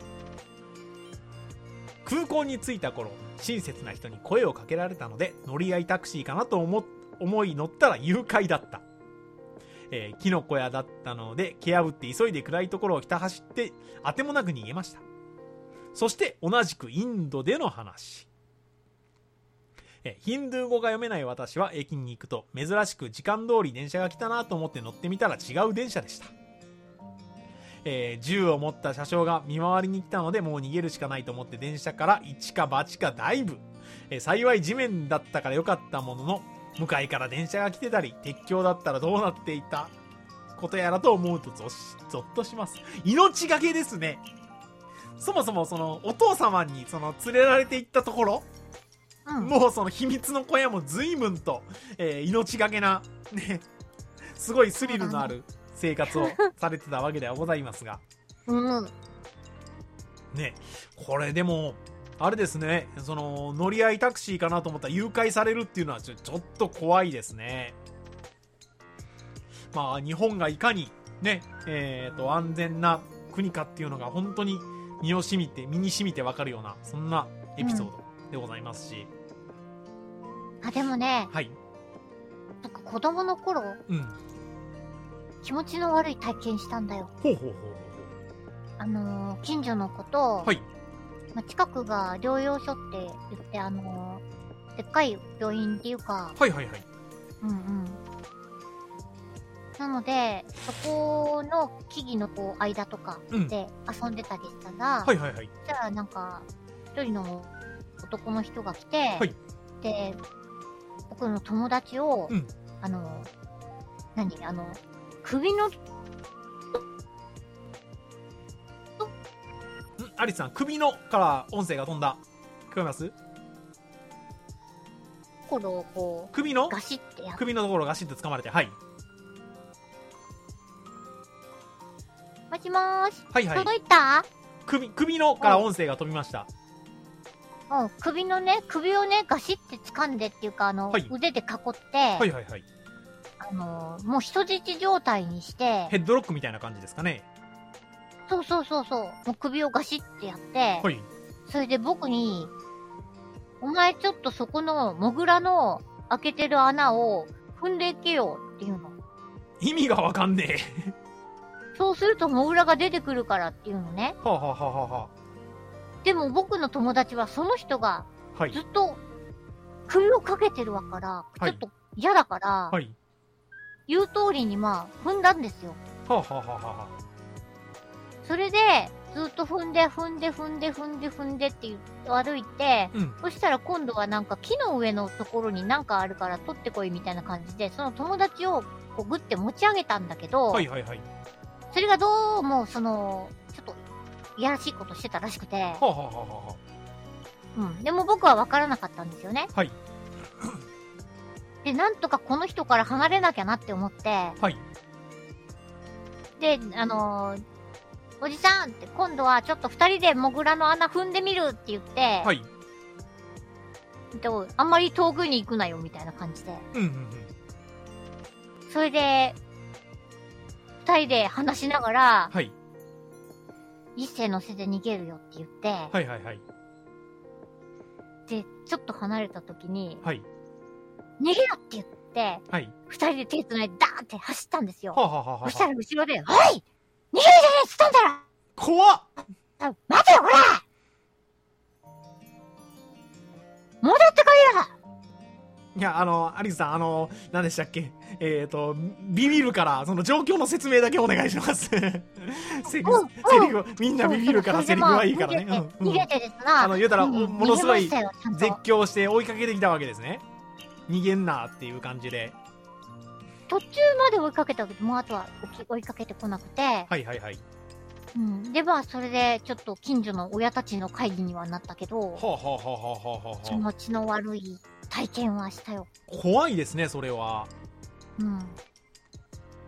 A: 空港に着いた頃、親切な人に声をかけられたので乗り合いタクシーかなと思思い乗ったら誘拐だった。えー、キノコ屋だったので蹴破って急いで暗いところをひた走って当てもなく逃げました。そして同じくインドでの話。えー、ヒンドゥー語が読めない私は駅に行くと珍しく時間通り電車が来たなと思って乗ってみたら違う電車でした。えー、銃を持った車掌が見回りに来たのでもう逃げるしかないと思って電車から一か八かダイブ。えー、幸い地面だったからよかったものの、向かいから電車が来てたり鉄橋だったらどうなっていたことやらと思うとゾッゾッとします。命がけですね。そもそもそのお父様にその連れられていったところ、うん、もうその秘密の小屋も随分と、えー、命がけなね、すごいスリルのある生活をされてたわけではございますが、
B: うん、
A: ね、これでもあれですね、その乗り合いタクシーかなと思ったら誘拐されるっていうのはちょ、ちょっと怖いですね。まあ日本がいかにね、えーと安全な国かっていうのが本当に身を染みて身に染みてわかるようなそんなエピソードでございますし、
B: うん、あでもね、
A: はい、
B: なんか子供の頃、うん、気持ちの悪い体験したんだよ。
A: ほうほうほう。
B: あのー、近所の子と、はい、まあ、近くが療養所って言ってあのー、でっかい病院っていうか、
A: はいはいはい、
B: うんうん。なのでそこの木々のこう間とかで遊んでたりしたら、うん、はいはいはい。じゃあなんか一人の男の人が来て、はい、で僕の友達を、うん、あの何あの首の
A: アリスさん、首のから音声が飛んだ。聞こえます？
B: ころをこう
A: 首の
B: ガシッてやって、
A: 首のところガシッと掴まれて、はい。
B: もしもーし。
A: はいはい。
B: 届いた？
A: 首、首のから音声が飛びました。
B: うん、首のね、首をね、ガシッて掴んでっていうか、あの、はい、腕で囲って、
A: はいはいはい。
B: あのー、もう人質状態にして、
A: ヘッドロックみたいな感じですかね。
B: そうそうそうそう。もう首をガシッてやって、はい。それで僕に、お前ちょっとそこのモグラの開けてる穴を踏んでいけよっていうの。
A: 意味がわかんねえ。
B: そうするとモグラが出てくるからっていうのね。
A: はあ、はあはははあ、
B: でも僕の友達はその人がずっと首をかけてるわから、はい、ちょっと嫌だから、はい、言う通りにまあ踏んだんですよ。
A: はあ、はあはははあ、
B: それでずっと踏んで踏んで踏んで踏んで踏んでって歩いて、うん、そしたら今度はなんか木の上のところになんかあるから取ってこいみたいな感じで、その友達をこうグッて持ち上げたんだけど、
A: はいはいはい、
B: それがどうもそのちょっといやらしいことしてたらしくて、はあはあはあ、うん、でも僕は分からなかったんですよね。はい。で、なんとかこの人から離れなきゃなって思って、はい。で、あのー、おじさんって今度はちょっと二人でモグラの穴踏んでみるって言って、はい。で、あんまり遠くに行くなよみたいな感じで。うんうんうん。それで、二人で話しながら、はい。一斉のせで逃げるよって言って、はいはいはい。で、ちょっと離れた時に、はい。逃げろって言って、はい。二人で手繋いでダーって走ったんですよ。はあ、はあはあ、そしたら後ろで、おい逃げるじゃねえっつったんだろ
A: 怖っ
B: 待てよこれ戻ってこいよ
A: いや、あの、アリスさん、あの、何でしたっけえっ、ー、と、ビビるから、その状況の説明だけお願いします。セリフ、セリフ、みんなビビるからセリフはいいからね。
B: 逃げてですな。
A: あの、言うたら、ものすごい絶叫して追いかけてきたわけですね。逃げんなっていう感じで。
B: 途中まで追いかけたけど、もうあとは追いかけてこなくて。はい
A: はいはい。
B: うん、で、まあ、それで、ちょっと近所の親たちの会議にはなったけど、はあはあはあはあはあ、気持ちの悪い体験はしたよ。
A: 怖いですね、それは。
B: うん。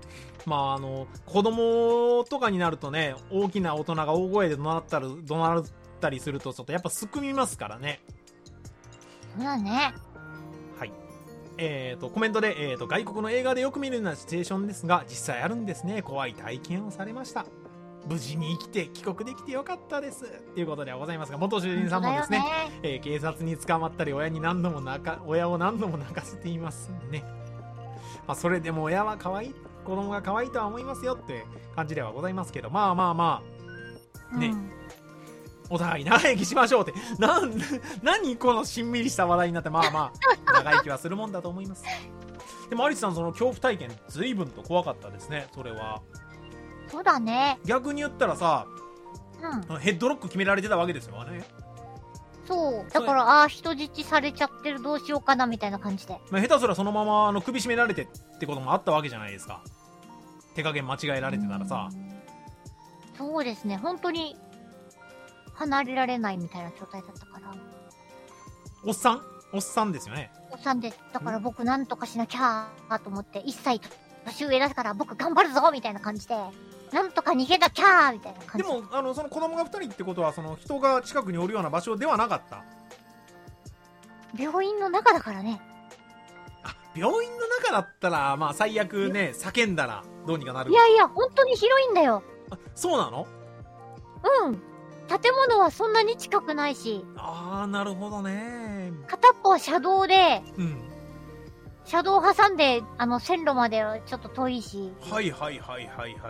A: まああの、子供とかになるとね、大きな大人が大声で怒鳴ったり、怒鳴ったりすると、ちょっとやっぱすくみますからね。
B: そうだね。
A: はい。えっと、コメントで、えっと、外国の映画でよく見るようなシチュエーションですが、実際あるんですね。怖い体験をされました。無事に生きて帰国できてよかったです。っていうことではございますが、元主人さんもですね、
B: ね
A: えー、警察に捕まったり、親に何度も泣か、親を何度も泣かせていますね。まあ、それでも親は可愛い、子供が可愛いとは思いますよって感じではございますけど、まあまあまあ、ね、うん、お互い長生きしましょうって、なん、何このしんみりした話題になって、まあまあ、長生きはするもんだと思います。でも、アリスさん、その恐怖体験、随分と怖かったですね、それは。
B: そうだね。
A: 逆に言ったらさ、
B: うん、
A: ヘッドロック決められてたわけですよね。
B: そう。だから、ああ、人質されちゃってる、どうしようかな、みたいな感じで。
A: まあ、下手すらそのままあの首絞められてってこともあったわけじゃないですか。手加減間違えられてたらさ。
B: そうですね。本当に、離れられないみたいな状態だったから。
A: おっさんおっさんですよね。
B: おっさんです。だから僕なんとかしなきゃーと思って、いっさい年上だから僕頑張るぞみたいな感じで、なんとか逃げなきゃーみたいな感じ
A: で。でも、あの、その子供がふたりってことは、その人が近くにおるような場所ではなかった。
B: 病院の中だからね。
A: あ、病院の中だったら、まあ最悪ね、叫んだらどうにかなる。
B: いやいや、本当に広いんだよ。
A: あ、そうなの？
B: うん。建物はそんなに近くないし。
A: あー、なるほどね。
B: 片っぽは車道で、
A: うん。
B: 車道を挟んで、あの、線路まではちょっと遠いし。
A: はいはいはいはいはい。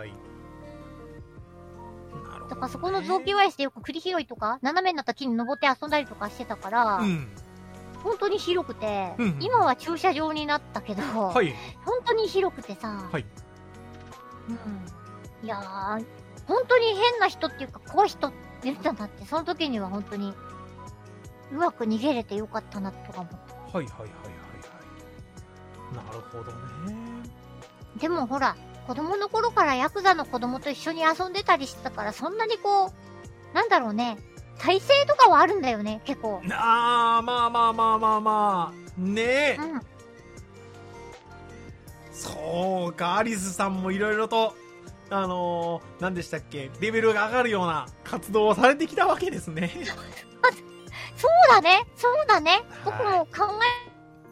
A: なるほどね。
B: だからそこの雑木林でよく栗拾いとか、斜めになった木に登って遊んだりとかしてたから、うん、本当に広くて、うんうん、今は駐車場になったけど、はい、本当に広くてさ、はい、うん。いやー、本当に変な人っていうか怖い人いるんだなって、その時には本当に、うまく逃げれてよかったなとか思った。
A: はいはいはいはいはい。なるほどね。
B: でもほら、子供の頃からヤクザの子供と一緒に遊んでたりしてたから、そんなにこう、なんだろうね、体勢とかはあるんだよね、結構。
A: あー、まあまあまあまあまあ、ねえ。うん。そうか、アリスさんもいろいろと、あのー、何でしたっけ、レベルが上がるような活動をされてきたわけですね。
B: そうだね、そうだね。僕も考え、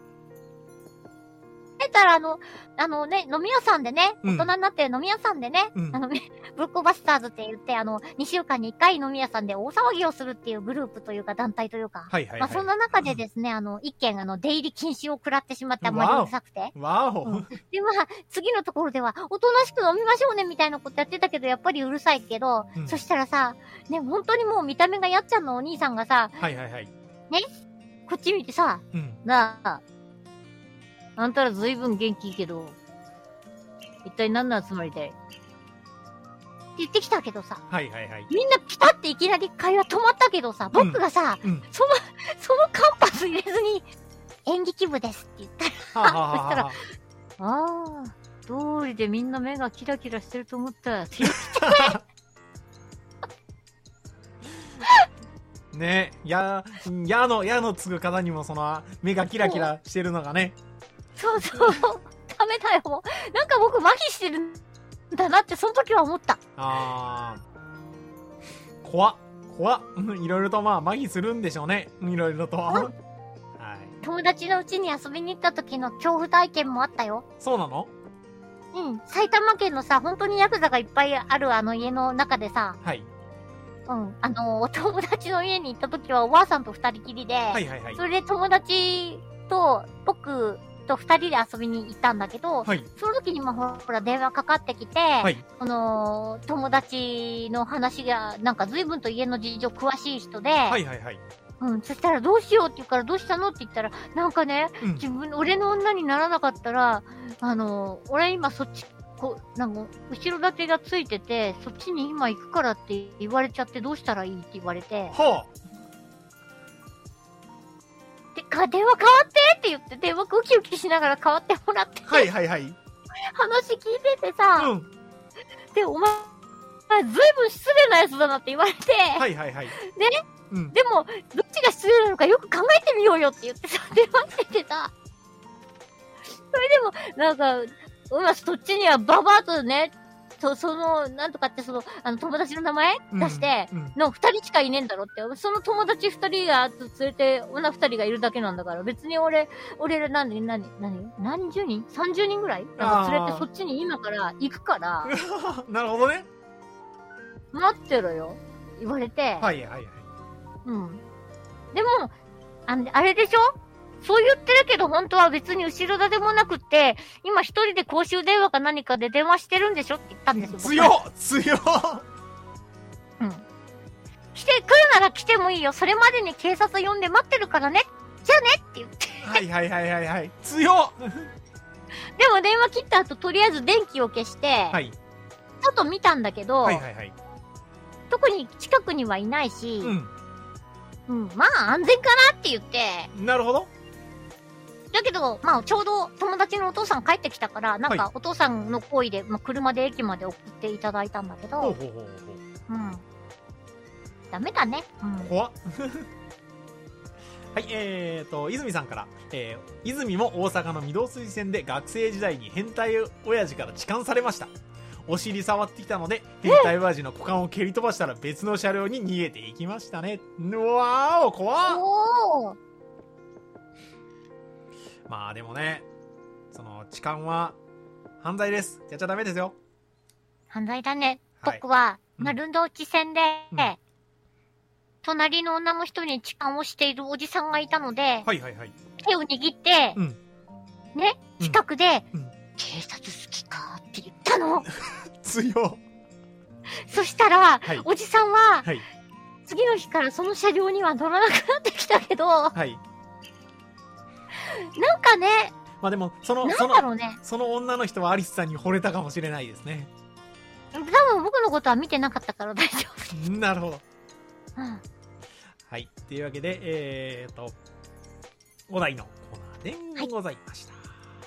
B: たらあの、あのね、飲み屋さんでね、大人になって飲み屋さんでね、うん、あの、ブックバスターズって言って、あの、にしゅうかんにいっかい飲み屋さんで大騒ぎをするっていうグループというか団体というか、はいはいはい、まあそんな中でですね、あの、一件あの、出入り禁止を食らってしまってあんまりうるさくて。
A: わお、うん、
B: で、まあ、次のところでは、おとなしく飲みましょうねみたいなことやってたけど、やっぱりうるさいけど、うん、そしたらさ、ね、本当にもう見た目がやっちゃんのお兄さんがさ、
A: はいはいはい。
B: ね、こっち見てさ、うん、なあ、あんたらずいぶん元気いいけど、一体何の集まりだいって言ってきたけどさ。
A: はいはいはい。
B: みんなピタっていきなり会話止まったけどさ、僕がさ、うんうん、その、その間髪入れずに、演劇部ですって言ったら、そしたら、ああ、通りでみんな目がキラキラしてると思ったって言って
A: ねえ、や、やの、やのつぐ方にもその、目がキラキラしてるのがね。
B: そうそう。ダメだよ、もう。なんか僕麻痺してるんだなって、その時は思った。
A: あー。怖っ。怖っ。いろいろとまあ、麻痺するんでしょうね。いろいろと。はい。
B: 友達の家に遊びに行った時の恐怖体験もあったよ。
A: そうなの？
B: うん。埼玉県のさ、本当にヤクザがいっぱいあるあの家の中でさ。
A: はい。
B: うん。あの、お友達の家に行った時はおばあさんと二人きりで。はいはいはい。それで友達と、僕、と二人で遊びに行ったんだけど、はい、その時にまあほら電話かかってきて、はい、この友達の話がなんか随分と家の事情詳しい人で、はいはいはい、うん、そしたらどうしようって言うからどうしたのって言ったらなんかね、うん、自分俺の女にならなかったらあの俺今そっちこなんか後ろ盾がついててそっちに今行くからって言われちゃってどうしたらいいって言われて。はあでか、電話変わってって言って、電話ウキウキしながら変わってもらって。
A: はいはいはい。
B: 話聞いててさ、うん。で、お前、ずいぶん失礼なやつだなって言われて。
A: はいはいはい。
B: で、うん、でも、どっちが失礼なのかよく考えてみようよって言ってさ、電話しててさ。それでも、なんか、 今そっちにはババアとね、そ、その、なんとかってその、あの、友達の名前出して、
A: うんうん、
B: の二人しかいねえんだろって。その友達二人が、連れて、女二人がいるだけなんだから、別に俺、俺ら何、何、何、何十人 ?さんじゅう 人ぐらいなんか連れてそっちに今から行くから。
A: なるほどね。
B: 待ってろよ。言われて。
A: はいはいはい。
B: うん。でも、あの、あれでしょそう言ってるけど、本当は別に後ろ盾もなくって、今一人で公衆電話か何かで電話してるんでしょって言ったんですよ。
A: 強っ強っ
B: うん。来て、来るなら来てもいいよ。それまでに警察呼んで待ってるからね。じゃあねって言って。
A: はいはいはいはいはい。強っ
B: でも電話切った後、とりあえず電気を消して、はい。ちょっと見たんだけど、
A: はいはいはい。
B: 特に近くにはいないし、
A: うん。
B: うん、まあ安全かなって言って。
A: なるほど。
B: だけど、まあ、ちょうど友達のお父さん帰ってきたから、なんか、お父さんの行為で、まあ、車で駅まで送っていただいたんだけど、ほうほうほうほう。うん。ダメだね。うん。
A: 怖っ。はい、えーと、泉さんから、えー、泉も大阪の御堂筋線で学生時代に変態親父から痴漢されました。お尻触ってきたので、変態親父の股間を蹴り飛ばしたら別の車両に逃げていきましたね。うわーお、怖っ。おー。まあでもね、その痴漢は犯罪です。やっちゃダメですよ。
B: 犯罪だね。はい、僕は、丸の内線で、うん、隣の女の人に痴漢をしているおじさんがいたので、
A: はいはいはい、
B: 手を握って、うん、ね、近くで、うん、警察好きかって言ったの。
A: 強。そ
B: したら、はい、おじさんは、はい、次の日からその車両には乗らなくなってきたけど、はい、なんかね。
A: まあでも、その、
B: なんだろうね、
A: その、その女の人はアリスさんに惚れたかもしれないですね。
B: 多分僕のことは見てなかったから大丈
A: 夫。なるほど。うん。はい。というわけで、えーと、お題のコーナーでございました。はい、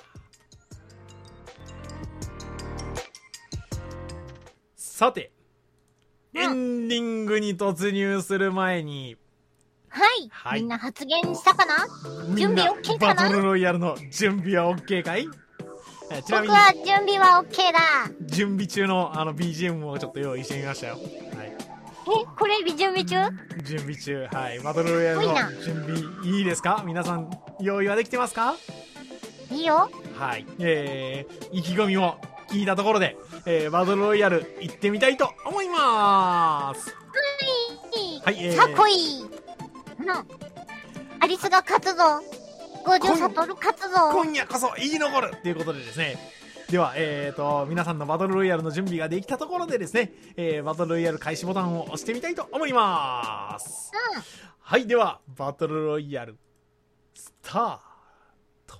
A: さて、うん、エンディングに突入する前に、
B: はい、はい。みんな発言したかな？準備 OK かな？
A: バトルロイヤルの準備は OK かい？
B: ちなみに僕は準備は OK だ。
A: 準備中のあの ビージーエム をちょっと用意してみましたよ。はい。
B: え、これ準備中？
A: 準備中。はい。バトルロイヤルの準備いいですか？皆さん用意はできてますか？
B: いいよ。
A: はい。えー、意気込みを聞いたところで、えー、バトルロイヤル行ってみたいと思いまーす。
B: はい。はい、えー、さあ来い。うん。アリスが勝つぞ。五条悟勝つぞ。
A: 今夜こそ生き残るということでですね。では、えーと、皆さんのバトルロイヤルの準備ができたところでですね、えー、バトルロイヤル開始ボタンを押してみたいと思います。うん。はい、では、バトルロイヤル、スタート。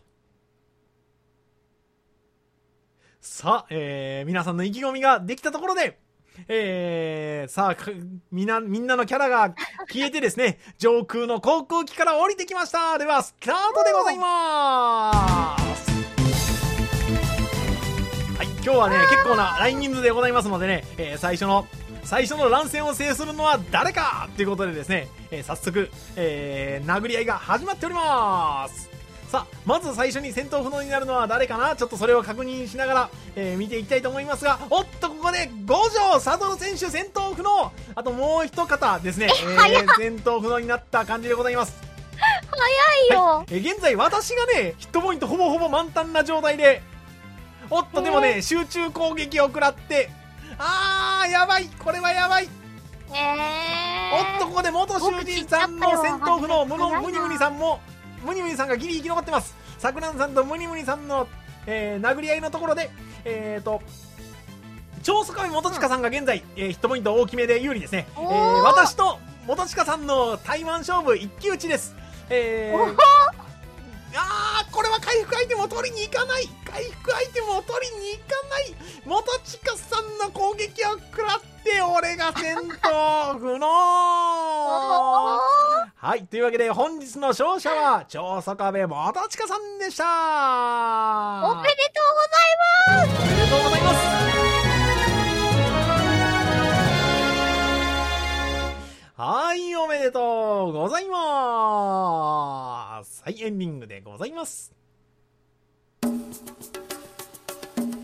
A: さあ、えー、皆さんの意気込みができたところで、えー、さあ、みんな、みんなのキャラが消えてですね、上空の航空機から降りてきました。では、スタートでございまーす。はい、今日はね、結構な大人数でございますのでね、えー、最初の、最初の乱戦を制するのは誰かということでですね、えー、早速、えー、殴り合いが始まっております。さあ、まず最初に戦闘不能になるのは誰かな？ちょっとそれを確認しながら、えー、見ていきたいと思いますが、おっと、ここで五条悟選手戦闘不能、あともう一方ですね、えー、戦闘不能になった感じでございます。
B: 早いよ、
A: はい、えー、現在私がね、ヒットポイントほぼほぼ満タンな状態で、おっと、でもね、えー、集中攻撃を食らって、あー、やばい、これはやばい。
B: えー、
A: おっと、ここで元囚人さんの戦闘不能、ムニムニさんも、ムニムニさんがギリ生き残ってます。さくらんさんとムニムニさんの、えー、殴り合いのところで、えーと、超坂上元親さんが現在、えー、ヒットポイント大きめで有利ですね。えー、私と元親さんの対マン勝負一騎打ちです。えー、あー、これは回復アイテムを取りに行かない。回復アイテムを取りに行かない。元親さんの攻撃を食らって俺が戦闘不能。はい、というわけで本日の勝者は超坂部元親さんでした。
B: おめでとうございます。
A: おめでとうございます。はい、おめでとうございます。はい、エンディングでございます。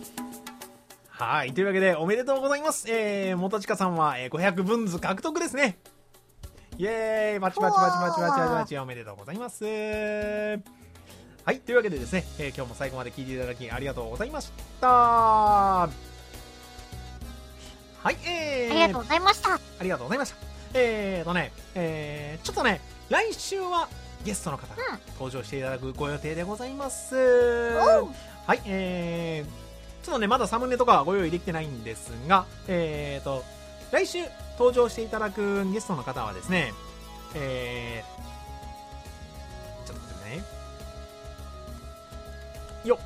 A: はい。というわけで、おめでとうございます。えー、元近さんは、えー、ごひゃくブンズ獲得ですね。イェーイ、パチパチパチパチパチパチパチ、おめでとうございます。はい。というわけでですね、えー、今日も最後まで聞いていただきありがとうございました。はい、えー、
B: ありがとうございました。
A: ありがとうございました。えーとね、えー、ちょっとね、来週はゲストの方が登場していただくご予定でございます。
B: うん、
A: はい、えー、ちょっとね、まだサムネとかはご用意できてないんですが、えーと、来週登場していただくゲストの方はですね、えー、ちょっと待ってね。よ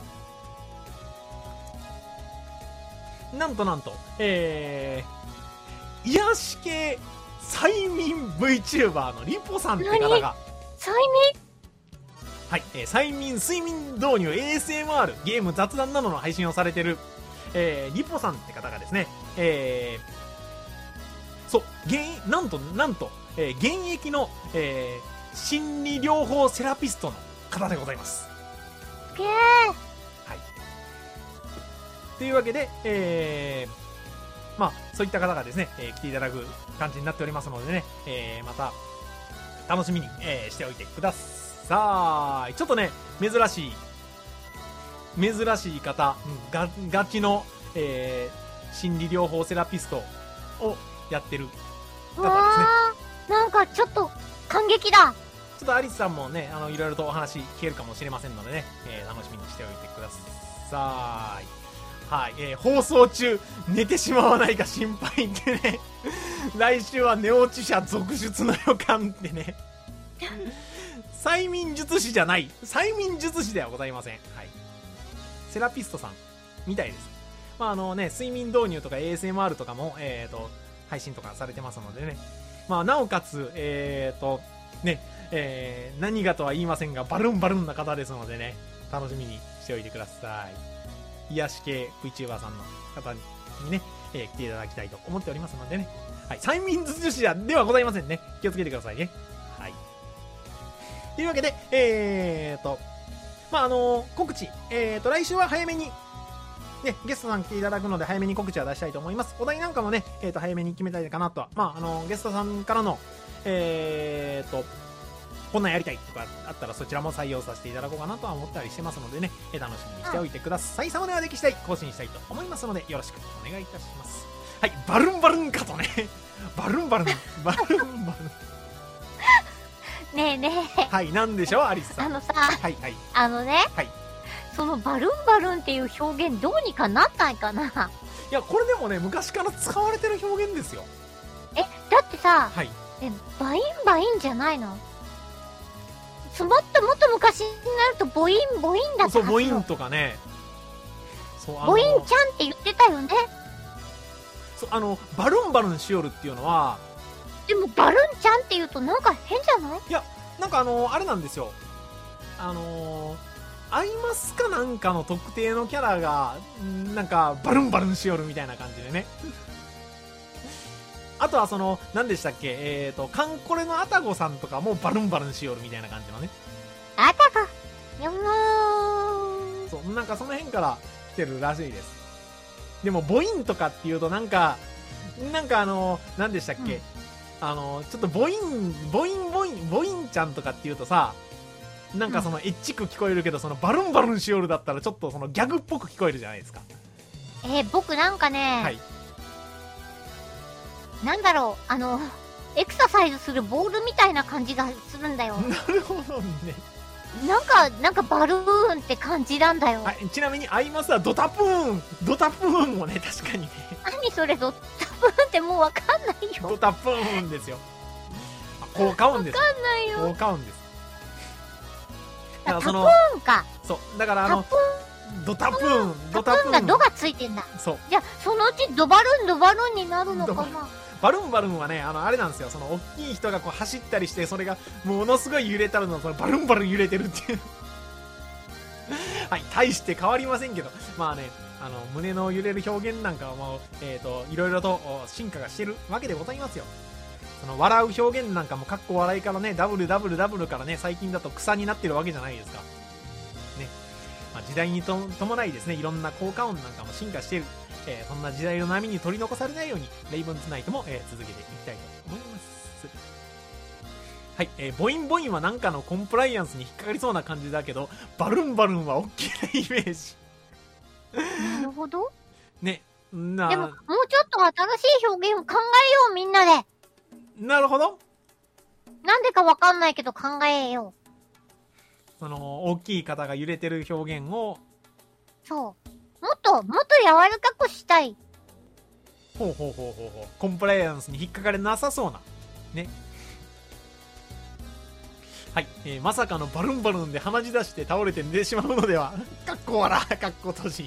A: っ。なんとなんと、えー、癒し系催眠 VTuber のリポさんって方が、
B: 催
A: はい、えー、催眠、睡眠導入 エーエスエムアール、ゲーム、雑談などの配信をされてる、えー、リポさんって方がですね、えー、そう、現、なんと、なんと、えー、現役の、えー、心理療法セラピストの方でございます。
B: 眠けー。
A: はい。というわけで、えー、まあ、そういった方がですね、えー、来ていただく感じになっておりますのでね、えー、また、楽しみに、えー、しておいてください。ちょっとね、珍しい、珍しい方、うん、がガチの、えー、心理療法セラピストをやってる方ですね。
B: わー、なんかちょっと感激だ。
A: ちょっとアリスさんもね、あの、いろいろとお話聞けるかもしれませんのでね、えー、楽しみにしておいてください。はい、えー、放送中、寝てしまわないか心配ってね、来週は寝落ち者続出の予感ってね、催眠術師じゃない、催眠術師ではございません。はい。セラピストさん、みたいです。まあ、あのね、睡眠導入とか エーエスエムアール とかも、えっと、配信とかされてますのでね、まあ、なおかつ、えっと、ね、えー、何がとは言いませんが、バルンバルンな方ですのでね、楽しみにしておいてください。癒し系 VTuber さんの方にね、えー、来ていただきたいと思っておりますのでね。はい。催眠術師ではございませんね。気をつけてくださいね。はい。というわけで、えーと、まあ、あのー、告知、えーと、来週は早めに、ね、ゲストさん来ていただくので早めに告知は出したいと思います。お題なんかもね、えーと、早めに決めたいかなとは、まあ、あのー、ゲストさんからの、えーと、こんなんやりたいとかあったらそちらも採用させていただこうかなとは思ったりしてますのでね、えー、楽しみにしておいてください。サムネはでき次第更新したいと思いますので、よろしくお願いいたします。はい、バルンバルンかとね。バルンバルン、バルンバルン。
B: ねえねえ。
A: はい、なんでしょう、アリスさん。
B: あのさ、
A: はいはい。
B: あのね、
A: はい。
B: そのバルンバルンっていう表現どうにかなったんかな。
A: いや、これでもね、昔から使われてる表現ですよ。
B: え、だってさ、
A: はい。
B: え、バインバインじゃないの？もっともっと昔になるとボインボインだったはずよ。
A: そう、ボインとかね。そう、あの
B: ボインちゃんって言ってたよね。
A: そう、あの、バルンバルンしよるっていうのは、
B: でもバルンちゃんって言うとなんか変じゃない？
A: いや、なんかあの、あれなんですよ。あのー、アイマスかなんかの特定のキャラが、んなんか、バルンバルンしよるみたいな感じでね。あとはその、何でしたっけ、えーと、カンコレのアタゴさんとかもバルンバルンしよるみたいな感じのね。
B: あたか。よもー。
A: そう、なんかその辺から来てるらしいです。でも、ボインとかっていうとなんか、なんかあの、何でしたっけ、うん、あの、ちょっとボイン、ボインボイン、ボインちゃんとかっていうとさ、なんかそのエッチく聞こえるけど、そのバルンバルンしよるだったらちょっとそのギャグっぽく聞こえるじゃないですか。
B: えー、僕なんかね、
A: はい。
B: なんだろう、あの、エクササイズするボールみたいな感じがするんだよ。
A: なるほどね。
B: なんか、なんかバルーンって感じなんだよ。
A: はい、ちなみにアイマスはドタプーン、ドタプーンもね、確かにね。
B: 何それドタプーンってもうわかんないよ。
A: ドタプーンですよ。効果音です。
B: わかんないよ。
A: 効果音です。
B: だからそのタプーンか。
A: そう、だからあの、ドタプーン、ドタプーン。
B: タプーンがドがついてんだ。
A: そう。
B: じゃあ、そのうちドバルンドバルンになるのかな。
A: バルンバルンはね、あの、あれなんですよ。その、大きい人がこう走ったりして、それが、ものすごい揺れたるの、そのバルンバルン揺れてるっていう。はい、大して変わりませんけど。まあね、あの、胸の揺れる表現なんかはもう、えっと、いろいろと進化がしてるわけでございますよ。その、笑う表現なんかも、かっこ笑いからね、ダブルダブルダブルからね、最近だと草になってるわけじゃないですか。ね。まあ、時代にと伴いですね、いろんな効果音なんかも進化してる。 えー、そんな時代の波に取り残されないように、レイブンズナイトも、えー、続けていきたいと思います。はい、えー、ボインボインはなんかのコンプライアンスに引っかかりそうな感じだけど、バルンバルンは大きなイメージ。
B: なるほど。
A: ね、な
B: でも、もうちょっと新しい表現を考えよう、みんなで。
A: なるほど。
B: なんでかわかんないけど考えよう。
A: その、大きい方が揺れてる表現を、
B: そう。もっと、もっと柔らかくしたい。
A: ほうほうほうほうほう。コンプライアンスに引っかかれなさそうな。ね。はい、えー、まさかのバルンバルンで鼻血出して倒れて寝てしまうのでは。かっこ笑、かっこ閉じ。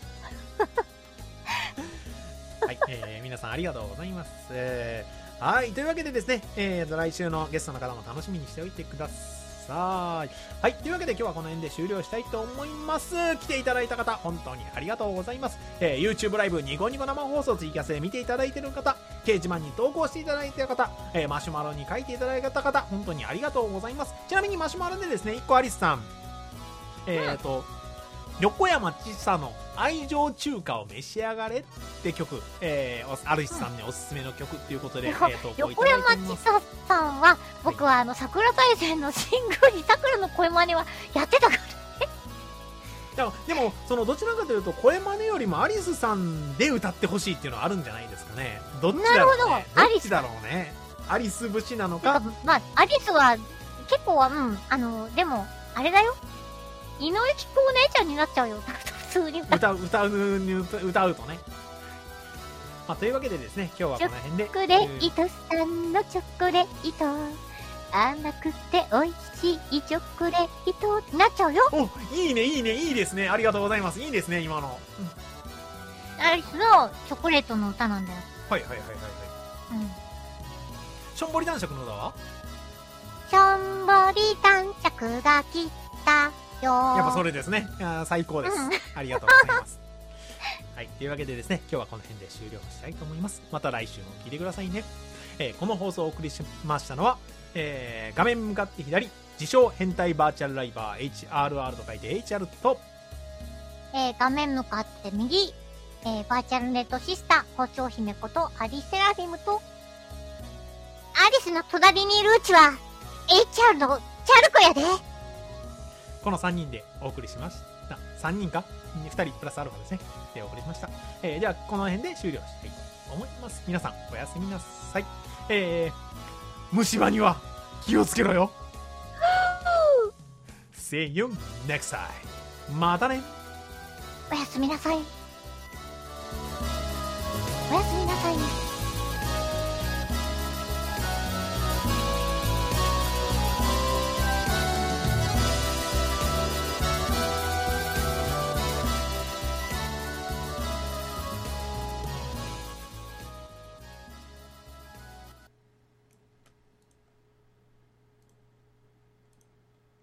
A: はい、えー、皆さんありがとうございます。えー、はい、というわけでですね、えーと、来週のゲストの方も楽しみにしておいてください。はい、というわけで今日はこの辺で終了したいと思います。来ていただいた方、本当にありがとうございます。えー、YouTube ライブ、ニコニコ生放送、ツイキャスで見ていただいている方、掲示板に投稿していただいている方、えー、マシュマロに書いていただいた方、本当にありがとうございます。ちなみにマシュマロでですね、いっこアリスさん、えーと、横山ちさの愛情中華を召し上がれって曲、えー、アリスさんにおすすめの曲っていうことで、えー、投稿いた
B: 横
A: だいております。
B: 山千沙さんは、僕はあの、桜大戦のシングルに桜の声真似はやってたから。
A: でも、でもそのどちらかというと声真似よりもアリスさんで歌ってほしいっていうのはあるんじゃないですかね。どっちだろうね。
B: なるほど
A: どっちだろうね。アリス節なのか。
B: まあ、アリスは、結構は、うん、あの、でも、あれだよ。井上貴子お姉ちゃんになっちゃうよ。普通に
A: 歌う、歌う、歌うとね。まあ、というわけでですね、今日はこの辺で。
B: チョコレートさんのチョコレート。甘くて美味しいチョコレートになっちゃうよ。
A: お、いいね、いいね、いいですね。ありがとうございます。いいですね、今の。
B: うん、アリスのチョコレートの歌なんだよ。
A: はいはいはいはいはい。
B: うん。
A: しょんぼり男爵の歌は
B: しょんぼり男爵が来たよ。
A: やっぱそれですね。あ、最高です、うん。ありがとうございます。はい。というわけでですね、今日はこの辺で終了したいと思います。また来週も聞いてくださいね。えー、この放送をお送りしましたのは、えー、画面向かって左、自称変態バーチャルライバー エイチアールアール と書いて エイチアール と、
B: えー、画面向かって右、えー、バーチャルネットシスター、包丁姫ことアリセラフィムと、アリスの隣にいるうちは、エイチアール のチャルコやで。
A: このさんにんでお送りしました。さんにんかふたりプラスアルファですね。でお送りしました。えー、では、この辺で終了したいと思います。皆さん、おやすみなさい。えー、虫歯には気をつけろよ。See you next time. またね。
B: おやすみなさい。おやすみ。